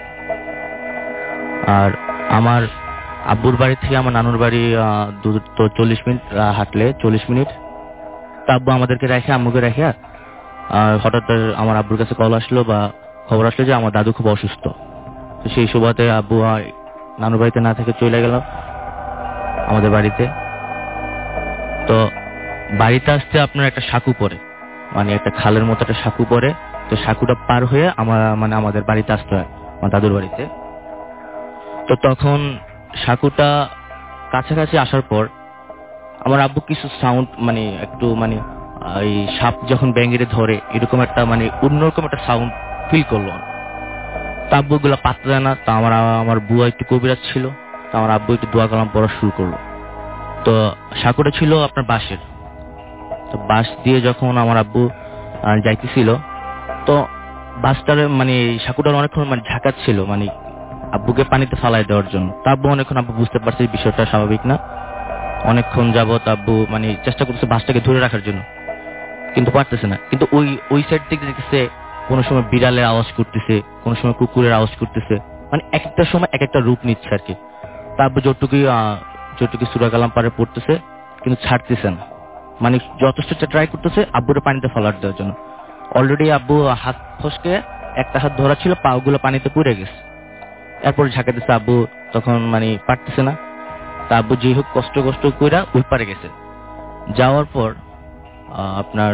আর আমার আব্বুর বাড়ি থেকে আমার নানুর বাড়ি তো চল্লিশ মিনিট হাঁটলে চল্লিশ মিনিট। তা আব্বু আমাদেরকে রেখে আম্মুকে রেখে আর হঠাৎ আমার আব্বুর কাছে কল আসলো বা খবর আসলো যে আমার দাদু খুব অসুস্থ। তো সেই সুবাদে আব্বু নানুর বাড়িতে না থেকে চলে গেল আমাদের বাড়িতে। তো বাড়িতে আসতে আপনার একটা সাঁকু পড়ে, মানে একটা খালের মতো একটা সাঁকু পড়ে। তো সাঁকুটা পার হয়ে আমার মানে আমাদের বাড়িতে আসতে হয়, আমার দাদুর বাড়িতে। তো তখন সাঁকুটা কাছাকাছি আসার পর আমার আব্বু কিছু সাউন্ড, মানে একটু মানে এই সাপ যখন ব্যাঙিরে ধরে এরকম একটা মানে অন্যরকম একটা সাউন্ড ফিল করলো। তা আব্বু গুলা পাত্তা দেয় না। তা আমার আমার বুয়া একটু কবিরাজ ছিল, তা আমার আব্বু একটু দোয়া কালাম পড়া শুরু করলো। তো সাঁকুটা ছিল আপনার বাঁশের। তো বাঁশ দিয়ে যখন আমার আব্বু যাইতেছিল, তো বাঁশটার মানে সাঁকুটার অনেকক্ষণ মানে ঝাঁকাচ্ছিল, মানে আব্বুকে পানিতে ফালাই দেওয়ার জন্য। তা আব্বু অনেকক্ষণ আব্বু বুঝতে পারছে বিষয়টা স্বাভাবিক না। অনেকক্ষণ যাবত আব্বু মানে চেষ্টা করতেছে বাঁশটাকে ধরে রাখার জন্য, কিন্তু পারতেছে না। কিন্তু ওই ওই সাইড থেকে দেখতেছে কোনো সময় বিড়ালের আওয়াজ করতেছে, কোনো সময় কুকুরের আওয়াজ করতেছে, মানে এক একটা সময় এক একটা রূপ নিচ্ছে আর কি। তারপর যতটুকুই যতটুকু সূরা কালাম পারে পড়তেছে কিন্তু ছাড়তেছে না, মানে যথেষ্ট ট্রাই করতেছে আব্বুরে পানিতে ফলার দেওয়ার জন্য। অলরেডি আব্বু হাত ফসকে একটা হাত ধরা ছিল, পাগুলো পানিতে পড়ে গেছে। এরপর ঝাঁকাতেছে আব্বু, তখন মানে পারতেছে না। তা আব্বু যে হোক কষ্ট কষ্ট করে ওই পারে গেছে। যাওয়ার পর আপনার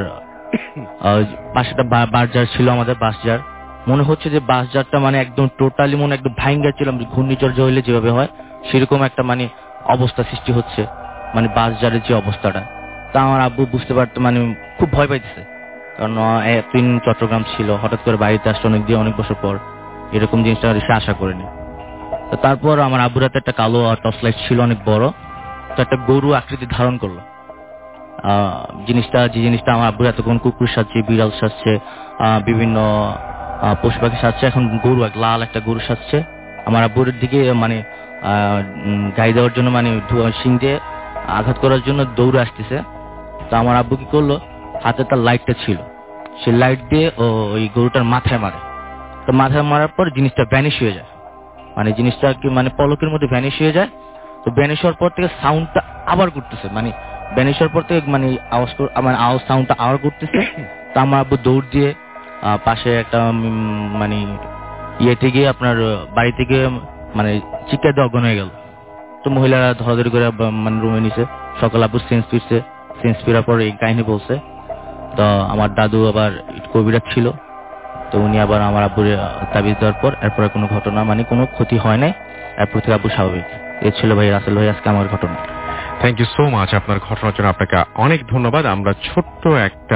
পাশেটা বাসজার ছিল, আমাদের বাসজার মনে হচ্ছে যে বাসজারটা মানে একদম টোটালি মনে একদম ভাঙ্গা ছিল, ঘূর্ণিঝড় হইলে যেভাবে হয় সেরকম একটা মানে অবস্থা সৃষ্টি হচ্ছে, মানে বাসজারের যে অবস্থাটা। তা আমার আব্বু বুঝতে পারতো, মানে খুব ভয় পাইতেছে, কারণ এতদিন চট্টগ্রাম ছিল, হঠাৎ করে বাড়িতে আসছে অনেক দিয়ে অনেক বছর পর, এরকম জিনিসটা সে আশা করেনি। তো তারপর আমার আব্বুর হাতে একটা কালো টর্চ লাইট ছিল অনেক বড়, তো একটা গরু আকৃতি ধারণ করলো। আহ জিনিসটা যে জিনিসটা আমার আব্বুর হাতে কোন কুকুর সাজছে, বিড়াল সাজছে, আহ বিভিন্ন পশু পাখি সাজছে, এখন গরু এক লাল একটা গরু সাজছে। আমার আব্বুর দিকে মানে আহ গায়ে দেওয়ার জন্য মানে শিং দিয়ে আঘাত করার জন্য দৌড়ে আসতেছে। তো আমার আব্বু কি করলো, হাতে তার লাইটটা ছিল, সে লাইট দিয়ে ওই গরুটার মাথায় মারে। তো মাথায় মারার পর জিনিসটা ভ্যানিশ হয়ে যায়, মানে জিনিসটা কি মানে পলকের মধ্যে ভ্যানিশ হয়ে যায়। তো ভ্যানিশ হওয়ার পর থেকে সাউন্ডটা আবার করতেছে, মানে ভ্যানিশ হওয়ার পর থেকে মানে আওয়াজ মানে আওয়াজ সাউন্ডটা আবার করতেছে। তো আমার আব্বু দৌড় দিয়ে পাশে একটা মানে ইয়েতে গিয়ে আপনার বাড়ি থেকে মানে চিৎকার দিয়ে অজ্ঞান হয়ে গেল। তো মহিলারা ধরাধরি করে মানে রুমে নিছে। সকাল আব্বু সেন্স ফিরছে, সেন্স ফেরার পর এই কাহিনী বলছে। তো আমার দাদু আবার কবিরাজ ছিল, তো উনি আবার আমার আব্বুর তাবিজ দেওয়ার পর এরপরে কোনো ঘটনা মানে কোনো ক্ষতি হয় নাই, এরপর থেকে আব্বু স্বাভাবিক। এ ছিল ভাই রাসেল ভাই আজকে আমার ঘটনা। থ্যাংক ইউ সো মাচ আপনার ঘটনার জন্য, আপনাকে অনেক ধন্যবাদ। আমরা ছোট্ট একটা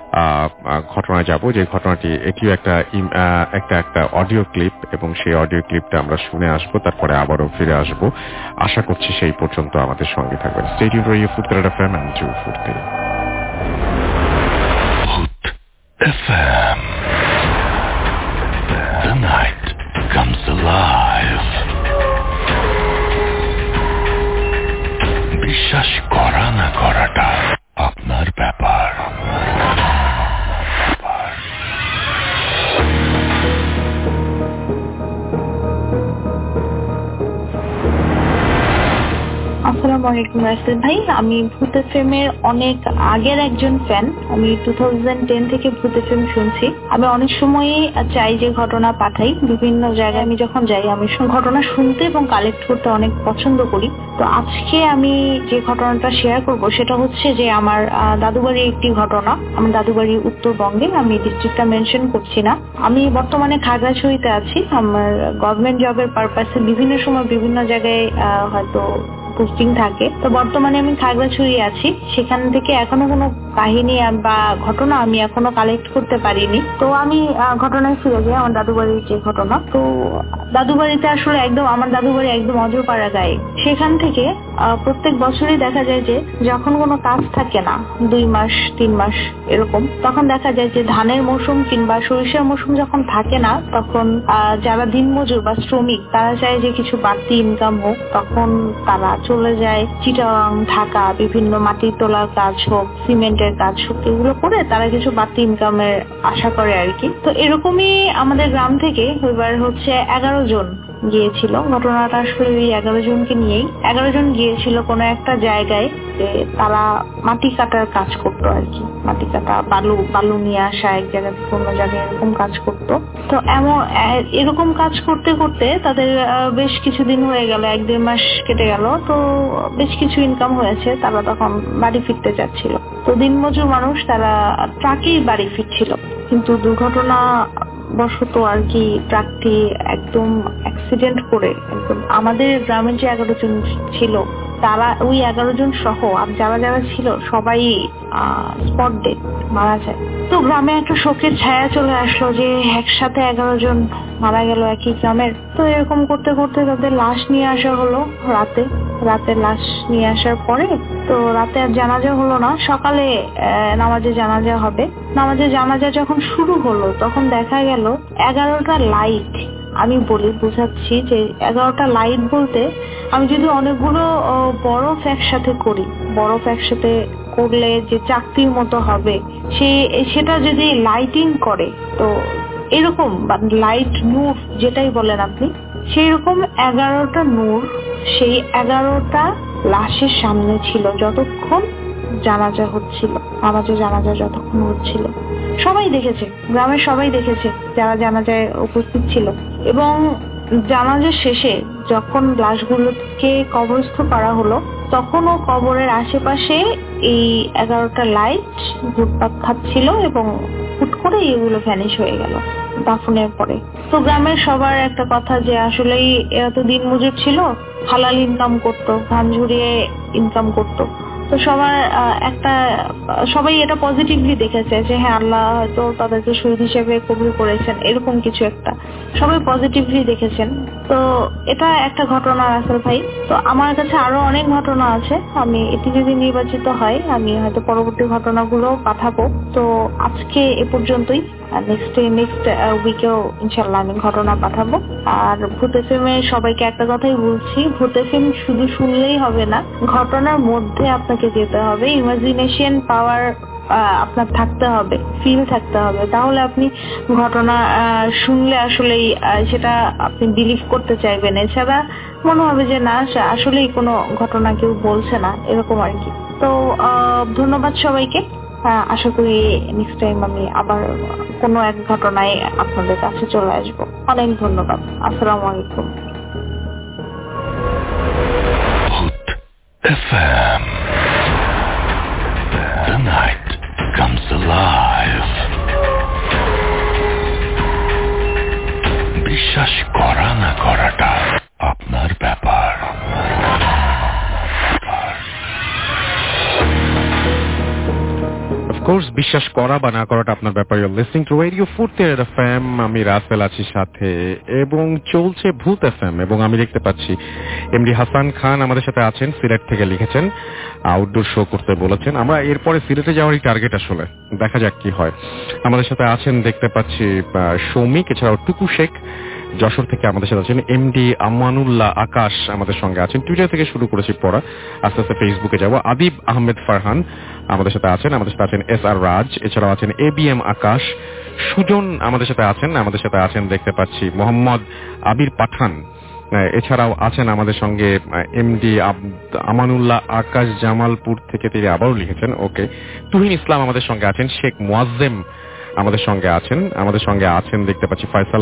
ঘটনা যাব, যে ঘটনাটি এটিও একটা একটা একটা অডিও ক্লিপ, এবং সেই অডিও ক্লিপটা আমরা শুনে আসবো, তারপরে আবারও ফিরে আসবো। আশা করছি সেই পর্যন্ত আমাদের সঙ্গে থাকবেন। Stay tuned to radio Foorti FM and to Foorti FM. The night comes alive. বিশ্বাস করা না করাটা আপনার ব্যাপার। আসসালামু আলাইকুম রাসেল ভাই, আমি ভূত এফএমের অনেক আগের একজন ফ্যান। আমি টু থাউজেন্ড টেন থেকে ভূত এফএম শুনছি। আমি অনেক সময়ই চাই যে ঘটনা পাঠাই বিভিন্ন জায়গায়। আমি যখন যাই আমি ঘটনা শুনতে এবং কালেক্ট করতে অনেক পছন্দ করি। তো আজকে আমি যে ঘটনাটা শেয়ার করব সেটা হচ্ছে যে আমার দাদুবাড়ির একটি ঘটনা। আমার দাদুবাড়ি উত্তরবঙ্গে, আমি ডিস্ট্রিক্টটা মেনশন করছি না। আমি বর্তমানে খাগড়াছড়িতে আছি। আমার গভর্নমেন্ট জবের পারপাসে বিভিন্ন সময় বিভিন্ন জায়গায় হয়তো পোস্টিং থাকে। তো বর্তমানে আমি খাগড়াছড়ি আছি। সেখান থেকে এখনো কোনো কাহিনী বা ঘটনা আমি এখনো কালেক্ট করতে পারিনি। তো আমি ঘটনায় ফিরে যাই, আমার দাদুবাড়ির যে ঘটনা। তো দাদুবাড়িতে আসলে একদম আমার দাদুবাড়ি একদম অজপাড়া গায়ে। সেখান থেকে প্রত্যেক বছরই দেখা যায় যে যখন কোনো কাজ থাকে না, দুই মাস তিন মাস এরকম, তখন দেখা যায় যে ধানের মৌসুম কিংবা সরিষার মৌসুম যখন থাকে না, তখন যারা দিনমজুর বা শ্রমিক তারা চায় যে কিছু বাড়তি ইনকাম হোক, তখন তারা চলে যায় চিটাগাং, ঢাকা, বিভিন্ন মাটির তোলার কাজ হোক, সিমেন্টের কাজ হোক, এগুলো করে তারা কিছু বাড়তি ইনকামের আশা করে আর কি। তো এরকমই আমাদের গ্রাম থেকে এবার হচ্ছে এগারো জন গিয়েছিল। ঘটনাটা আসলে ওই এগারো জনকে নিয়েই। এগারো জন গিয়েছিল কোনো একটা জায়গায়, যে তারা মাটি কাটার কাজ করতো আর কি। মাটি কাটা, বালু বালু নিয়ে আসা এক জায়গা থেকে অন্য জায়গায়, এরকম কাজ করতো। তো এমন এরকম কাজ করতে করতে তাদের বেশ কিছুদিন হয়ে গেল, এক দেড় মাস কেটে গেল। তো বেশ কিছু ইনকাম হয়েছে, তারা তখন বাড়ি ফিরতে যাচ্ছিল। তো দিনমজুর মানুষ, তারা ট্রাকেই বাড়ি ফিরছিল, কিন্তু দুর্ঘটনা বশত আর কি ট্রাকটি একদম অ্যাক্সিডেন্ট করে একদম আমাদের গ্রামের যে এগারো জন ছিল তারা, ওই এগারো জন সহ আর যারা যারা ছিল সবাই স্পট ডেড, মারা যায়। তো গ্রামে একটা শোকের ছায়া চলে আসলো যে একসাথে এগারো জন মারা গেল একই গ্রামের। তো এরকম করতে করতে তাদের লাশ নিয়ে আসা হলো রাতে। রাতে লাশ নিয়ে আসার পরে তো রাতে আর জানাজা হলো না, সকালে নামাজে জানাজা হবে। নামাজে জানাজা যখন শুরু হলো তখন দেখা গেল এগারোটা লাইট। আমি বলি বোঝাচ্ছি যে এগারোটা লাইট বলতে, আমি যদি অনেকগুলো বরফ একসাথে করি, বরফ একসাথে করলে যে চাকতির মতো হবে, সে সেটা যদি লাইটিং করে তো এরকম লাইট নূর যেটাই বলেন আপনি, সেই রকম এগারোটা নূর সেই এগারোটা লাশের সামনে ছিল যতক্ষণ জানাজা হচ্ছিল, নামাজে জানাজা যতক্ষণ হচ্ছিল। সবাই দেখেছে, গ্রামের সবাই দেখেছে যারা জানাজায় উপস্থিত ছিল। এবং জানাজার শেষে যখন লাশগুলোকে কবরস্থ করা হলো তখনও কবরের আশেপাশে এই এগারোটা লাইট ঘুরপাক খাচ্ছিল এবং হুট করে এগুলো ভ্যানিশ হয়ে গেল দাফনের পরে। তো গ্রামের সবার একটা কথা যে আসলেই এরা তো দিনমজুর ছিল, হালাল ইনকাম করতো, ধান ঝুরিয়ে ইনকাম করতো। তো সবার একটা সবাই এটা পজিটিভলি দেখেছে যে হ্যাঁ আল্লাহ হয়তো তাদেরকে শহীদ হিসেবে কবুল করেছেন, এরকম কিছু একটা সবাই পজিটিভলি দেখেছেন। তো এটা একটা ঘটনা রাসেল ভাই। তো আমার কাছে আরো অনেক ঘটনা আছে, আমি এটি যদি নির্বাচিত হয় আমি হয়তো পরবর্তী ঘটনাগুলো পাঠাবো। তো আজকে এ পর্যন্তই, নেক্সট নেক্সট উইকেও ইনশাল্লাহ আমি ঘটনা পাঠাবো। আর ভূত এফএম এর সবাইকে একটা কথাই বলছি, ভূত এফএম শুধু শুনলেই হবে না, ঘটনার মধ্যে আপনাকে যেতে হবে, ইমাজিনেশন পাওয়ার আপনার থাকতে হবে, ফিল থাকতে হবে, তাহলে আপনি ঘটনা শুনলে আসলেই সেটা আপনি বিলিভ করতে চাইবেন। এছাড়া মনে হবে যে না আসলেই কোনো ঘটনা কেউ বলছে না, এরকম আর কি। তো ধন্যবাদ সবাইকে, আশা করি নেক্সট টাইম আমি আবার কোনো এক ঘটনায় আপনাদের কাছে চলে আসবো। অনেক ধন্যবাদ, আসসালামু আলাইকুম। The night comes alive. বিশ্বাস করা না করাটা আপনার ব্যাপার। কোর্স বিশ্বাস করা বা না করাটা আপনার ব্যাপার। Listening to radio Foorti FM, আমি রাসেল আছি সাথে এবং চলছে ভূত এফএম। এবং আমি দেখতে পাচ্ছি এমডি হাসান খান আমাদের সাথে আছেন, সিলেট থেকে লিখেছেন আউটডোর শো করতে বলেছেন। আমরা এরপরে সিলেটে যাওয়ারই টার্গেট, আসলে দেখা যাক কি হয়। আমাদের সাথে আছেন দেখতে পাচ্ছি সৌমিক, এছাড়াও টুকু শেখ যশোর থেকে আমাদের সাথে আছেন, এমডি আমানুল্লাহ আকাশ আমাদের সঙ্গে আছেন। টুইটার থেকে শুরু করেছি পড়া, আস্তে আস্তে ফেসবুকে যাব। আদিব আহমেদ ফারহান আমাদের সাথে আছেন, আমাদের সাথে আছেন এস আর রাজ, এছাড়াও আছেন A B M Akash, Sujon আমাদের সাথে আছেন, আমাদের সাথে আছেন দেখতে পাচ্ছি মোহাম্মদ আবির পাঠান, এছাড়াও আছেন আমাদের সঙ্গে এমডি আমানুল্লাহ আকাশ জামালপুর থেকে, তিনি আবারও লিখেছেন ওকে। তুহিন ইসলাম আমাদের সঙ্গে আছেন, শেখ মুয়াজ্জেম আমাদের সঙ্গে আছেন, আমাদের সঙ্গে আছেন দেখতে পাচ্ছি ফয়সাল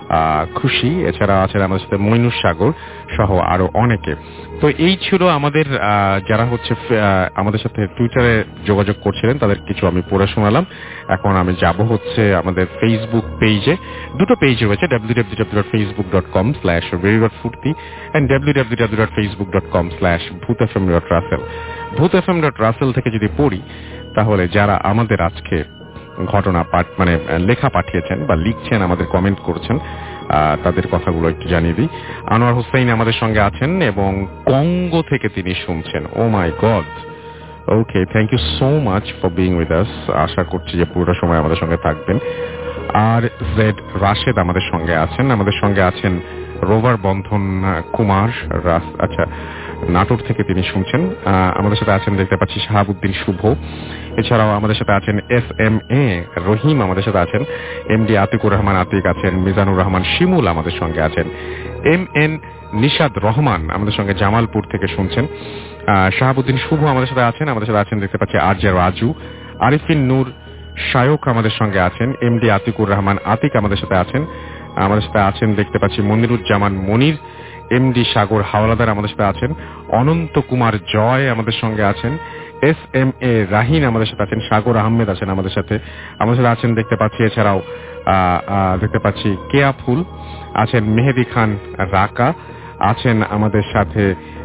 খুশি, এছাড়া আছেন আমাদের সাথে মইনুর সাগর সহ আরো অনেকে। তো এই ছিল আমাদের যারা হচ্ছে আমাদের সাথে টুইটারে যোগাযোগ করছিলেন তাদের কিছু আমি পড়ে শোনালাম। এখন আমি যাব হচ্ছে আমাদের ফেসবুক পেজে, দুটো পেজ রয়েছে, W W W dot Facebook dot com slash radio dot ফুর্তি and W W W dot Facebook dot com slash Bhoot FM dot Rasel. Bhoot FM dot Rasel থেকে যদি পড়ি তাহলে যারা আমাদের আজকে ঘটনা পাঠ মানে লেখা পাঠিয়েছেন বা লিখছেন, আমাদের কমেন্ট করছেন, তাদের কথাগুলো একটু জানিয়ে দিই। আনোয়ার হোসেন আমাদের সঙ্গে আছেন এবং কঙ্গো থেকে তিনি শুনছেন। Oh my God, okay, thank you so much for being with us. আশা করছি যে পুরো সময় আমাদের সঙ্গে থাকবেন। আর জেড রাশেদ আমাদের সঙ্গে আছেন, আমাদের সঙ্গে আছেন রোভার বন্ধন কুমার, আচ্ছা নাটোর থেকে তিনি শুনছেন। আমাদের সাথে আছেন দেখতে পাচ্ছি শাহাবুদ্দিন শুভ, এছাড়াও আমাদের সাথে আছেন এস এম এ রহিম, আমাদের সাথে আছেন এমডি আতিকুর রহমান আতিক আছেন, মিজানুর রহমান শিমুল আমাদের সঙ্গে আছেন, এম এন নিশাদ রহমান আমাদের সঙ্গে জামালপুর থেকে শুনছেন, শাহাবুদ্দিন শুভ আমাদের সাথে আছেন, আমাদের সাথে আছেন দেখতে পাচ্ছি আর জে রাজু, আরিফিন নূর শায়ক আমাদের সঙ্গে আছেন, এমডি আতিকুর রহমান আতিক আমাদের সাথে আছেন, আমাদের সাথে আছেন দেখতে পাচ্ছি মনিরুজ্জামান মনির, এমডি সাগর হাওলাদার আমাদের সাথে আছেন, অনন্ত কুমার জয় আমাদের সঙ্গে আছেন, এস এম এ রাহিন আমাদের সাথে আছেন, সাগর আহমেদ আছেন আমাদের সাথে, আমাদের সাথে আছেন দেখতে পাচ্ছি এছাড়াও দেখতে পাচ্ছি কেয়া ফুল আছেন, মেহেদি খান রাকা আছেন আমাদের সাথে,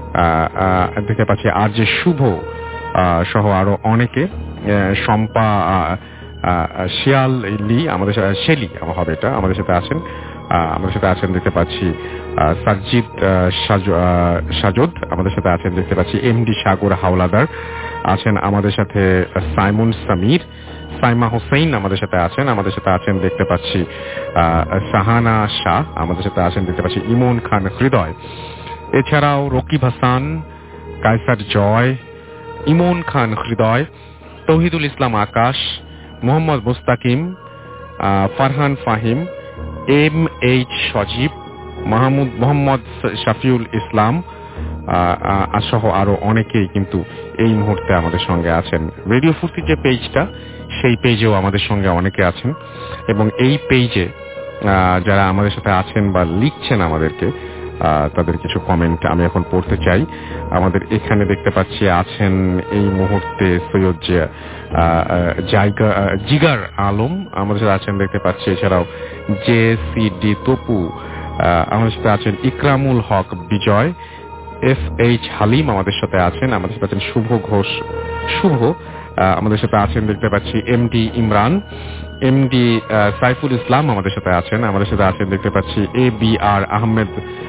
দেখতে পাচ্ছি আর যে শুভ সহ আরো অনেকে, শম্পা শিয়ালি আমাদের সাথে, শেলি হবে এটা আমাদের সাথে আছেন, আমাদের সাথে আছেন দেখতে পাচ্ছি সাজ্জিদ সাজদ আমাদের সাথে আছেন দেখতে পাচ্ছি, এমডি সাগর হাওলাদার আছেন আমাদের সাথে, সাইমন সামির, সাইমা হোসেন আমাদের সাথে আছেন, আমাদের সাথে আছেন দেখতে পাচ্ছি সাহানা শাহ, আমাদের সাথে আছেন দেখতে পাচ্ছি ইমন খান হৃদয়, এছাড়াও রকিব হাসান, কায়সার জয়, ইমন খান হৃদয়, তৌহিদুল ইসলাম আকাশ, মোহাম্মদ মুস্তাকিম, ফারহান ফাহিম, এম এইচ সজীব, মাহমুদ মোহাম্মদ শাফিউল ইসলাম সহ আরো অনেকেই কিন্তু এই মুহূর্তে আমাদের সঙ্গে আছেন। রেডিও ফুর্তি যে পেজটা, সেই পেজেও আমাদের সঙ্গে অনেকে আছেন এবং এই পেজে যারা আমাদের সাথে আছেন বা লিখছেন আমাদেরকে, তাদের কিছু কমেন্ট আমি এখন পড়তে চাই। আমাদের এখানে দেখতে পাচ্ছি আছেন এই মুহূর্তে সৈয়দ জায়গা জিগার আলম আমাদের সাথে আছেন দেখতে পাচ্ছি, এছাড়াও জে সি ডি তপু আমাদের সাথে আছেন, ইকরামুল হক বিজয়, এস এইচ হালিম আমাদের সাথে আছেন, আমাদের সাথে আছেন শুভ ঘোষ শুভ আমাদের সাথে আছেন দেখতে পাচ্ছি, এমডি ইমরান, এমডি সাইফুল ইসলাম আমাদের সাথে আছেন, আমাদের সাথে আছেন দেখতে পাচ্ছি এ বি আর আহমেদ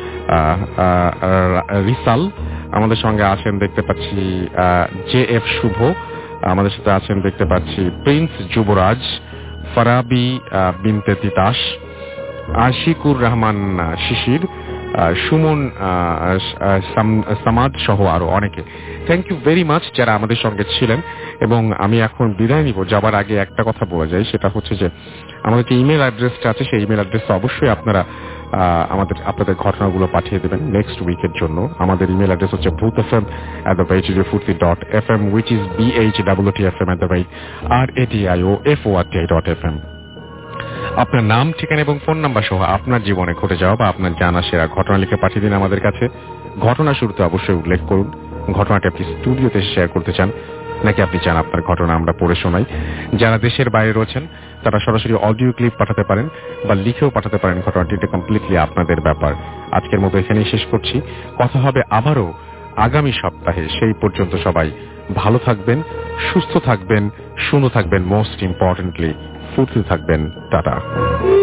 রিসাল, আমাদের সঙ্গে আছেন দেখতে পাচ্ছি জে এফ শুভ, আমাদের সাথে আছেন দেখতে পাচ্ছি প্রিন্স যুবরাজ, ফারাবি বিনতে তিতাস, আশিকুর রহমান শিশির, সুমন সামাদ সহ আরো অনেকে। থ্যাংক ইউ ভেরি মাচ যারা আমাদের সঙ্গে ছিলেন। এবং আমি এখন বিদায় নিব, যাবার আগে একটা কথা বলা যায়, সেটা হচ্ছে যে আমাদের যে ইমেল অ্যাড্রেসটা আছে সেই ইমেল অ্যাড্রেসে অবশ্যই আপনারা আমাদের আপনাদের ঘটনাগুলো পাঠিয়ে দেবেন নেক্সট উইকের জন্য। আমাদের ইমেল অ্যাড্রেস হচ্ছে Bhoot F M at the rate radio Foorti dot F M, which is B H W T F M at the rate R A T I O F O R T I dot F M. আপনার নাম, ঠিকানা এবং phone number সহ আপনার জীবনে ঘটে যাওয়া বা আপনার জানা সেরা ঘটনা লিখে পাঠিয়ে দিন আমাদের কাছে। ঘটনা শুরুতে অবশ্যই উল্লেখ করুন ঘটনাটি আপনি স্টুডিওতে শেয়ার করতে চান নাকি আপনি চান আপনার ঘটনা আমরা পড়ে শোনাই। যারা দেশের বাইরে রয়েছেন তারা সরাসরি অডিও ক্লিপ পাঠাতে পারেন বা লিখেও পাঠাতে পারেন ঘটনাটি, এটা কমপ্লিটলি আপনাদের ব্যাপার। আজকের মতো এখানেই শেষ করছি, কথা হবে আবারও আগামী সপ্তাহে। সেই পর্যন্ত সবাই ভালো থাকবেন, সুস্থ থাকবেন, সুন্দর থাকবেন, মোস্ট ইম্পর্টেন্টলি ফুর্তি থাকবেন। টাটা।